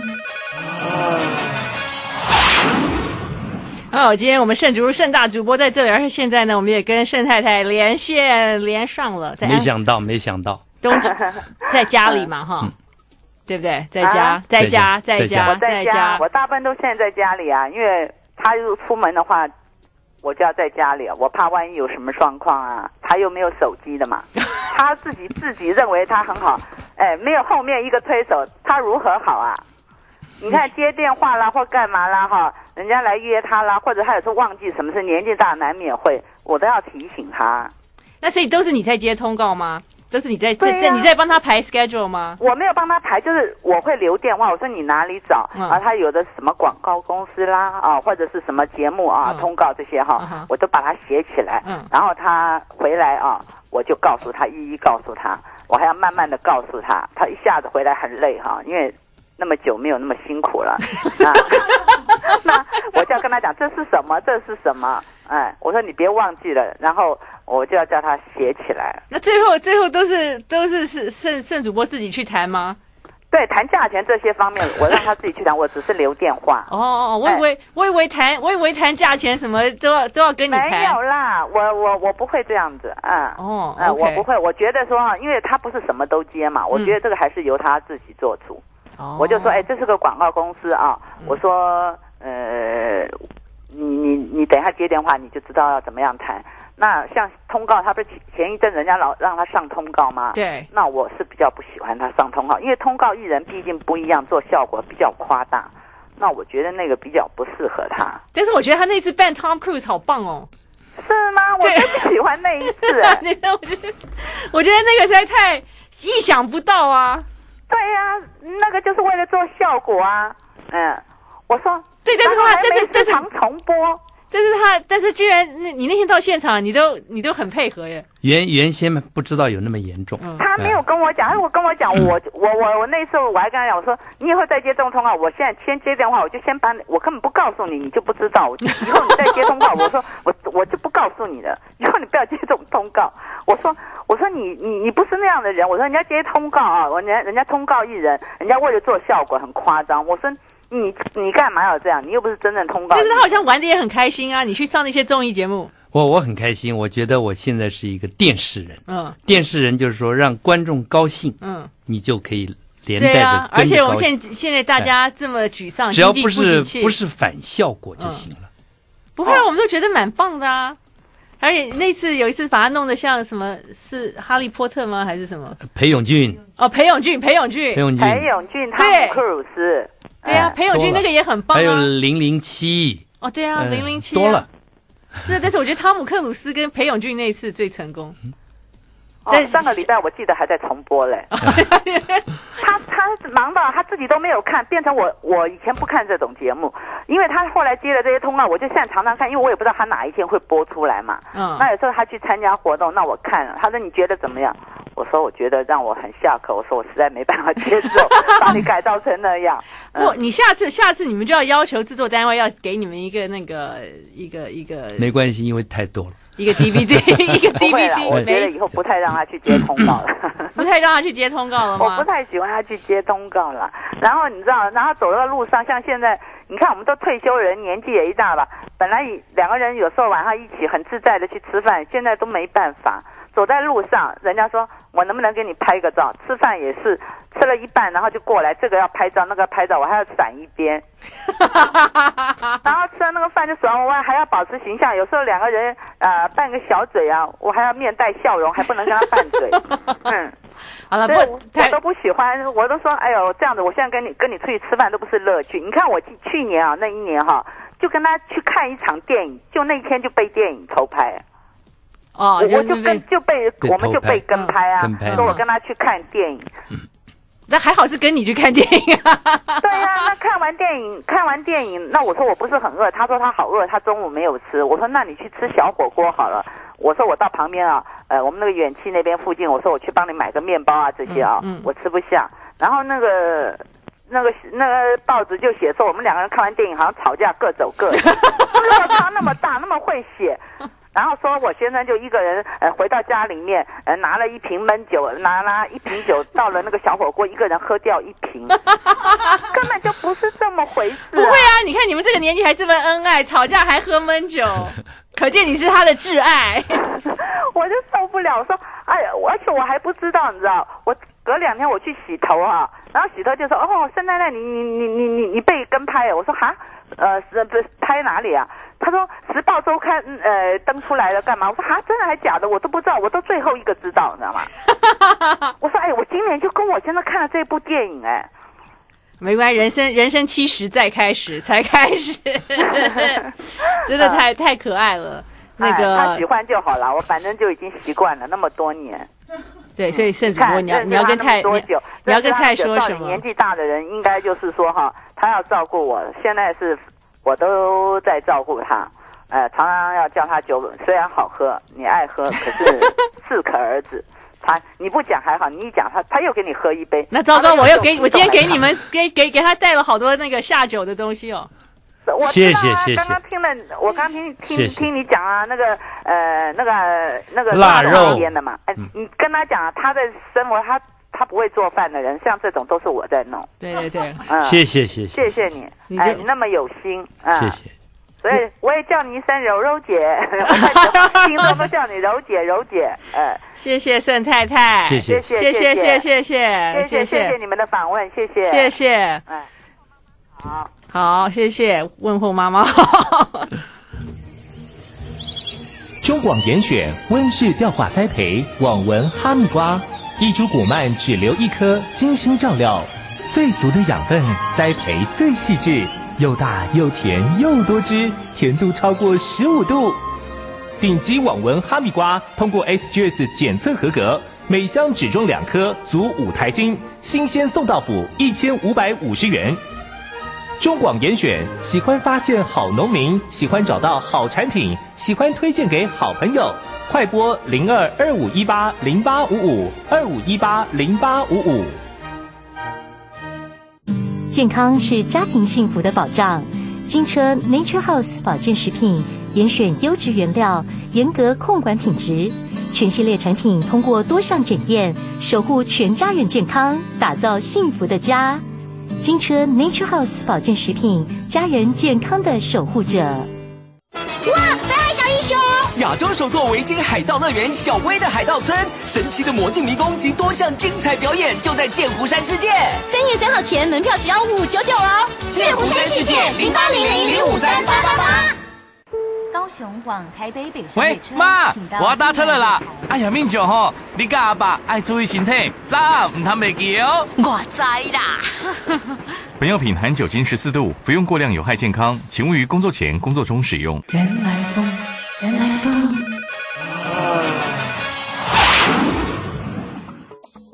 好，今天我们盛竹盛大主播在这里，而且现在呢，我们也跟盛太太连线连上了。 没想到，没想到， 都在家里嘛，哈。嗯，对不对？在家， 啊、 在家，在家， 我在家，我大部分都现在在家里啊，因为他又出门的话，我就要在家里，我怕万一有什么状况啊，他又没有手机的嘛，他自己自己认为他很好，哎，没有后面一个推手，他如何好啊？你看接电话啦，或干嘛啦，哈，人家来约他啦，或者他有时候忘记什么事，年纪大难免会，我都要提醒他。 那所以都是你在接通告吗？都是你在在、啊、你在帮他排 schedule 吗？ 我没有帮他排，就是我会留电话，我说你哪里找、嗯、啊？他有的什么广告公司啦啊，或者是什么节目啊、嗯、通告这些哈、嗯，我都把它写起来。嗯，然后他回来啊，我就告诉他，一一告诉他，我还要慢慢的告诉他，他一下子回来很累哈，因为那么久没有那么辛苦了。那, 那我就要跟他讲这是什么，这是什么？哎，我说你别忘记了，然后我就要叫他写起来。 那最后最后都是都是是盛盛主播自己去谈吗？ 对，谈价钱这些方面，我让他自己去谈，我只是留电话。 哦哦，我以为、哎、我以为谈我以为谈价钱什么都要都要跟你谈。 没有啦，我我我不会这样子，嗯哦， 嗯、okay 我不会，我觉得说，因为他不是什么都接嘛，我觉得这个还是由他自己做主。哦、嗯，我就说，哎，这是个广告公司啊，嗯、我说，呃。你你你等一下接电话，你就知道要怎么样谈。那像通告，他不是前一阵人家老让他上通告吗？ 对。 那我是比较不喜欢他上通告，因为通告艺人毕竟不一样，做效果比较夸大。那我觉得那个比较不适合他。 但是我觉得他那次扮 Tom Cruise 好棒哦。 是吗？我最喜欢那一次、欸。 那我觉得，我觉得那个实在太意想不到啊。 对呀、啊，那个就是为了做效果啊。嗯，我说。 对，但是他，但是但是常重播， 但是他，但是居然，那你那天到现场，你都你都很配合耶。 原原先不知道有那么严重， 嗯、他没有跟我讲，他如果跟我讲，我我我我那时候我还跟他讲，我说你以后再接这种通告，我现在先接电话，我就先把你，我根本不告诉你，你就不知道，以后你再接通告，我说我我就不告诉你了，以后你不要接这种通告。我说我说你你你不是那样的人，我说人家接通告啊，人家人家通告艺人，人家为了做效果很夸张，我说。你你干嘛要这样？你又不是真正通告。 但是他好像玩的也很开心啊！你去上那些综艺节目， 我我很开心。我觉得我现在是一个电视人，嗯，电视人就是说让观众高兴，嗯，你就可以连带的跟着高兴。对啊， 而且我们现在现在大家这么沮丧， 只要不是不是反效果就行了。嗯、 不会、啊，我们都觉得蛮棒的啊！而且那次有一次把它弄得像什么是哈利波特吗？还是什么？ 裴勇俊哦，裴勇俊，裴勇俊， 裴勇俊， 裴勇俊，汤姆克鲁斯。 对啊，裴勇俊那个也很棒啊。 还有零零七哦，对啊，零零七多了。 是，但是我觉得汤姆克鲁斯跟裴勇俊那一次最成功。 哦，上个礼拜我记得还在重播嘞。他他忙到他自己都没有看，变成我我以前不看这种节目，因为他后来接了这些通告，我就现在常常看，因为我也不知道他哪一天会播出来嘛。嗯。那有时候他去参加活动，那我看了，他说你觉得怎么样？我说我觉得让我很下课，我说我实在没办法接受，把你改造成那样。 不、嗯，你下次下次你们就要要求制作单位要给你们一个那个一个一个。 没关系，因为太多了。 一个 D V D， 一个 D V D， 我觉得以后不太让他去接通告了， 不太让他去接通告了吗？ 我不太喜欢他去接通告了。然后你知道，然后走到路上，像现在，你看我们都退休人，年纪也一大了，本来两个人有时候晚上一起很自在的去吃饭，现在都没办法。走在路上，人家说我能不能给你拍个照？吃饭也是吃了一半，然后就过来，这个要拍照，那个拍照，我还要闪一边。然后吃了那个饭就爽，我还要保持形象。有时候两个人呃拌个小嘴啊，我还要面带笑容，还不能跟他拌嘴。嗯， 好了，不， 我都不喜欢，我都说，哎呦，这样子，我现在跟你跟你出去吃饭都不是乐趣。你看我去年啊，那一年哈、啊，就跟他去看一场电影，就那天就被电影偷拍。 哦， 我就跟就被我们就被跟拍啊， 嗯、 说我跟他去看电影， 那还好是跟你去看电影啊。 对呀、啊，那看完电影看完电影，那我说我不是很饿，他说他好饿，他中午没有吃，我说那你去吃小火锅好了。我说我到旁边啊，呃，我们那个远期那边附近，我说我去帮你买个面包啊这些啊，嗯嗯、我吃不下。然后那个那个那个报纸就写说我们两个人看完电影好像吵架各走各的，落差那么大，那么会写。然后说我先生就一个人呃回到家里面呃拿了一瓶闷酒，拿拿一瓶酒到了那个小火锅，一个人喝掉一瓶，根本就不是这么回事、啊。 不会啊，你看你们这个年纪还这么恩爱，吵架还喝闷酒，可见你是他的挚爱。 我就受不了，我说哎呀，而且我还不知道，你知道，我隔两天我去洗头啊，然后洗头就说哦，沈太太你你你你你你被跟拍，我说哈呃是不是拍哪里啊？他说《时报周刊》呃登出来了干嘛？我说哈，真的还假的？我都不知道，我都最后一个知道，你知道吗？我说哎，我今年就跟我现在看了这部电影哎， 没关系，人生人生七十再开始才开始，真的太、呃、太可爱了。那个、 哎、他喜欢就好了，我反正就已经习惯了那么多年。 对，所以盛主播你要你要跟太你你要跟太说什么？ 年纪大的人应该就是说哈，他要照顾我，现在是。我都在照顾他，呃，常常要叫他酒，虽然好喝，你爱喝，可是适可而止。他你不讲还好，你一讲他他又给你喝一杯。 那糟糕，我又给我今天给你们给给给他带了好多那个下酒的东西哦。 我谢谢谢谢。 刚刚听了，我刚听听谢谢听你讲啊，那个呃那个那个腊肉腌的嘛，哎、呃，你跟他讲他的生活他。他不会做饭的人，像这种都是我在弄。 对对对， 嗯， 谢谢谢谢，谢谢你，你哎，你那么有心，嗯， 谢谢。 所以我也叫你一声柔柔姐，我听众都叫你柔姐柔姐，呃， 谢谢盛太太， 谢谢谢谢谢谢谢谢谢谢谢谢你们的访问，谢谢谢谢， 哎，好， 好，谢谢问候妈妈。 中广严选温室吊挂栽培网纹哈密瓜。一株果蔓只留一颗，精心照料，最足的养分，栽培最细致，又大又甜又多汁，甜度超过十五度。顶级网纹哈密瓜通过 S G S 检测合格，每箱只装两颗，足五台斤，新鲜送到府，一千五百五十元。中广严选，喜欢发现好农民，喜欢找到好产品，喜欢推荐给好朋友。快拨零二二五一八零八五五二五一八零八五五。 健康是家庭幸福的保障。金车 Nature House 保健食品严选优质原料，严格控管品质，全系列产品通过多项检验，守护全家人健康，打造幸福的家。金车 Nature House 保健食品，家人健康的守护者。 哇，北海小英雄！亚洲首座维京海盗乐园小威的海盗村，神奇的魔镜迷宫及多项精彩表演就在剑湖山世界。 三月三号前门票只要五九九哦。 剑湖山世界零八零零零五三八八八。 高雄往台北北上喂，妈，我要搭车了啦！哎呀，命久吼，你跟阿爸爱注意身体，早唔通袂记哦。 我知啦。 本药品含酒精十四度，服用过量有害健康，请勿于工作前、工作中使用。 原来风，原来风。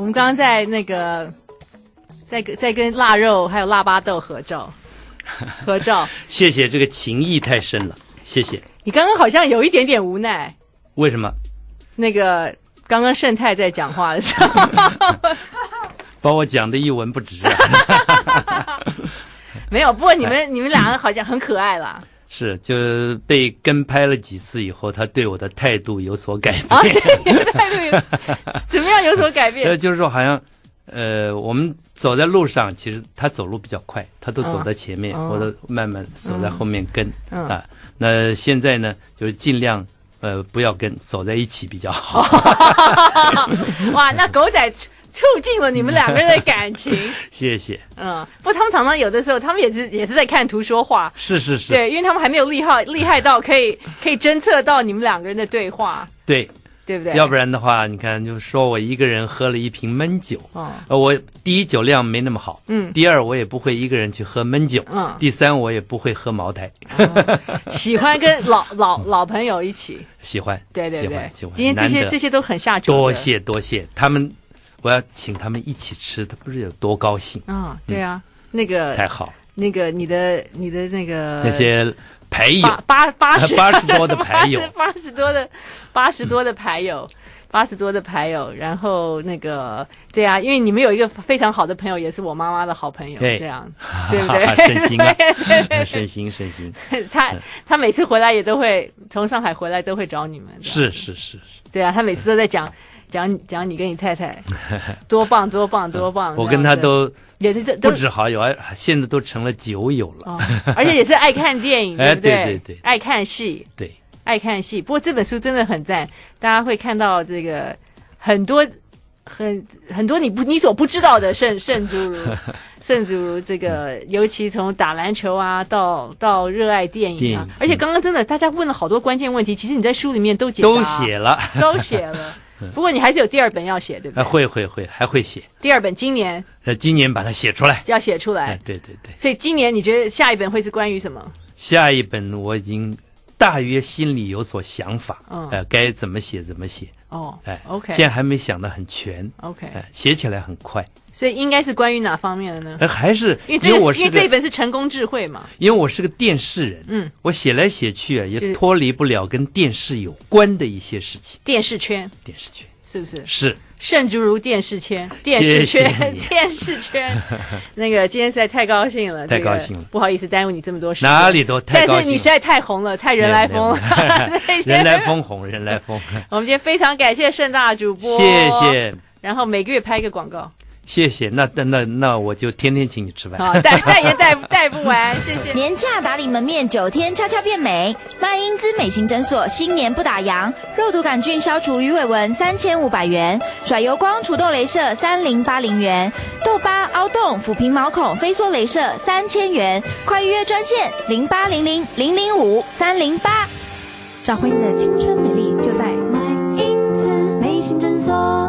们刚刚在那个在在跟腊肉还有腊八豆合照，合照。 谢谢，这个情谊太深了，谢谢。 你刚刚好像有一点点无奈， 为什么？ 那个刚刚盛泰在讲话的时候， 把我讲的一文不值啊。 没有，不过你们你们两个好像很可爱啦。 是，就被跟拍了几次以后，他对我的态度有所改变。 啊，对，你的态度有怎么样有所改变？ 呃，就是说好像，呃，我们走在路上，其实他走路比较快，他都走在前面，哦、我都慢慢走在后面跟、嗯、啊。那现在呢，就是尽量呃不要跟，走在一起比较好。 哇，那狗仔促进了你们两个人的感情。 谢谢。 嗯，不过他们常常有的时候，他们也是也是在看图说话。 是是是。 对，因为他们还没有厉害厉害到可以可以侦测到你们两个人的对话。 对。 对不对？ 要不然的话，你看，就说我一个人喝了一瓶闷酒，哦，呃，我第一酒量没那么好，嗯，第二我也不会一个人去喝闷酒，嗯，第三我也不会喝茅台， 哦、喜欢跟老老老朋友一起， 喜欢， 对对对， 喜欢。 今天这些这些都很下酒， 多谢多谢他们，我要请他们一起吃，他不是有多高兴啊、哦？对啊，嗯、那个太好， 那个你的你的那个那些。牌友八八十八十多的牌友， 八十多的八十多的牌友，八十多的牌友。然后那个对啊，因为你们有一个非常好的朋友，也是我妈妈的好朋友， 对这样对不对？ 省心啊，省心省心。 他他每次回来也都会从上海回来都会找你们， 是是是是。 对啊，他每次都在讲讲讲你跟你太太多棒多棒多棒。 我跟他都。 也是不止好友，而现在都成了酒友了， 哦、而且也是爱看电影，对不对？ 哎、对对对， 爱看戏， 对， 爱看戏。不过这本书真的很赞，大家会看到这个很多很很多你不你所不知道的圣圣诸如圣诸如这个，尤其从打篮球啊到到热爱电影啊， 电影而且刚刚真的大家问了好多关键问题，其实你在书里面都解答都写了， 都写了。不过你还是有第二本要写，对不对？ 啊、会会会，还会写。 第二本今年， 呃，今年把它写出来， 要写出来。 哎、对对对。 所以今年你觉得下一本会是关于什么？ 下一本我已经大约心里有所想法，嗯，呃，该怎么写怎么写。 哦， 哎 ，OK， 现在还没想得很全。 OK， 哎，写起来很快。 所以应该是关于哪方面的呢？ 呃，还是因为这个， 因为我是因为这一本是成功智慧嘛。 因为我是个电视人，嗯，我写来写去啊，也脱离不了跟电视有关的一些事情。 电视圈， 电视圈是不是？ 是。 圣诸如电视圈，电视圈，电视圈。那个今天实在太高兴了， 太高兴了， 这个、不好意思耽误你这么多时间。 哪里都太高兴了， 但是你实在太红了，太人来疯了， 人来疯红，人来疯。 我们今天非常感谢盛大主播， 谢谢。 然后每个月拍一个广告。 谢谢，那那那那我就天天请你吃饭。 好，代代言带带不完，谢谢。 年假打理门面，九天悄悄变美。麦因兹美型诊所新年不打烊，肉毒杆菌消除鱼尾纹三千五百元，甩油光除痘雷射三零八零元，痘疤凹洞抚平毛孔飞梭雷射三千元，快预约专线零八零零零零五三零八。找回你的青春美丽，就在麦因兹美型诊所。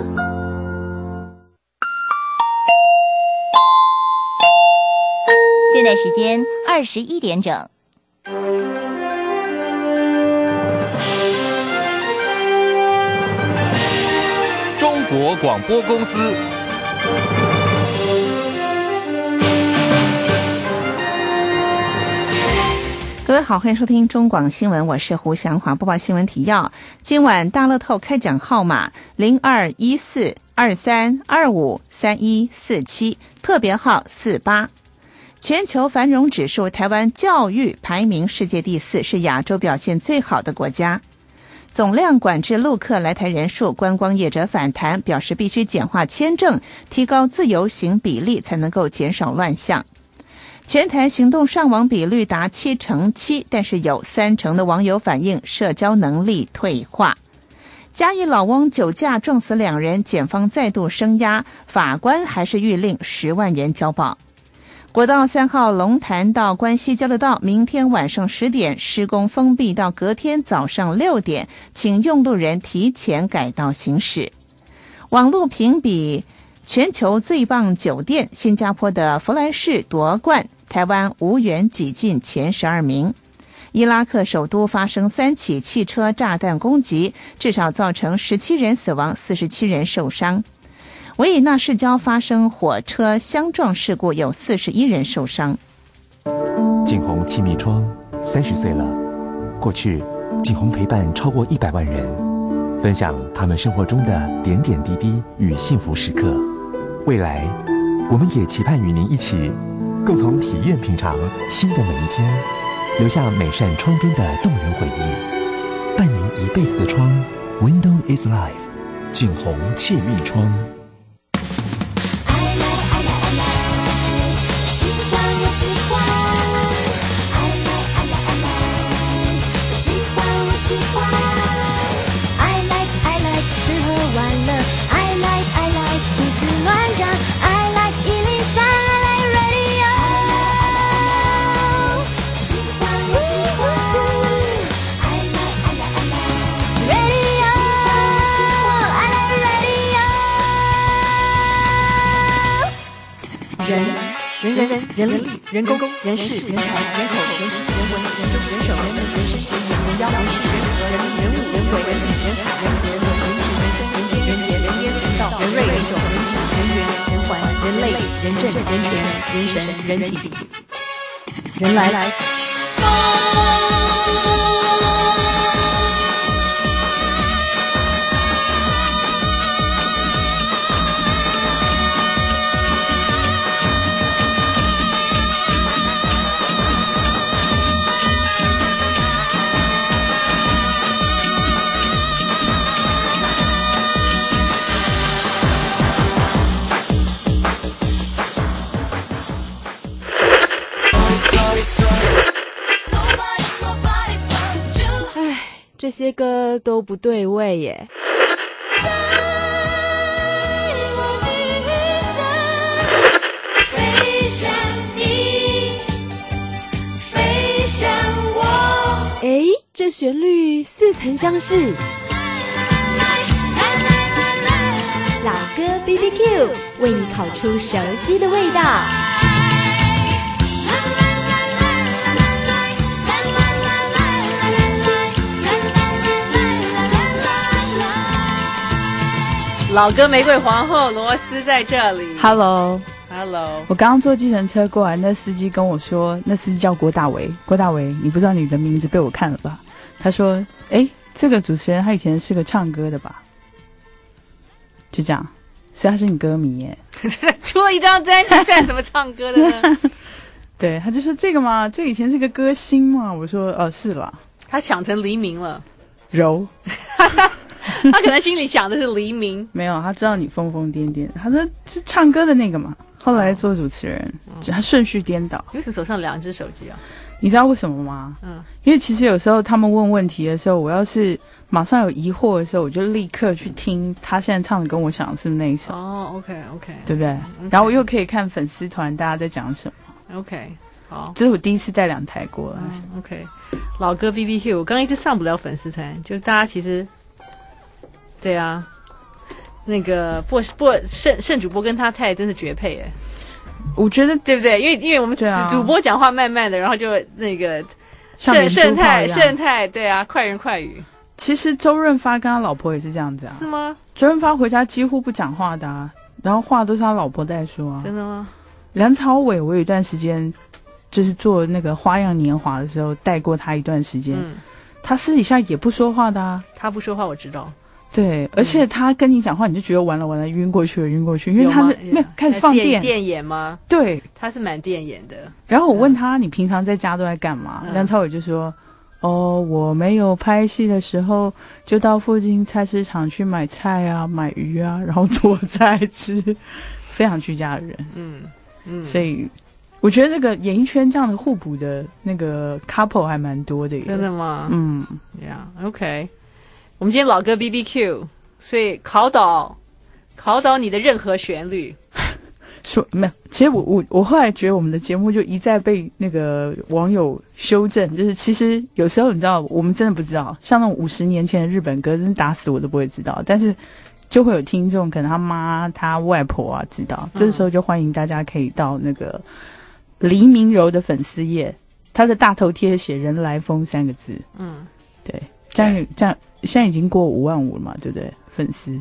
现在时间二十一点整。 中国广播公司。 各位好，欢迎收听中广新闻，我是胡祥华，播报新闻提要。今晚大乐透开奖号码零二一四二三二五三一四七，特别号四八。全球繁荣指数，台湾教育排名世界第四，是亚洲表现最好的国家。总量管制陆客来台人数，观光业者反弹，表示必须简化签证，提高自由行比例，才能够减少乱象。全台行动上网比率达七成七，但是有三成的网友反映社交能力退化。嘉义老翁酒驾撞死两人，检方再度声押，法官还是谕令十万元交保。国道三号龙潭到关西交流道，明天晚上十点施工封闭到隔天早上六点，请用路人提前改道行驶。网络评比全球最棒酒店，新加坡的弗莱士夺冠，台湾无缘挤进前十二名。伊拉克首都发生三起汽车炸弹攻击，至少造成十七人死亡，四十七人受伤。 维也纳市郊发生火车相撞事故，有四十一人受伤。 景洪气密窗三十岁了，过去景洪陪伴超过一百万人，分享他们生活中的点点滴滴与幸福时刻。未来，我们也期盼与您一起，共同体验品尝新的每一天，留下每扇窗边的动人回忆，伴您一辈子的窗。Window is life， 景洪气密窗。 喜欢我喜欢，爱来爱来爱来，喜欢我喜欢，爱来爱来吃喝玩乐，爱来爱来胡思乱想，爱来一零三，爱来 radio， 喜欢我喜欢，爱来爱来爱来 radio， 喜欢我喜欢，爱来 radio。 人。人人人人力人工人事人才人口人情人文人政人手人民人事人员人妖人事人和人人物人为人理人海人和人文人情人生人间人杰人烟人道人瑞人种人质人缘人环人类人政人权人神人体人来来。 这些歌都不对味耶。 飞向你，飞向我。 诶，这旋律似曾相识。老歌 B B Q 为你烤出熟悉的味道。 老歌玫瑰皇后罗斯在这里。 Hello Hello， 我刚刚坐计程车过来，那司机跟我说，那司机叫郭大为。郭大为，你不知道你的名字被我看了吧？他说，诶，这个主持人他以前是个唱歌的吧？就这样，所以他是你歌迷耶。 出了一张专辑算什么唱歌的呢？ 对，他就说这个嘛，这以前是个歌星嘛。我说，哦，是啦。 他想成黎明了。 柔。 他可能心里想的是黎明。 没有，他知道你疯疯癫癫。他说是唱歌的那个嘛，后来做主持人，哦、他顺序颠倒。 为什么手上两只手机啊？ 你知道为什么吗？嗯，因为其实有时候他们问问题的时候，我要是马上有疑惑的时候，我就立刻去听他现在唱的跟我想的是不是那一首。 哦 ，OK OK， 对不对？ Okay. 然后我又可以看粉丝团大家在讲什么。OK， 好， 这是我第一次带两台过来。 嗯、OK， 老歌 B B Q， 我刚刚一直上不了粉丝团，就大家其实。对啊，那个播播盛盛主播跟他太太真是绝配哎， 我觉得对不对？因为因为我们主、啊、主播讲话慢慢的，然后就那个盛盛太盛太对啊，快人快语。 其实周润发跟他老婆也是这样子啊， 是吗？ 周润发回家几乎不讲话的啊，然后话都是他老婆在说啊。 真的吗？ 梁朝伟，我有一段时间就是做那个《花样年华》的时候带过他一段时间，嗯、他私底下也不说话的啊。 他不说话，我知道。 对，而且他跟你讲话，你就觉得完了完了，晕过去了，晕过去，因为他没有开始放电电眼吗？ 对， 他是蛮电眼的。 然后我问他，你平常在家都在干嘛？嗯、梁朝伟就说：“哦，我没有拍戏的时候，就到附近菜市场去买菜啊，买鱼啊，然后做菜吃，非常居家的人。”嗯嗯，所以我觉得这个演艺圈这样的互补的那个 couple 还蛮多的。 真的吗？ 嗯 ，Yeah， OK。我们今天老歌 B B Q， 所以考倒考倒你的任何旋律。 说没有，其实我我我后来觉得我们的节目就一再被那个网友修正，就是其实有时候你知道，我们真的不知道，像那种五十年前的日本歌，真打死我都不会知道，但是就会有听众可能他妈他外婆啊知道，嗯、这时候就欢迎大家可以到那个黎明柔的粉丝页，他的大头贴写人来疯三个字，嗯，对。这样这样，现在已经过五万五了嘛，对不对？粉丝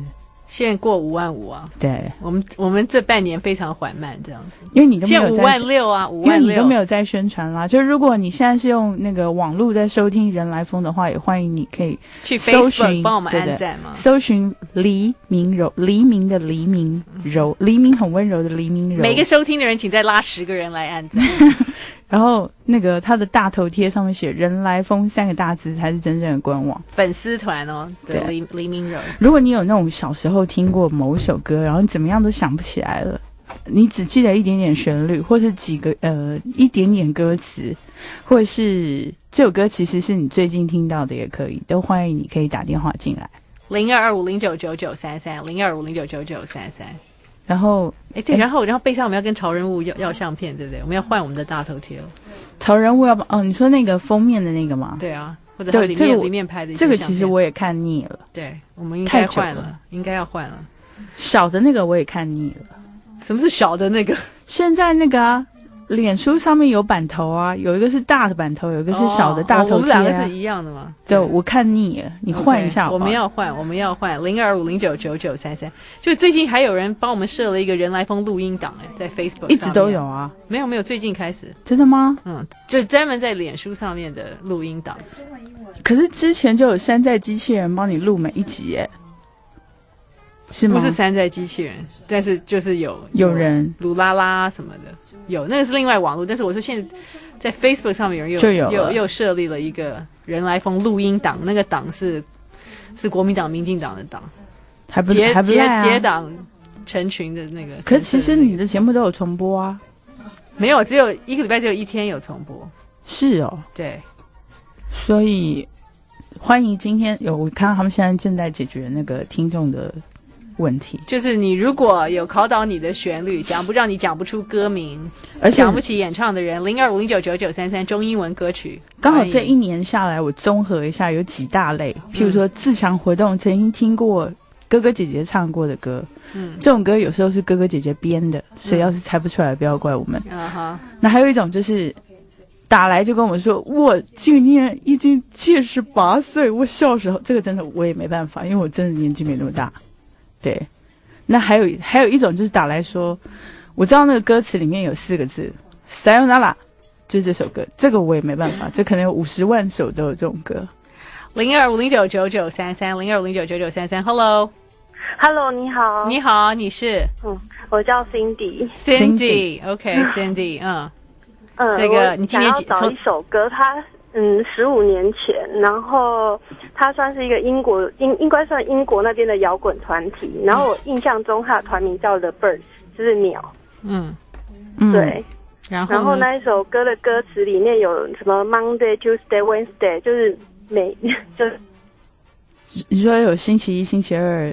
现在过五万五啊！ 对， 我们我们这半年非常缓慢，这样子。 因为你都没有在现在五万六啊，五万六， 因为你都没有在宣传啦。就如果你现在是用那个网络在收听人来疯的话，也欢迎你可以去搜寻， 帮我们按赞嘛。 搜寻黎明柔，黎明的黎明柔，黎明很温柔的黎明柔。 每个收听的人，请再拉十个人来按赞。 然后那个他的大头贴上面写人来疯三个大字才是真正的官网粉丝团哦，对，黎黎明柔。 如果你有那种小时候听过某一首歌，然后你怎么样都想不起来了，你只记得一点点旋律，或是几个呃一点点歌词，或者是这首歌其实是你最近听到的也可以，都欢迎你可以打电话进来零二二五零九九九三三零二五零九九九三三。 然后， 哎，对，然后，然后背上我们要跟潮人物要要相片，对不对？我们要换我们的大头贴了。 潮人物要不？哦，你说那个封面的那个吗？ 对啊，或者里面、这个、里面拍的这个其实我也看腻了。 对，我们应该换了，了应该要换了。 小的那个我也看腻了。 什么是小的那个？ 现在那个啊，脸书上面有版头啊，有一个是大的版头，有一个是小的大头贴、啊哦。我们两个是一样的吗？ 对，我看腻了，你换一下好不好。 Okay, 我们要换，我们要换零二五零九九九三三。就最近还有人帮我们设了一个人来疯录音档，哎，在 Facebook 上面一直都有啊。 没有没有，最近开始。 真的吗？ 嗯，就专门在脸书上面的录音档。 可是之前就有山寨机器人帮你录每一集耶。是吗？ 不是山寨机器人，但是就是有有人鲁拉拉什么的，有那个是另外网络。但是我说现在在 Facebook 上面有人又就有又又设立了一个人来疯录音档，那个档是是国民党、民进党的党， 还不结还不赖啊结结党成群的那个。 可是其实你的节目都有重播啊？ 没有，只有一个礼拜只有一天有重播。 是哦， 对， 所以欢迎今天有我看到他们现在正在解决那个听众的问题， 就是你如果有考倒你的旋律，讲不让你讲不出歌名， 而且想不起演唱的人，零二五零九九九三三中英文歌曲。 刚好这一年下来，我综合一下有几大类，譬如说自强活动曾经听过哥哥姐姐唱过的歌，嗯，这种歌有时候是哥哥姐姐编的，所以要是猜不出来，不要怪我们。 啊哈、嗯， 那还有一种就是打来就跟我说，我今年已经七十八岁，我小时候这个真的我也没办法，因为我真的年纪没那么大。对，那还有还有一种就是打来说，我知道那个歌词里面有四个字 Sayonara， 就是这首歌，这个我也没办法，这可能有五十万首都有这种歌。 零二五零九九九三三零二五零九九九三三 Hello Hello 你好你好你是嗯我叫 Cindy Cindy OK Cindy 嗯嗯这个你今年想要找一首歌，它嗯十五年前，然后它算是一个英国英应该算英国那边的摇滚团体，然后我印象中它的团名叫 The Birds， 就是鸟。 嗯对， 然后然后那一首歌的歌词里面有什么 Monday Tuesday Wednesday， 就是每就是你说有星期一星期二。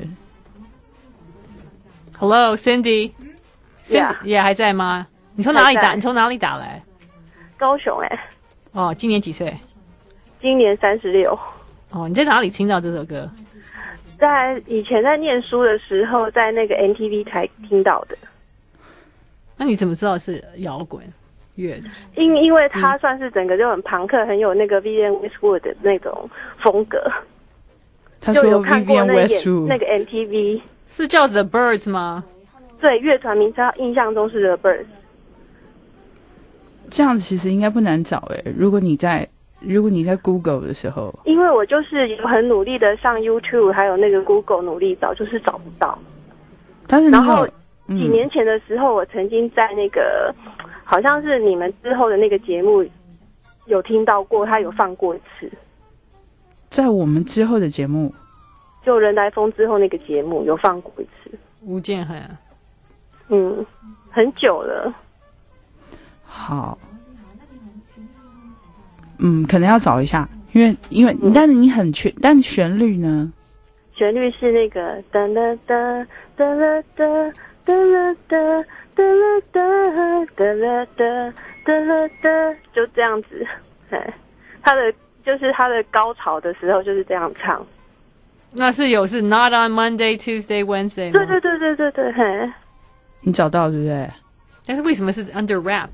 Hello Cindy Yeah yeah 还在吗？你从哪里打？你从哪里打来？ 高雄哎、欸。 哦，今年几岁？ 今年三十六。 哦，你在哪里听到这首歌？ 在以前在念书的时候，在那个 N T V 才听到的。 那你怎么知道是摇滚乐的？ 因因为它算是整个就很朋克，很有那个 Vivienne Westwood 的那种风格。 他说就有看过 Vivienne 那 Westwood 那个 N T V 是叫 The Birds 吗？ 对，乐团名称印象中是 The Birds。 这样子其实应该不难找诶、欸，如果你在如果你在 Google 的时候， 因为我就是有很努力的上 YouTube 还有那个 Google 努力找，就是找不到。 但是你然后嗯、 几年前的时候，我曾经在那个好像是你们之后的那个节目有听到过，他有放过一次。 在我们之后的节目， 就人来疯之后那个节目有放过一次。 吴建衡， 嗯，很久了。 好，嗯，可能要找一下，因为因为、嗯、但是你很全，但旋律呢？ 旋律是那个哒啦哒哒啦哒哒啦哒哒啦哒哒啦哒哒啦哒，就这样子。哎，他的就是他的高潮的时候就是这样唱。 那是有是 Not on Monday, Tuesday, Wednesday 吗？ 对对对对对对，嘿。 你找到对不对？ 但是为什么是 under rap？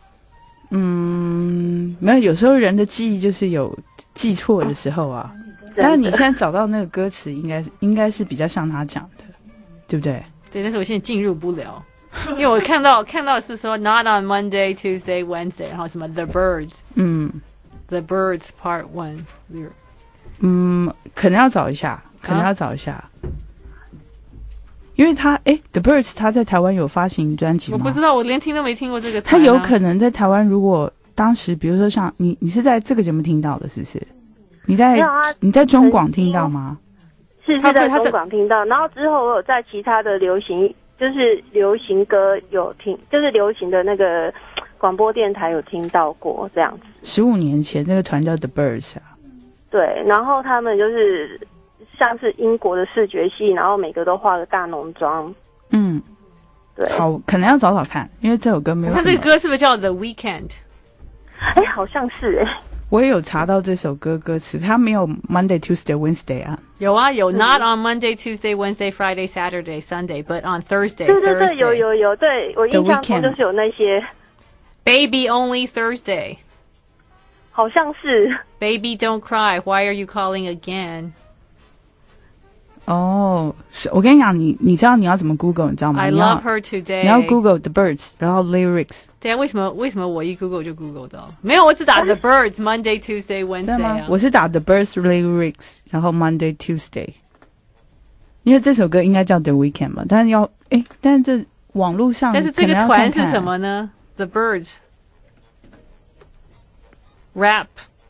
嗯，没有，有时候人的记忆就是有记错的时候啊。 但是你现在找到那个歌词，应该是应该是比较像他讲的，对不对？ 对，但是我现在进入不了，因为我看到看到是说 Not on Monday, Tuesday, Wednesday， 然后什么 The Birds， 嗯 The Birds Part One， 嗯，可能要找一下，可能要找一下。啊因为他哎 ，The Birds 他在台湾有发行专辑吗？ 我不知道，我连听都没听过这个、啊。 他有可能在台湾，如果当时比如说像你，你是在这个节目听到的，是不是？你在、啊、你在中广听到吗？ 是是在中广听到，然后之后我有在其他的流行，就是流行歌有听，就是流行的那个广播电台有听到过这样子。 十五年前，这个团叫 The Birds 啊。 对，然后他们就是。像是英国的视觉系，然后每个都化个大浓妆。 嗯，对，好，可能要找找看，因为这首歌没有。 他这个歌是不是叫 The Weekend？ 哎，好像是哎。 我也有查到这首歌歌词，它没有 Monday, Tuesday, Wednesday 啊。 有啊，有 Not on Monday, Tuesday, Wednesday, Friday, Saturday, Sunday, but on Thursday. 对对对，有有有，对我印象中就是有那些。 Baby only Thursday。 好像是。 Baby don't cry. Why are you calling again？ 哦，我跟你讲，你你知道你要怎么 Google 你知道吗 ？I love her today。 你要 Google The Birds， 然后 lyrics。 对啊，为什么为什么我一 Google 就 Google 到了？没有，我只打 The Birds Monday Tuesday Wednesday 啊。 我是打 The Birds lyrics， 然后 Monday Tuesday。因为这首歌应该叫 The Weekend 嘛，但是要哎，但是这网络上， 但是这个团是什么呢 ？The Birds Rap。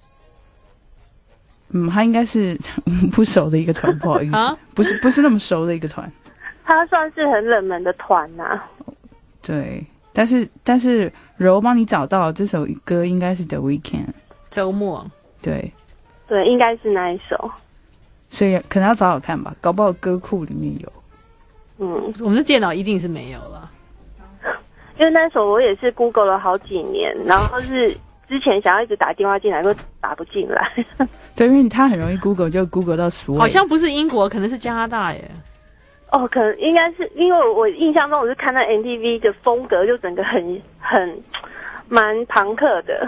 嗯，他应该是不熟的一个团，不好意思，啊、不是不是那么熟的一个团。 他算是很冷门的团呐、啊。 对，但是但是柔帮你找到这首歌，应该是 The Weekend 周末。 对， 对，应该是那一首。 所以可能要找找看吧，搞不好歌库里面有。 嗯， 我们的电脑一定是没有了， 因为那首我也是 Google 了好几年，然后是。之前想要一直打电话进来，都打不进来。 对，因为他很容易 Google 就 Google 到所有。 好像不是英国，可能是加拿大耶。 哦，可能应该是，因为我印象中我是看到 M T V 的风格，就整个很很蛮朋克的。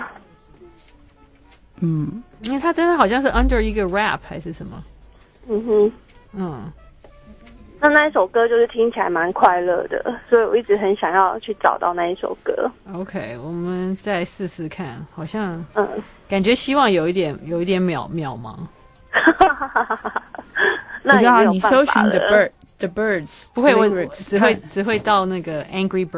嗯， 因为他真的好像是 under 一个 rap 还是什么。 嗯哼， 嗯。 那那一首歌就是听起来蛮快乐的，所以我一直很想要去找到那一首歌。 OK， 我们再试试看，好像嗯，感觉希望有一点有一点渺渺茫。 那也没有办法了。你搜寻 The Bird The Birds 不会，我只会只会到那个 Angry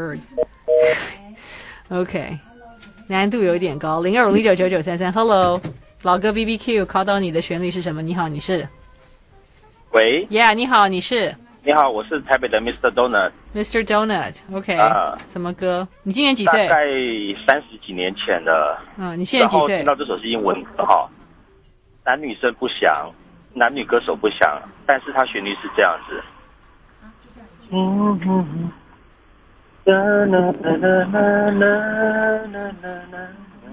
Bird。OK， 难度有一点高。零二五零九九九三三 ，Hello， 老哥 B B Q， 考到你的旋律是什么？你好，你是？ 喂 ，Yeah， 你好，你是？ 你好，我是台北的 Mister Donut。Mister Donut，OK，、okay, 呃、什么歌？你今年几岁？ 大概三十几年前了。 嗯，你现在几岁？ 然后听到这首是英文歌哈，男女生不详，男女歌手不详，但是它旋律是这样子。嗯嗯哒啦哒啦啦啦啦啦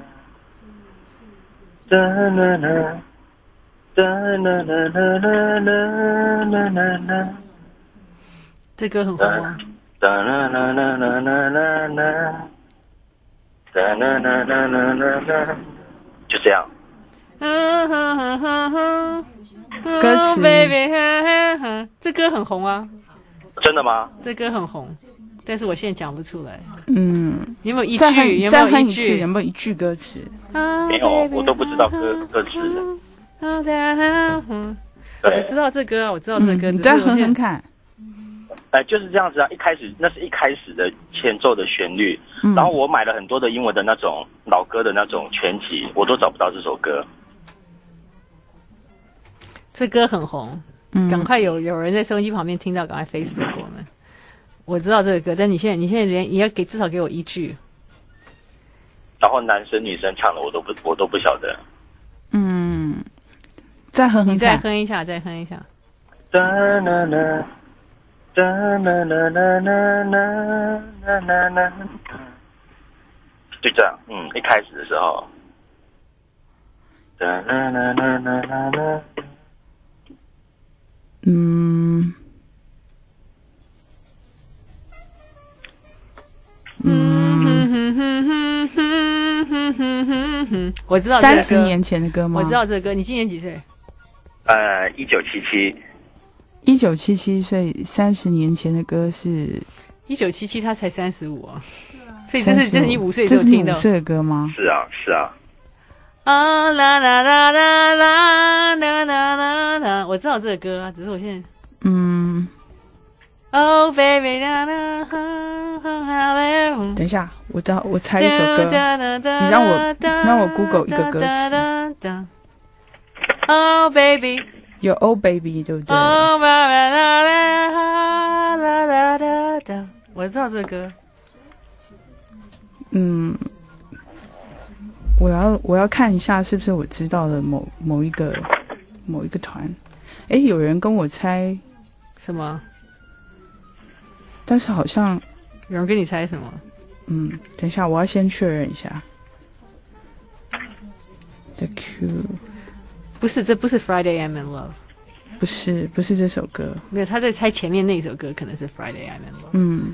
哒啦啦哒啦啦啦啦啦啦啦。 这歌很红吗？ 哒啦啦啦啦啦啦啦，哒啦啦啦啦啦啦，就这样。 嗯哼哼哼哼， 歌词 ，baby， 这歌很红啊。 真的吗？ 这歌很红，但是我现在讲不出来。 嗯， 有没有一句？有没有一句？ 有没有一句歌词？ 没有，我都不知道歌歌词的。 我知道这歌啊，我知道这歌， 你再哼哼看。 哎，就是这样子啊！一开始那是一开始的前奏的旋律，嗯、然后我买了很多的英文的那种老歌的那种全集，我都找不到这首歌。 这歌很红，嗯、赶快有有人在收音机旁边听到，赶快 Facebook 我们。我知道这个歌，但你现在你现在连你要给至少给我一句。 然后男生女生唱的我都不我都不晓得。 嗯，再哼哼看， 你再哼一下，再哼一下。 哒啦啦。哒啦啦啦啦啦啦啦啦，就这样，嗯，一开始的时候，哒啦啦啦啦啦啦， 嗯， 嗯，我知道这个歌， 三十年前的歌吗？ 我知道这个歌，你今年几岁？ 呃，一九七七。 一九七七，所以三十年前的歌是一九七七，他才三十五啊，所以这是这是你五岁时候听的。 这是你五岁的歌吗？ 是啊，是啊。 啊啦啦啦啦啦啦啦啦啦，我知道这个歌啊，只是我现在嗯。 Oh baby， 啦啦啦啦。 等一下，我知道，我猜一首歌，你让我让我 Google 一个歌词。 Oh baby。 有 Oh Baby 对不对？ 哦啦啦啦啦啦啦啦啦，我知道这个歌。 嗯，我要我要看一下是不是我知道的某某一个某一个团。哎，有人跟我猜什么？ 但是好像有人跟你猜什么？ 嗯，等一下，我要先确认一下。The Q。 不是，这不是 Friday I'm in Love， 不是，不是这首歌。 没有，他在猜前面那首歌可能是 Friday I'm in Love。 嗯。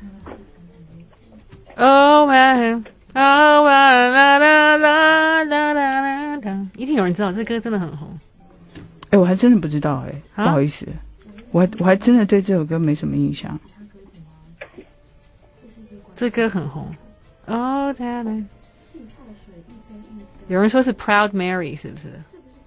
Oh man， Oh la la la la la la la， 一定有人知道这歌真的很红。 哎，我还真的不知道哎， 啊、 不好意思，我还我还真的对这首歌没什么印象。 这歌很红。Oh la la， 有人说是 Proud Mary， 是不是？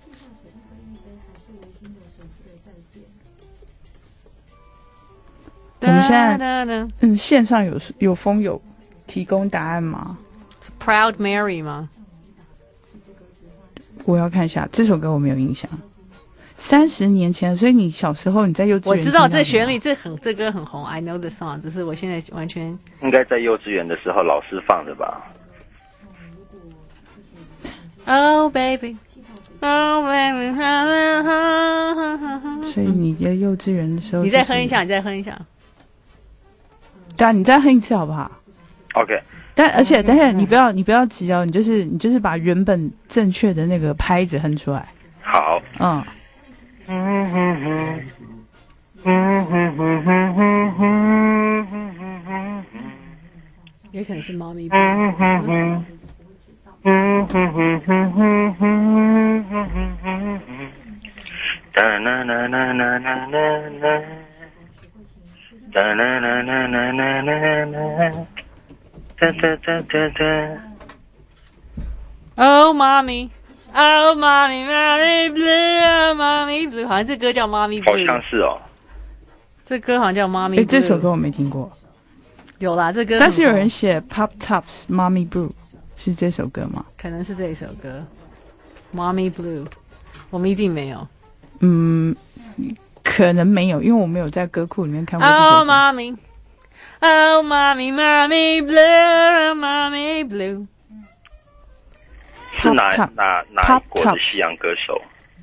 我们现在嗯，线上有有风友提供答案吗？ 是 Proud Mary 吗？ 我要看一下这首歌，我没有印象。三十年前，所以你小时候你在幼稚园， 我知道这旋律，这很这歌很红 ，I know the song， 只是我现在完全应该在幼稚园的时候老师放的吧。 Oh baby。Oh baby， 所以你在幼稚园的时候、就是， 你再哼一下，你再哼一下。 对啊，你再哼一次好不好 ？OK。 但而且，等一下你不要你不要急哦，你就是你就是把原本正确的那个拍子哼出来。 好。 嗯。 嗯哼哼，嗯哼哼哼哼哼哼哼， 也可能是猫咪。 嗯哼哼。嗯哼哼哼哼哼哼哼哼，哒啦啦啦啦啦啦，哒啦啦啦啦啦啦啦，哒哒哒哒哒。 Oh mommy, oh mommy, mommy blue, oh mommy blue， 好像这歌叫 Mommy Blue， 好像是哦。 这歌好像叫 Mommy Blue。 哎，这首歌我没听过。 有啦，这歌。 但是有人写 Pop Tops Mommy Blue。是这首歌吗？ 可能是这一首歌 ，Mommy Blue， 我们一定没有。 嗯，可能没有，因为我没有在歌库里面看过这首歌。 Oh mommy, oh mommy, mommy blue, mommy blue。 是哪哪哪一国的西洋歌手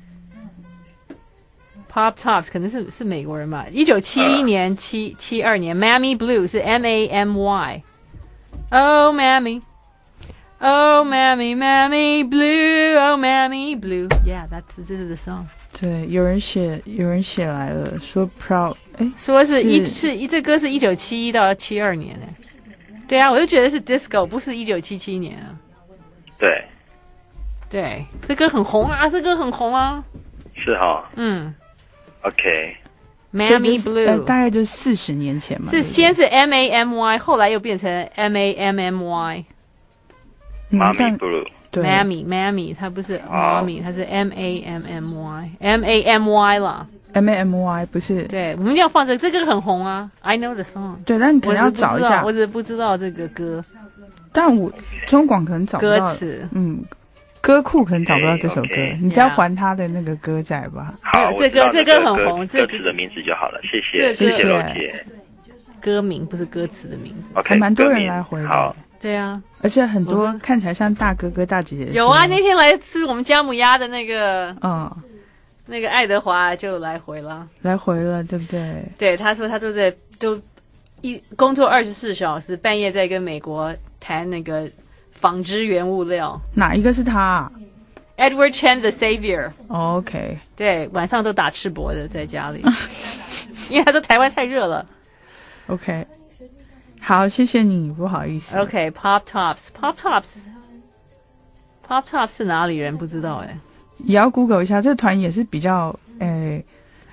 ？Pop Tops 可能是是美国人吧？一九七一年、七七二年 ，Mammy Blue 是 M A M Y。Oh mammy。Oh, mammy, mammy blue, oh, mammy blue. Yeah, that's this is the song. 对，有人写，有人写来了，说 proud， 哎， 说是一是一这歌是一九七一到七二年哎。对啊，我就觉得是 disco， 不是一九七七年啊。 对。 对，这歌很红啊，这歌很红啊。 是哈。 嗯。 OK。Mammy Blue，、 呃、大概就是四十年前嘛。 是先是 M A M Y， 后来又变成 M A M M Y。Mommy Blue， Mammy Mammy， 它不是 Mommy， 它是 M A M M Y，M A M Y 啦 ，M A M Y 不是。 对，我们一定要放这个，这个很红啊 ，I know the song。 对，但你可能要找一下， 我只是不知道这个歌。 但我中广可能找不到歌词， 嗯，歌库可能找不到这首歌， okay, okay. 你再还他的那个歌仔吧。 好， 这歌这歌很红， 歌词的名字就好了，谢谢，谢谢罗姐。 歌名不是歌词的名字， okay, 还蛮多人来回的。 好。 对啊， 而且很多看起来像大哥哥大姐姐。 有啊，那天来吃我们姜母鸭的那个， 嗯， 那个爱德华就来回了， 来回了，对不对？ 对，他说他都在都一工作二十四小时，半夜在跟美国谈那个纺织原物料。 哪一个是他、啊、 ？Edward Chen the Savior。Oh, OK。 对，晚上都打赤膊的在家里，因为他说台湾太热了。 OK。好，谢谢你，不好意思。 OK，Pop Tops，Pop Tops，Pop Tops 是哪里人？不知道哎。 也要 Google 一下，这个团也是比较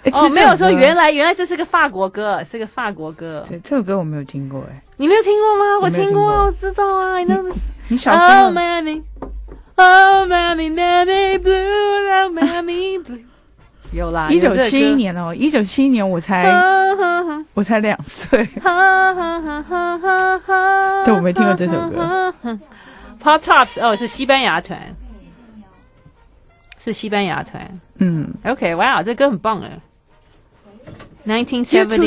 哦，没有说原来原来这是个法国歌，是个法国歌。 对，这首歌我没有听过哎。 你没有听过吗？我听过，我知道啊。你你小时候 ？Oh mammy, oh mammy, mammy blue, oh mammy blue。有啦， 一九七一年哦，一九七一年我才我才两岁。对，我没听过这首歌。 Pop Tops 哦，是西班牙团，是西班牙团。嗯 ，OK， 哇，这歌很棒哎。nineteen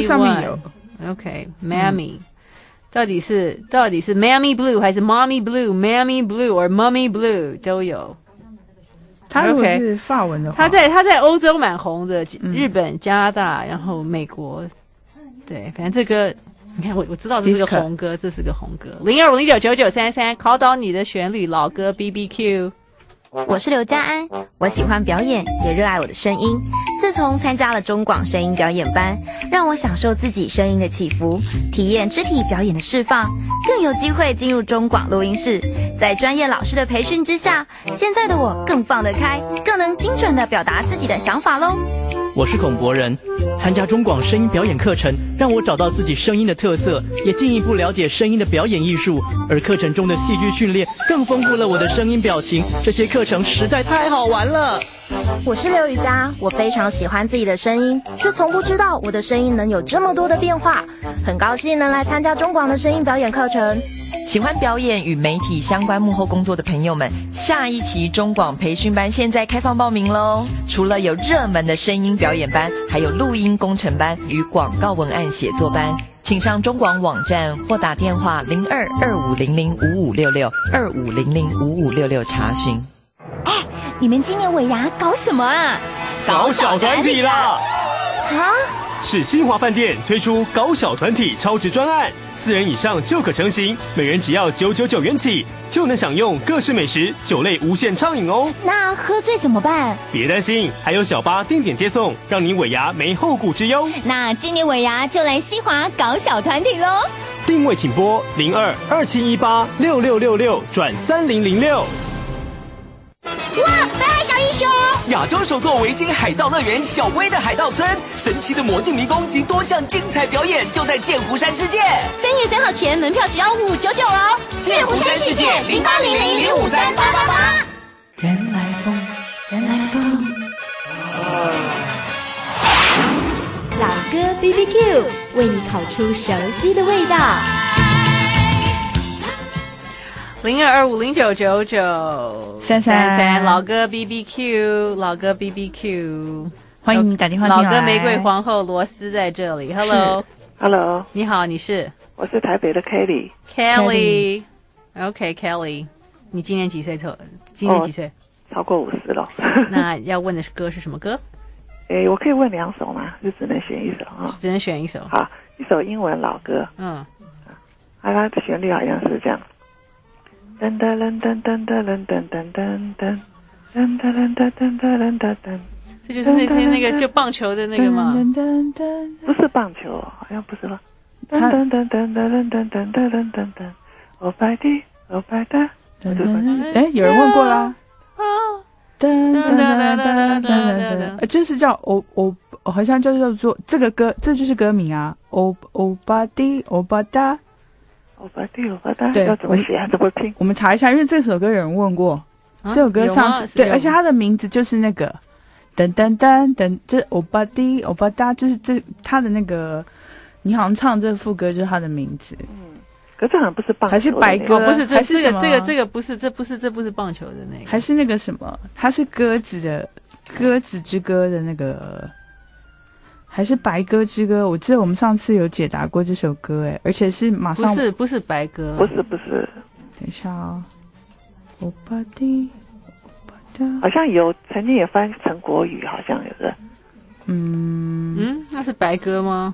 seventy-one。OK，Mammy，、嗯、到底是到底是 Mammy Blue 还是 Mommy Blue、Mammy Blue or Mummy Blue 都有。 他如果是法文的话， 他在他在欧洲蛮红的，日本、加拿大，然后美国，对，反正这个你看我我知道这是个红歌，这是个红歌。零二五零九九九三三，考倒你的旋律，老歌 B B Q。 我是刘家安，我喜欢表演，也热爱我的声音。自从参加了中广声音表演班，让我享受自己声音的起伏，体验肢体表演的释放，更有机会进入中广录音室。在专业老师的培训之下，现在的我更放得开，更能精准地表达自己的想法咯。 我是孔博仁，参加中广声音表演课程，让我找到自己声音的特色，也进一步了解声音的表演艺术。而课程中的戏剧训练，更丰富了我的声音表情。这些课程实在太好玩了。 我是刘雨佳，我非常喜欢自己的声音，却从不知道我的声音能有这么多的变化。很高兴能来参加中广的声音表演课程。 喜欢表演与媒体相关幕后工作的朋友们，下一期中广培训班现在开放报名咯。除了有热门的声音表演班，还有录音工程班与广告文案写作班。请上中广网站或打电话零二二五零零五五六六二五零零五五六六查询。 哎，你们今年尾牙搞什么啊？ 搞小团体啦！ 啊？ 是新华饭店推出搞小团体超值专案，四人以上就可成行，每人只要九九九元起，就能享用各式美食、酒类无限畅饮哦。 那喝醉怎么办？ 别担心，还有小巴定点接送，让你尾牙没后顾之忧。 那今年尾牙就来西华搞小团体咯。 定位请拨零二二七一八六六六六转三零零六。 哇！北海小英雄，亚洲首座维京海盗乐园小薇的海盗村，神奇的魔镜迷宫及多项精彩表演就在剑湖山世界。 三月三号前门票只要五九九哦。 剑湖山世界零八零零零五三八八八。 人来疯，人来疯。 老歌 B B Q 为你烤出熟悉的味道。 零二二五零九九九三三三，老歌 B B Q， 老歌 B B Q， 欢迎你打电话进来。 老歌玫瑰皇后罗斯在这里 ，Hello，Hello， 你好，你是？ 我是台北的 Kelly，Kelly，OK Kelly， 你今年几岁？今年几岁？ 哦、超过五十了。 那要问的是歌是什么歌？ 诶，我可以问两首吗？就只能选一首啊？ 只能选一首。 好，一首英文老歌。嗯，啊，它的旋律好像是这样。噔噔噔噔噔噔噔噔噔噔噔噔噔噔噔噔噔噔， 这就是那天那个就棒球的那个吗？ 不是棒球，好像不是吧？噔噔噔噔噔噔噔噔噔噔噔，欧拜的欧拜的， 哎，有人问过啦。噔噔噔噔噔噔噔，就是叫欧欧，好像就叫做这个歌，这就是歌名啊，欧欧巴的欧巴达。 欧巴蒂，欧巴达，对，要怎么写啊？怎么拼？ 我们查一下，因为这首歌有人问过，啊、这首歌上次对，而且它的名字就是那个噔噔噔噔，这欧巴蒂，欧巴达，就是这他的那个，你好像唱这副歌就是他的名字。 嗯，可这好像不是棒球， 还是白鸽？ 哦、不是，这还是这个这个这个不是，这不是这不是棒球的那个， 还是那个什么？它是鸽子的鸽子之歌的那个。还是白鸽之歌，我记得我们上次有解答过这首歌，哎，而且是马上不是不是白鸽， 不是不是， 等一下啊、哦，欧巴蒂，欧巴达， 好像有曾经也翻成国语，好像有的， 嗯嗯，那是白鸽吗？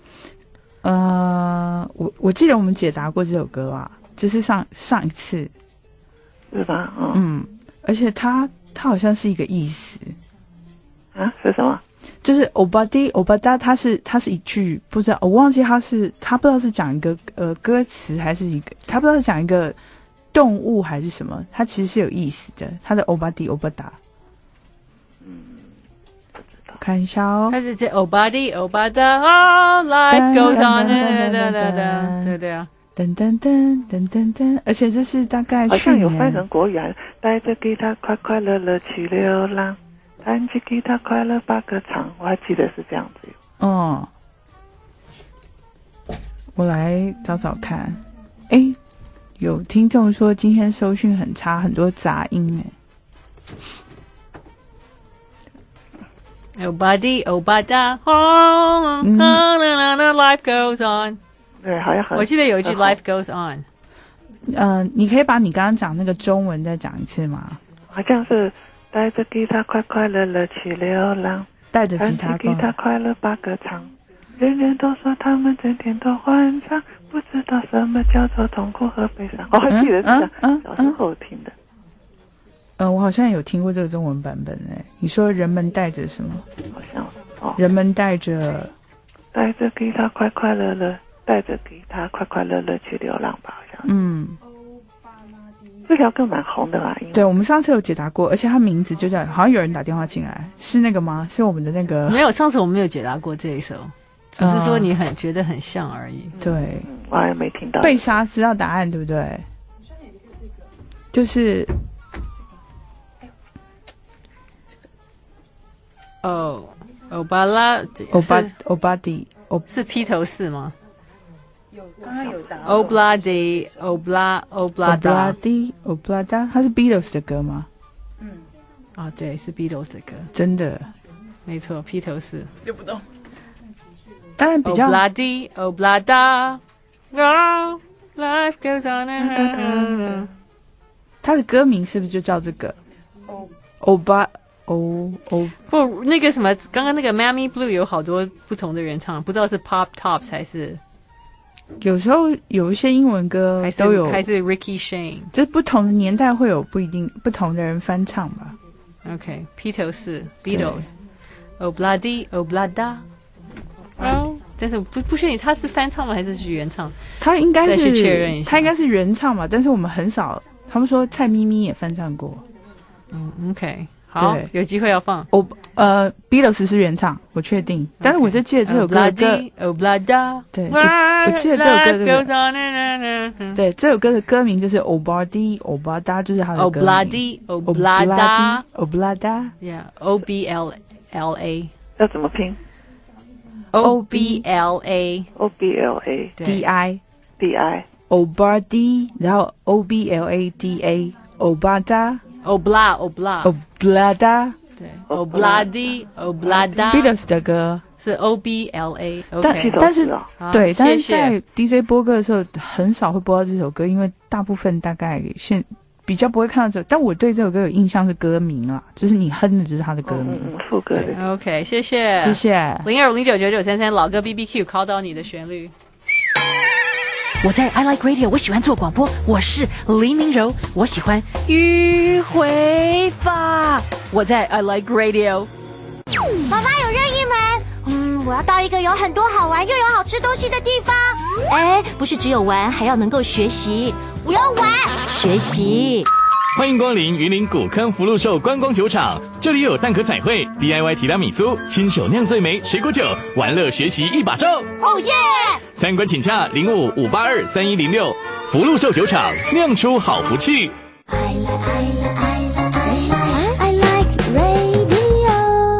呃，我我记得我们解答过这首歌啊，就是上上一次， 是吧？ 嗯，嗯而且它它好像是一个意思啊，是什么？ 就是欧巴蒂欧巴达，它是它是一句不知道，我忘记它是它不知道是讲一个呃歌词还是一个，它不知道是讲一个动物还是什么，它其实是有意思的。它的欧巴蒂欧巴达， 嗯，不知道。 看一下哦。 它是这 Oh body, oh body, oh life goes on， 对对对对对啊。 噔噔噔噔噔噔，而且这是大概好像去年有翻成国语啊，带着吉他快快乐乐去流浪，弹起吉他快乐把歌唱，我还记得是这样子。 哦，我来找找看。哎，有听众说今天收讯很差，很多杂音哎。Oh body, oh body, oh, life goes on。 对，好像很。 我记得有一句 "Life goes on"。 呃，你可以把你刚刚讲那个中文再讲一次吗？ 好像是带着吉他快快乐乐去流浪， 带着吉他， 吉他快乐把歌唱。人人都说他们整天都欢唱，不知道什么叫做痛苦和悲伤。我还记得是这样，小时候听的。 呃，我好像有听过这个中文版本诶。你说人们带着什么？ 好像哦， 人们带着带着吉他快快乐乐。带着吉他快快乐乐去流浪吧，好像。 嗯， 这条歌蛮红的啦。 对，我们上次有解答过，而且他名字就叫，好像有人打电话进来，是那个吗？是我们的那个？ 没有，上次我们没有解答过这一首，只是说你很觉得很像而已。 对， 我还没听到。 贝莎知道答案对不对？就是哦，欧巴拉， 欧巴欧巴迪， 是披头士吗？ 刚刚有答案。 Obladi Obla Oblada Oblada， 它是 Beatles 的歌吗？ 嗯，啊，对，是 Beatles 的歌， 真的， 没错，披头士。 就不懂。当然比较 Obladi Oblada， Life goes on。 它的歌名是不是就叫这个？欧巴欧欧不，那个什么，刚刚那个 Miami Blue 有好多不同的人唱，不知道是 Pop Tops 还是。 有时候有一些英文歌都有， 还是 Ricky Shane， 就是不同的年代会有不一定不同的人翻唱吧。 OK， 披头士 Beatles，Obladi Oblada， 哦，但是不不确定他是翻唱吗，还是是原唱？ 他应该是再去确认一下， 他应该是原唱嘛，但是我们很少，他们说蔡咪咪也翻唱过。 嗯 ，OK。好，有机会要放。 哦，呃 ，Beatles 是原唱，我确定。Okay. 但是我就记得这首歌的歌，对，我记得这首歌的，对，这首歌的歌名就是 Obladi Oblada， 就是它的歌名。 Obladi Oblada Oblada，Yeah，O B L L A， 要怎么拼 ？O B L A，O B L A D I D I Obladi， 然后 O B L A D A Oblada。Obla Obla Oblada， 对 Obladi Oblada Beatles 的歌是 O B L A， 但但是对，但是在 D J 播歌的时候很少会播到这首歌，因为大部分大概现比较不会看到这，但我对这首歌有印象是歌名啦，就是你哼的就是它的歌名， 副歌。 OK， 谢谢谢谢。 零二五零九九九三三老歌 B B Q 考到你的旋律。 我在 I Like Radio， 我喜欢做广播，我是黎明柔，我喜欢迂回法。 我在 I Like Radio。 妈妈有任意门，嗯，我要到一个有很多好玩又有好吃东西的地方。 哎，不是只有玩，还要能够学习。 我要玩， 学习。 欢迎光临云林古坑福禄寿观光酒厂，这里有蛋壳彩绘、D I Y 提拉米苏、亲手酿最美水果酒，玩乐学习一把照。 哦耶！ 参观请洽零五五八二三一零六，福禄寿酒厂酿出好福气。 I like, I like, I like, I like radio。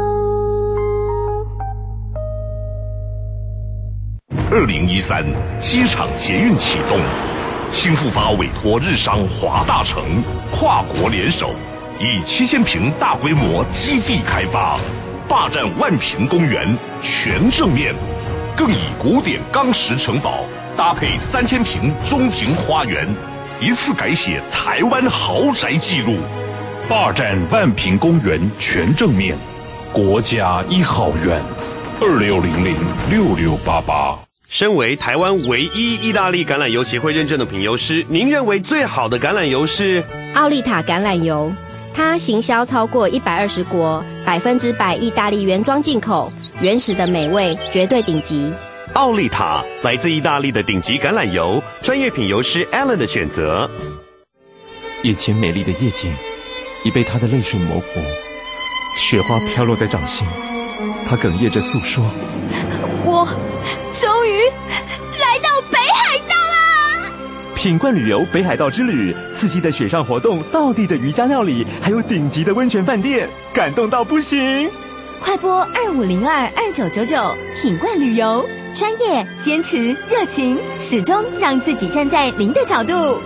二零一三机场捷运启动。新复发委托日商华大城跨国联手，以七千坪大规模基地开发，霸占万坪公园全正面，更以古典钢石城堡搭配三千坪中庭花园，一次改写台湾豪宅纪录，霸占万坪公园全正面，国家一好园，二六零零六六八八。 身为台湾唯一意大利橄榄油协会认证的品油师，您认为最好的橄榄油是奥利塔橄榄油？它行销超过一百二十国，百分之百意大利原装进口，原始的美味，绝对顶级。 奥利塔来自意大利的顶级橄榄油，专业品油师 Alan 的选择。 眼前美丽的夜景已被他的泪水模糊，雪花飘落在掌心， 他哽咽着诉说： 我终于来到北海道啦！ 品冠旅游北海道之旅，刺激的雪上活动，道地的瑜伽料理，还有顶级的温泉饭店，感动到不行！ 快拨二五零二二九九九，品冠旅游，专业、坚持、热情，始终让自己站在零的角度。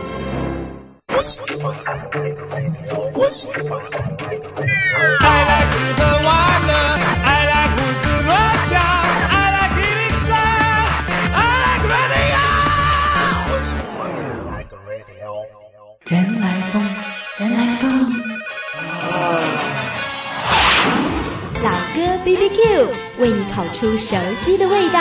I like 吃喝玩乐 I like 胡思乱想 I like 一零三 I like radio 人来疯，人来疯。 老歌 B B Q 为你烤出熟悉的味道。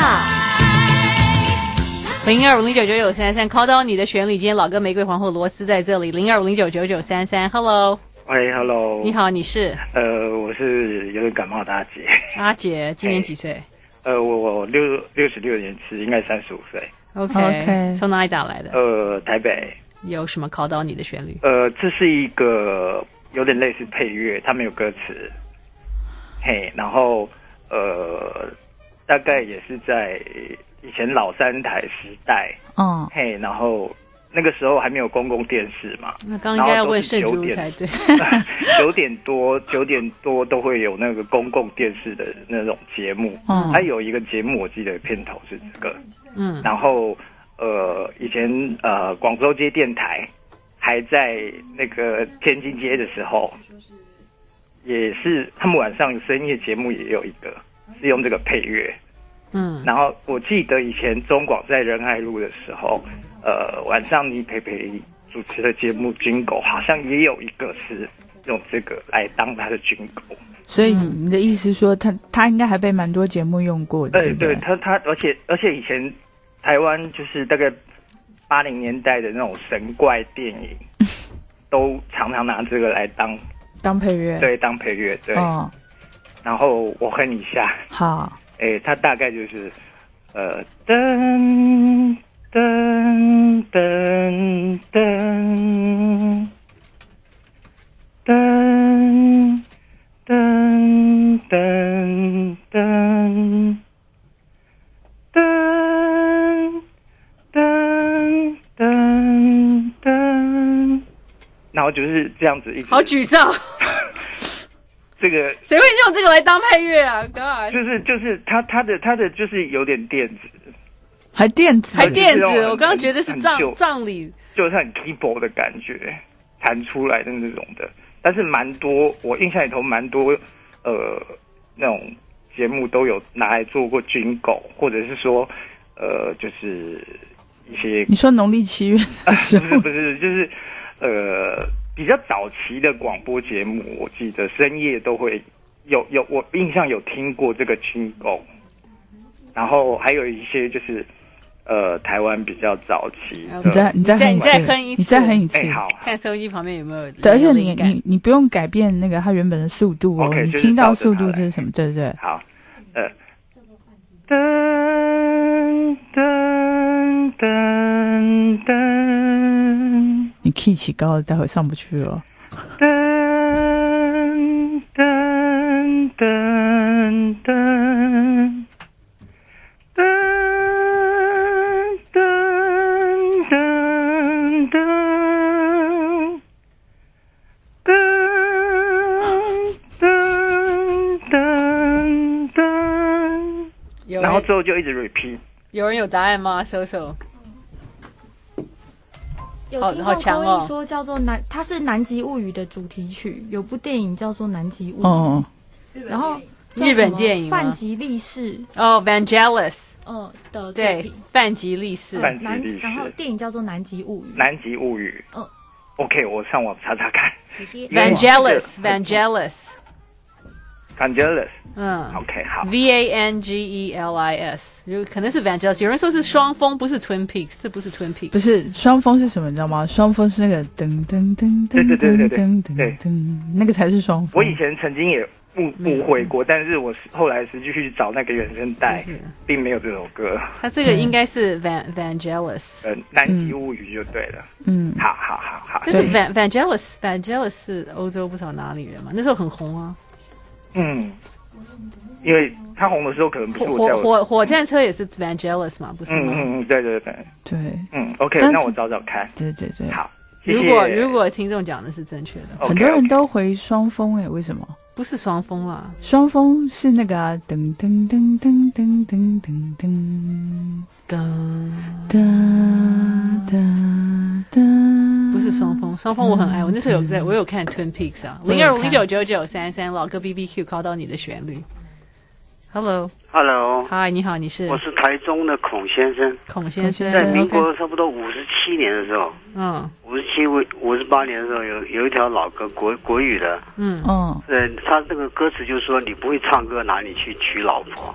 零二五零九九九三三 call 到你的旋律，今天老歌玫瑰皇后罗斯在这里。零二五零九九九三三 ，Hello， 喂 ，Hello， 你好，你是？ 呃，我是有点感冒的阿杰。 阿杰，今年几岁？ 呃，我我六六十六年次，应该三十五岁。 OK，, okay. 从哪里打来的？ 呃，台北。 有什么call到你的旋律？ 呃，这是一个有点类似配乐，它没有歌词。嘿，然后呃，大概也是在以前老三台时代， 嗯， 嘿，然后那个时候还没有公共电视嘛， 那刚应该要问圣珠才对。 九点多九点多都会有那个公共电视的那种节目，嗯，还有一个节目我记得片头是这个，嗯，然后呃，以前呃广州街电台还在那个天津街的时候。也是他们晚上深夜节目也有一个是用这个配乐，嗯，然后我记得以前中广在仁爱路的时候，呃，晚上倪培培主持的节目军狗好像也有一个是用这个来当他的军狗， 所以你的意思说他他应该还被蛮多节目用过的， 对对，他他而且而且以前台湾就是大概八零年代的那种神怪电影，都常常拿这个来当。 当配乐， 对，当配乐，对。哦。然后我哼一下。 好。 诶，它大概就是，呃，噔噔噔噔噔噔噔噔噔噔噔噔。然后就是这样子一直， 好沮丧。 这个谁会用这个来当配乐啊 ？God， 就是就是他他的他的就是有点电子， 还电子， 还电子。我刚刚觉得是葬葬礼， 就是很 keyboard 的感觉弹出来的那种的。但是蛮多，我印象里头蛮多呃那种节目都有拿来做过军狗，或者是说呃就是一些你说农历七月的时候， 不是不是就是呃。比较早期的广播节目，我记得深夜都会有有，我印象有听过这个军狗，然后还有一些就是呃台湾比较早期的， 你再你再你再哼一次， 你再哼一次， 哎好， 看收音机旁边有没有， 对，而且你你你不用改变那个它原本的速度哦， okay, 你听到速度这是什么？对对对， 好，呃，噔噔噔噔。 你 key 起高了，待会上不去了。 噔噔噔噔噔噔噔噔噔噔噔，然后之后就一直 repeat。 有人有答案吗？搜搜。 有听众口音说叫做南，它是《南极物语》的主题曲，有部电影叫做《南极物语》。 哦， 然后日本电影范吉利士哦 ，Vangelis， 嗯的对，范吉利士， 范吉利士。 然后电影叫做《南极物语》。 南极物语， 嗯 ，OK， 我上网查查看。 谢谢。 Vangelis，Vangelis。 Vangelis， 嗯 ，OK， 好 ，V A N G E L I S， 有可能是 Vangelis， 有人说是双峰，不是 Twin Peaks， 这不是 Twin Peaks， 不是双峰是什么？你知道吗？双峰是那个噔噔噔噔噔噔噔噔，那个才是双峰。 我以前曾经也误误会过，但是我后来实际去找那个原声带，并没有这首歌。 它这个应该是 Van Vangelis， 呃，南极物语就对了。 嗯， 好好好好。 但是 Van Vangelis Vangelis 是欧洲不知道哪里人嘛，那时候很红啊。 嗯， 因为他红的时候可能不是我在火火火战车也是 Vangelis 嘛，不是吗？ 嗯嗯嗯，对对对对， 嗯 ，OK，那我找找看。 对对对， 好，谢谢。 如果如果听众讲的是正确的， okay, 很多人都回双峰哎，为什么？ 不是双峰啦， 双峰是那个啊，噔噔噔噔噔噔噔噔噔哒哒哒， 不是双峰，双峰我很爱，我那时候有在，我有看 Twin Peaks 啊，零二五零九九九三三，老歌 B B Q 考到你的旋律。Hello，Hello， 嗨，你好，你是？ 我是台中的孔先生。 孔先生， 在民国差不多五十七年的时候， 嗯， 五十七、五十八年的时候，有有一条老歌，国国语的， 嗯嗯， 对，他这个歌词就是说，你不会唱歌，哪里去娶老婆？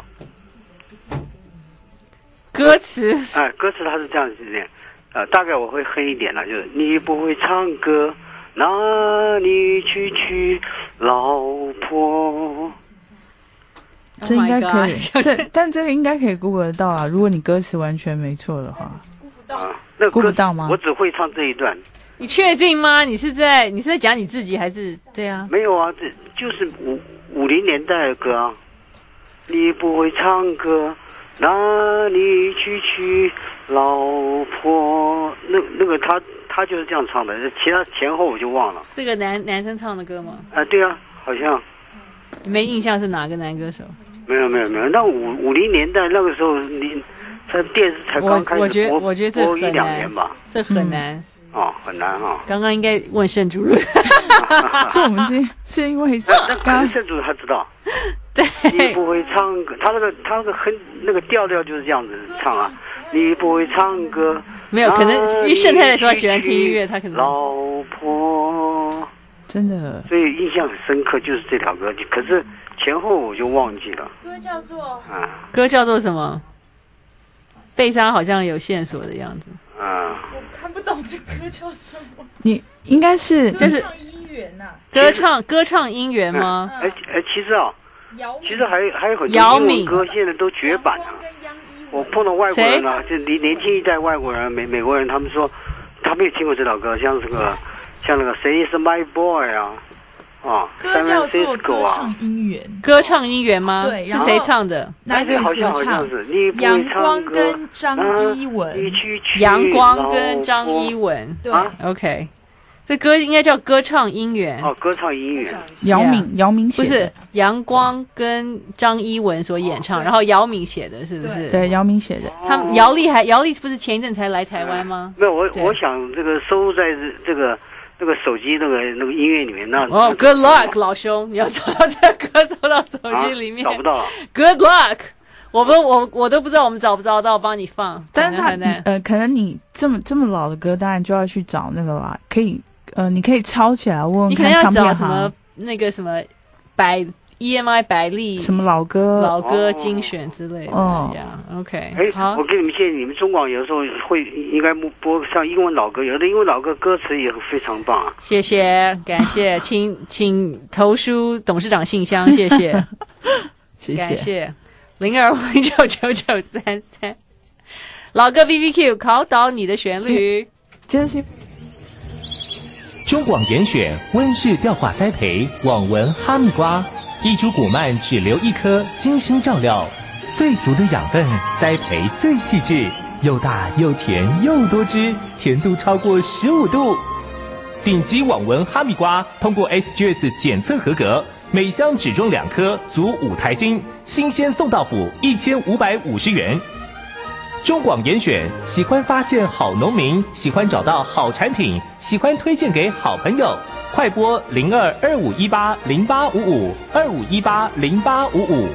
歌词， 哎，歌词它是这样子的，呃，大概我会哼一点了，就是你不会唱歌，哪里去娶老婆？ 这应该可以， oh、 这但这个应该可以 Google 得到啊。如果你歌词完全没错的话， 啊，那估不到吗？ 我只会唱这一段。 你确定吗？你是在你是在讲你自己还是对啊？ 没有啊，这就是五五零年代的歌啊。你不会唱歌，哪里去娶老婆？那那个他他就是这样唱的，其他前后我就忘了。 是个男男生唱的歌吗？ 啊、呃，对啊，好像。 你没印象是哪个男歌手？ 没有没有没有，那五五零年代那个时候，你在电视才刚开始播， 我觉得我觉得这很难， 一两年吧， 这很难。 嗯、哦，很难哈、哦。 刚刚应该问盛主任， 是我们是是因为刚刚盛主任他知道， 对， 你不会唱歌，他那个他那个很那个调调就是这样子唱啊，你不会唱歌， 没有可能，因为盛太太说他喜欢听音乐，他可能老婆。 真的， 所以印象很深刻，就是这条歌曲。可是前后我就忘记了。 歌叫做啊，歌叫做什么？贝莎好像有线索的样子。 啊， 我看不懂这歌叫什么。 你应该是， 但是姻缘呐， 歌唱歌唱姻缘吗？ 哎哎，其实啊，其实还还有很多姚英文歌现在都绝版了。我碰到外国人了、啊，就年年轻一代外国人、美美国人，他们说他没有听过这首歌，像这个。像那个谁是 My Boy 啊，啊， 歌叫做歌唱姻缘， 歌唱姻缘吗？ 对， 是谁唱的？ 男女合唱，阳光跟张一文， 阳光跟张一文， 对 ，OK， 这歌应该叫歌唱姻缘。 哦，歌唱姻缘， 姚敏，姚敏写的， 不是阳光跟张一文所演唱，然后姚敏写的，是不是？ 对，姚敏写的。 他们姚丽还姚丽不是前一阵才来台湾吗？ 没有，我我想这个收在这个。那个手机那个那个音乐里面，那哦、oh, ，Good luck， 老兄，你要找到这个歌收到手机里面， 啊、找不到了。 Good luck， 我不我我都不知道我们找不找到，我帮你放。 但是他呃，可能你这么这么老的歌，当然就要去找那个啦。可以呃，你可以抄起来问问看唱片行。 你可能要找什么那个什么百 E M I 百丽什么老歌老歌精选之类的。哦呀 ，OK， 哎，好，我给你们建议，你们中广有时候会应该播像英文老歌，有的英文老歌歌词也非常棒啊。 谢谢，感谢，请请投书董事长信箱，谢谢， 谢谢， 感谢零二五零九九九三三，老歌 B B Q 考倒你的旋律， 真是。 中广严选温室吊挂栽培网纹哈密瓜。一株谷蔓只留一颗，精心照料，最足的养分，栽培最细致，又大又甜又多汁，甜度超过十五度。顶级网纹哈密瓜通过 S G S 检测合格，每箱只装两颗，足五台斤，新鲜送到府，一千五百五十元。中广严选，喜欢发现好农民，喜欢找到好产品，喜欢推荐给好朋友。快播零二二五一八零八五五二五一八零八五五。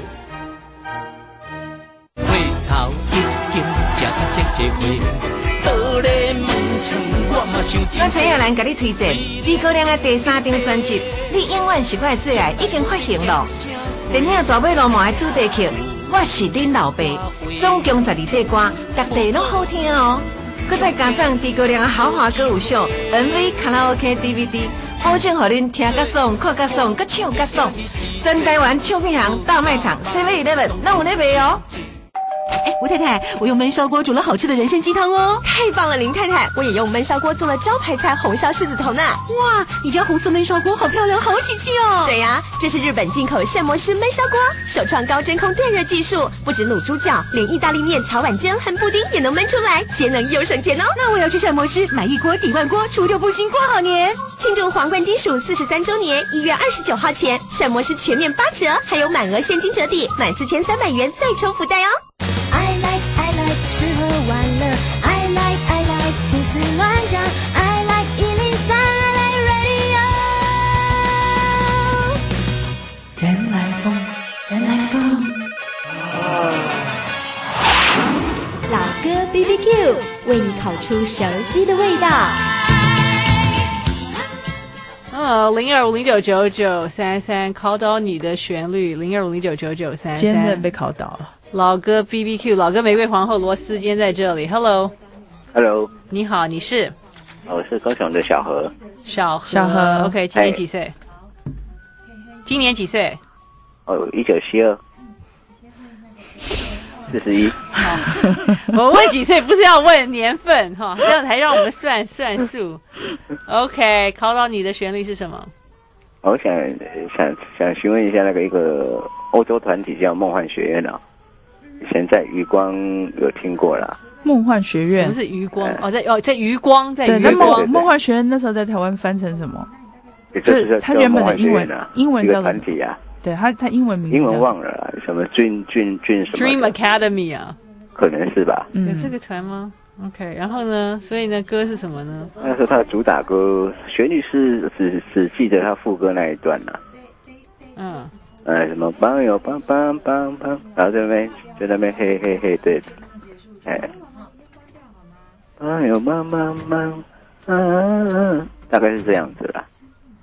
回头已经吃这这回，倒咧门窗我嘛想真。 我陈亚兰给你推荐李国亮的第三张专辑《你永远是我的最爱》，已经发行了。电影《大尾鱸鰻》的主题曲《我是恁老爸》，总共十二首歌，各地拢好听哦。佮再加上李国亮的豪华歌舞秀 M V 卡拉 OK D V D。保证互恁听甲爽、看甲爽、佮唱甲爽。全台湾唱片行、大卖场、seven eleven 拢有咧卖哦。 哎，吴太太，我用焖烧锅煮了好吃的人参鸡汤哦。 太棒了，林太太，我也用焖烧锅做了招牌菜红烧狮子头呢。 哇，你家红色焖烧锅好漂亮，好喜气哦。 对呀、啊，这是日本进口圣摩斯焖烧锅，首创高真空电热技术，不止卤猪脚，连意大利面、炒碗蒸和布丁也能焖出来，节能又省钱哦。 那我要去圣摩斯买一锅抵万锅，除旧布新过好年。 庆祝皇冠金属四十三周年，一月二十九号前，圣摩斯全面八折，还有满额现金折抵，满四千三百元再抽福袋哦。 I like I like 吃喝玩乐 I like I like 胡思乱想 I like 一零三 I like radio 原来风原来风老歌 B B Q 为你烤出熟悉的味道。 哦，零二五零九九九三三，考倒你的旋律，零二五零九九九三三， 今天被考倒了。 老歌 B B Q， 老歌玫瑰皇后罗斯今天在这里 ，Hello，Hello， 你好，你是？ 我是高雄的小何。 小何， 小何 ，OK， 今年几岁？今年几岁？ 哦，一九七二。四十一。 我问几岁不是要问年份哈，这样才让我们算算数。OK， 考到你的旋律是什么？ 我想想想询问一下那个一个欧洲团体叫梦幻学院啊，以前在余光有听过啦。 梦幻学院？ 什么是余光？哦，在哦在余光，在对， 余光。 梦梦幻学院那时候在台湾翻成什么？ 就是它原本的英文啊， 英文叫团体啊。 对，它它英文名字英文忘了啦，什么 Dream Dream Dream 什么 Dream Academy 啊， 可能是吧？ 有这个团吗 ？OK， 然后呢？所以呢，歌是什么呢？ 那是他的主打歌，旋律是只只记得他副歌那一段啦、啊。 嗯。 呃，什么帮有帮帮帮帮，然后在那边在那边嘿嘿嘿，对，哎，帮有帮帮帮，嗯，大概是这样子啦。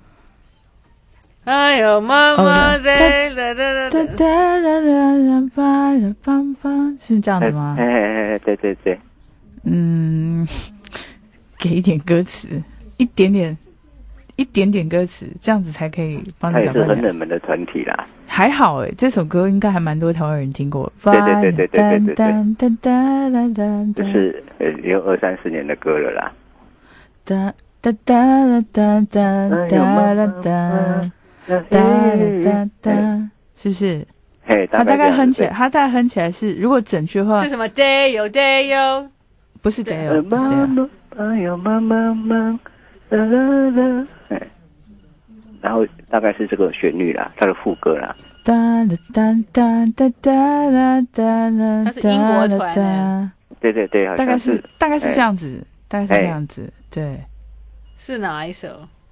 哎呦，妈妈的，哒哒哒哒哒，是这样子吗？ 哎哎哎，对对对。 嗯，给一点歌词，一点点，一点点歌词，这样子才可以帮你找到。 它也是很冷门的团体啦。 还好哎、欸，这首歌应该还蛮多台湾人听过。 对对对对对对对对对， 这是呃有二三十年的歌了啦。 哒哒哒哒哒哒哒哒。哒哒哒哒，是不是？ 嘿， 他大概哼起来，他大概哼起来是，如果整句话是什么 day 有 day 有， 不是 day 有，不是 day 有。 然后大概是这个旋律啦，它的副歌啦。 哒哒哒哒哒哒哒哒， 它是英国团的。 对对对， 大概是大概是这样子，大概是这样子，对。 是哪一首？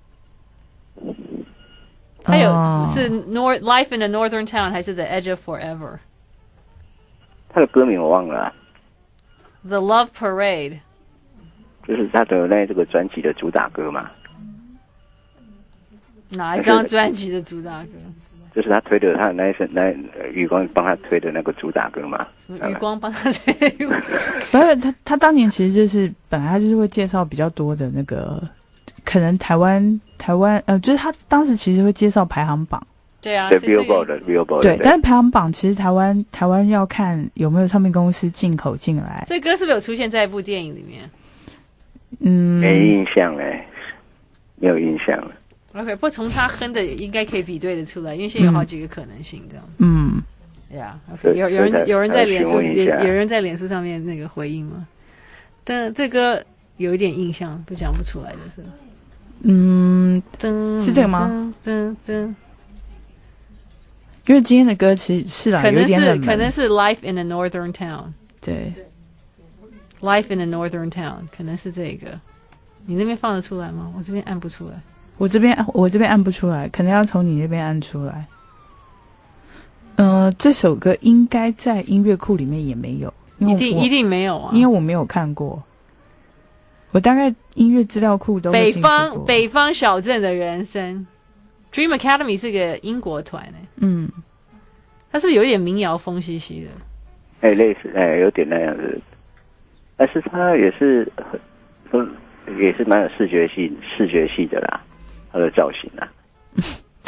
它有、哦、是 North Life in a Northern Town 还是 The Edge of Forever？ 它的歌名我忘了、啊。 The Love Parade， 就是他的那这个专辑的主打歌嘛。 哪一张专辑的主打歌？ 就是他推的，他的那一首那余光帮他推的那个主打歌嘛。 什么余光帮他推？ 不是他，他当年其实就是本来他就是会介绍比较多的那个。可能台湾台湾呃，就是他当时其实会介绍排行榜， 对啊， 对 Billboard 的 Billboard 对，但是排行榜其实台湾台湾要看有没有唱片公司进口进来。 这歌是不是有出现在一部电影里面？ 嗯， 没印象哎，没有印象了。 OK， 不从他哼的应该可以比对的出来，因为现在有好几个可能性这样。 嗯， 呀、yeah, okay, 有有人有人在脸书有人在脸书上面那个回应吗？但这歌有一点印象，都讲不出来就是。 嗯，是这个吗？ 噔噔， 因为今天的歌其实是啦， 可能是有点冷门可能是 Life in a Northern Town， 对 ，Life in a Northern Town 可能是这个，你那边放得出来吗？我这边按不出来， 我这边我这边按不出来，可能要从你那边按出来。呃，这首歌应该在音乐库里面也没有， 一定一定没有啊， 因为我没有看过。我大概音乐资料库都北方北方小镇的人生 ，Dream Academy 是个英国团诶、欸， 嗯， 它是不是有点民谣风兮兮的？ 哎、欸，类似哎、欸，有点那样子，但是它也是很，也是蛮有视觉系视觉系的啦，它的造型啊。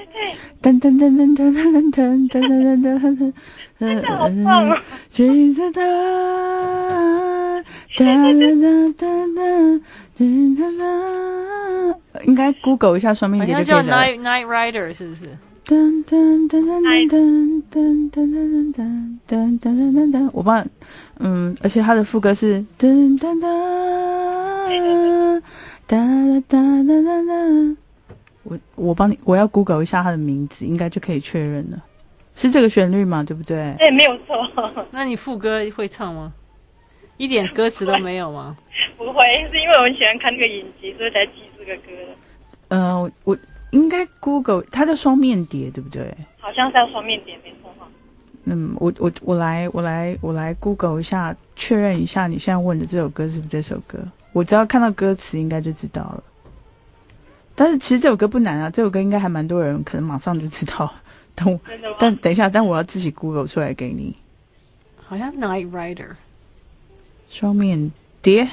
噔噔噔噔噔噔噔噔噔噔噔，真的好棒哦！橘色的，哒哒哒哒哒哒，应该 Google 一下双面碟就可以了。 好像叫 Night Night Rider 是不是？ 噔噔噔噔噔噔噔噔噔噔噔噔噔噔，我帮，嗯，而且它的副歌是噔噔噔哒哒哒哒哒哒。我我帮你，我要 Google 一下它的名字，应该就可以确认了，是这个旋律吗？对不对？ 对，没有错。 那你副歌会唱吗？一点歌词都没有吗？ 不会，是因为我很喜欢看这个影集，所以才记这个歌的。 呃，我应该 Google， 它叫双面碟，对不对？ 好像是要双面碟，没错哈。 嗯，我我我来我来我来 Google 一下，确认一下你现在问的这首歌是不是这首歌？我只要看到歌词，应该就知道了。但是其实这首歌不难啊，这首歌应该还蛮多人可能马上就知道。等但等一下，但我要自己 Google 出来给你。 好像 Night Rider 双面碟。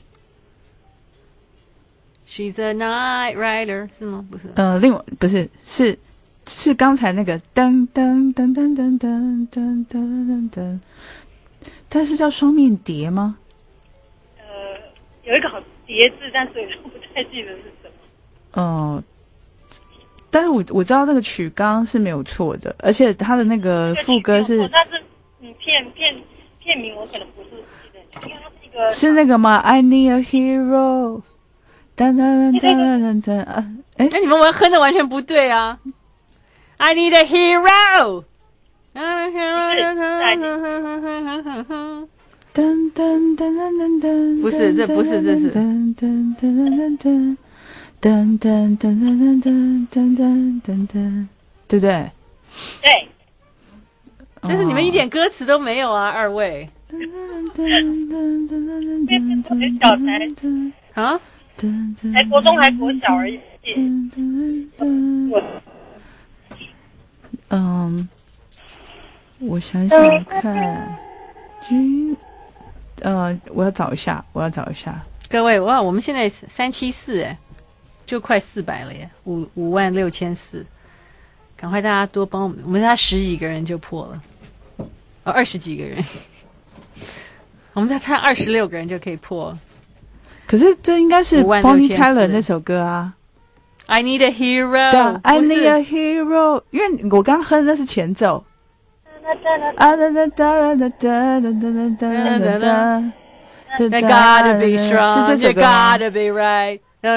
She's a Night Rider 是吗？不是。 呃，另外不是是是刚才那个噔噔噔噔噔噔噔噔噔噔，它是叫双面碟吗？ 呃，有一个好碟字，但是我不太记得是什么。 哦、呃，但是我我知道这个曲纲是没有错的，而且它的那个副歌是， 但是嗯片片片名我可能不是记得，因为它是一个是那个吗 ？I need a hero， 噔噔噔噔噔噔啊！哎， 那你们玩哼的完全不对啊 ！I need a hero， 噔噔噔噔噔， 不是，这不是，这是。 噔噔噔噔噔。噔噔噔噔噔噔噔噔噔，对不对？ 对。 但是你们一点歌词都没有啊，二位。啊？ 才国中还国小而已。 嗯，我想想看，君，呃，我要找一下，我要找一下。 各位，哇，我们现在三七四哎。就快四百了耶，五五万六千四，赶快大家多帮我们，我们才十几个人就破了，哦，二十几个人，我们再差二十六个人就可以破。 可是这应该是 Bonnie Tyler 那首歌啊 ，I need a hero， 对啊 ，I need a hero， 因为我刚哼那是前奏，啊哒哒哒哒哒哒哒哒哒哒 ，I gotta be strong， 是这首歌 ，You gotta be right。I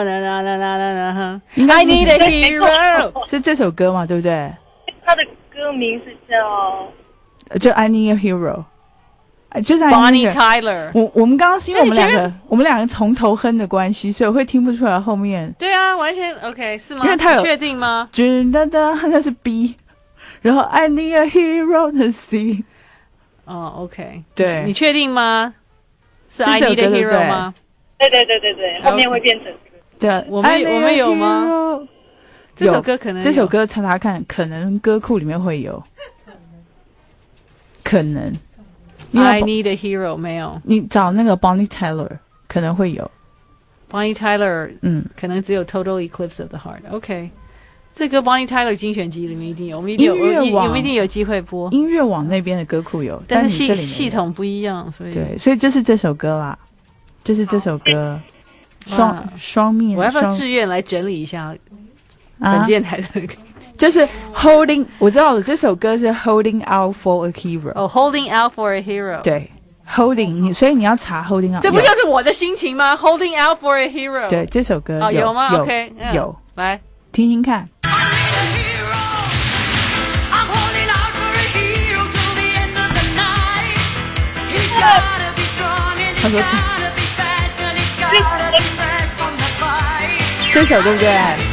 need a hero， 是这首歌嘛？对不对？ 他的歌名是叫就 I need a hero， 就是 Bonnie Tyler。 我我们刚刚是因为我们两个我们两个从头哼的关系，所以我会听不出来后面。 对啊，完全 OK 是吗？ 因为他有确定吗？ 哒哒，那是 B， 然后 I need a hero 的 C。 哦 ，OK， 对， 你确定吗？是 I need a hero 吗？ 对对对对对，后面会变成对， 我们我们有吗？这首歌可能这首歌查查看，可能歌库里面会有，可能。 I need a hero 没有， 你找那个 Bonnie Tyler 可能会有。 Bonnie Tyler， 嗯， 可能只有 Total Eclipse of the Heart。OK， 这歌 Bonnie Tyler 精选集里面一定有，我们一定有，我们一定有机会播。 音乐网那边的歌库有， 但是系系统不一样，所以对，所以就是这首歌啦。就是这首歌，双双面。 我要不要志愿来整理一下本电台的？ 就是 Holding， 我知道了，这首歌是 Holding Out for a Hero。 哦 ，Holding Out for a Hero。 对 ，Holding， 你所以你要查 Holding Out。 这不就是我的心情吗 ？Holding Out for a Hero。 对，这首歌哦有吗 ？OK， 有， 来听听看。他说。这首对不对？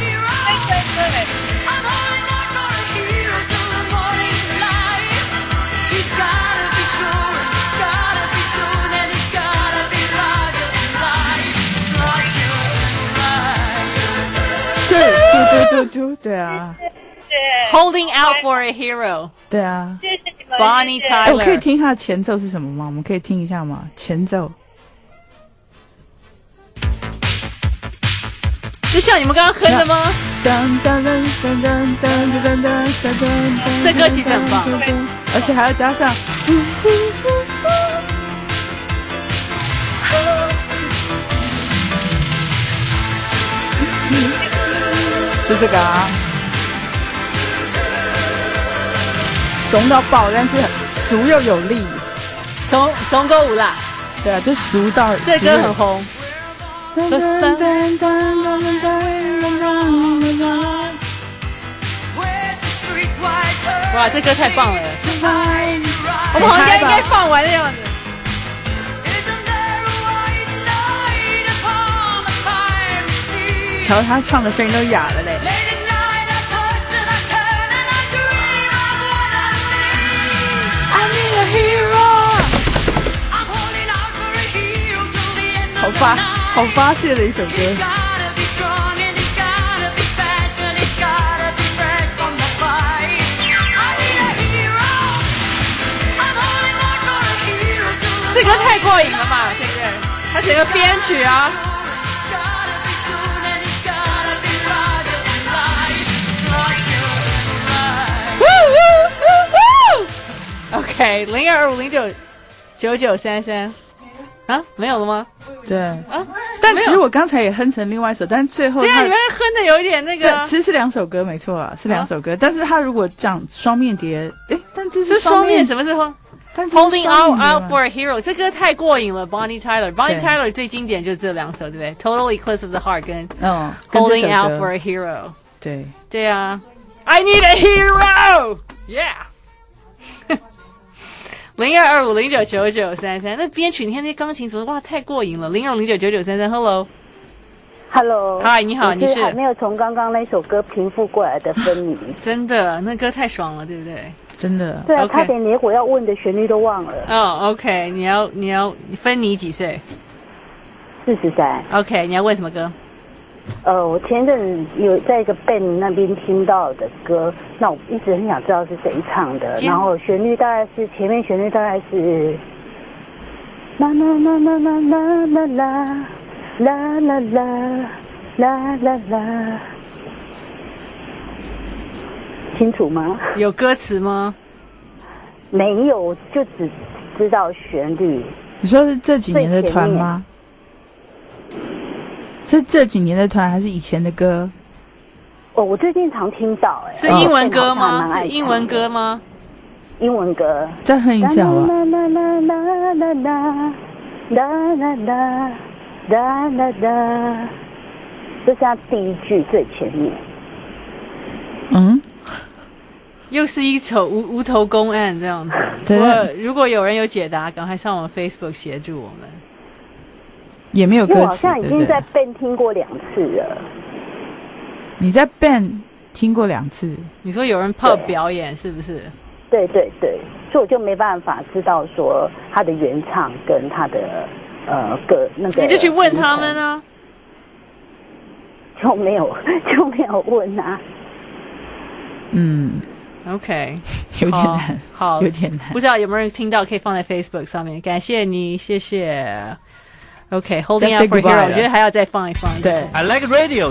对对对对对啊 ！Holding out for a hero。 对啊。 Bonnie Tyler。 哎，我可以听他的前奏是什么吗？我们可以听一下吗？前奏。 就像你们刚刚哼的吗？这歌其实很棒， 而且还要加上，就这个啊，怂到爆，但是俗又有力， 怂怂歌舞啦。 对啊，这俗到这歌很红。哇，这歌太棒了！我们好像应该放完的样子。 瞧他唱的声音都哑了嘞。好发好发泄的一首歌。 这歌太过瘾了嘛，对不对？它整个编曲啊。OK， 零二五零九九九三三。啊，没有了吗？ 对啊，但其实我刚才也哼成另外一首，但是最后对啊，你们哼的有一点那个， 其实是两首歌，没错啊，是两首歌。啊、但是他如果讲双面碟，哎，但这是双面，什么是双 ？Holding Out Out for a Hero， 这歌太过瘾了 ，Bonnie Tyler，Bonnie Tyler 最经典就是这两首，对不对 ？Total Eclipse of the Heart 跟嗯 Holding Out for a Hero， 对对啊 ，I need a hero，yeah 。零二二五零九九九三三，那编曲你看那钢琴什么，哇，太过瘾了！零二零九九九三三 ，Hello，Hello， 嗨，你好，你是还没有从刚刚那首歌平复过来的芬妮， 真的，那歌太爽了，对不对？ 真的， 对啊，差点连我要问的旋律都忘了。 哦 ，OK， 你要你要芬妮几岁？ 四十三。 OK， 你要问什么歌？ 呃，我前阵有在一个 band 那边听到的歌，那我一直很想知道是谁唱的，然后旋律大概是前面旋律大概是啦啦啦啦啦啦啦啦啦啦啦啦啦，清楚吗？ 有歌词吗？ 没有，就只知道旋律。 你说是这几年的团吗？是这几年的团还是以前的歌？ 哦，我最近常听到、欸， 哎，是英文歌吗？是英文歌吗？ 英文歌。 再哼一下吧。 啦啦啦啦啦啦啦啦啦啦啦啦，这是他第一句最前面。 嗯， 又是一首无无头公案这样子。如果如果有人有解答，赶快上我们 Facebook 协助我们。 也没有歌词， 我好像已经在 band 听过两次了。 你在 band 听过两次？ 你说有人 pub 表演是不是？ 对对对，所以我就没办法知道说他的原唱跟他的呃歌那个。 你就去问他们啊。 就没有就没有问啊。 嗯 ，OK， 有点难， 好， 有点难。 不知道有没有人听到，可以放在 Facebook 上面。感谢你，谢谢。OK，Holding Out for a Hero， 我觉得还要再放一放一次。 I Like Radio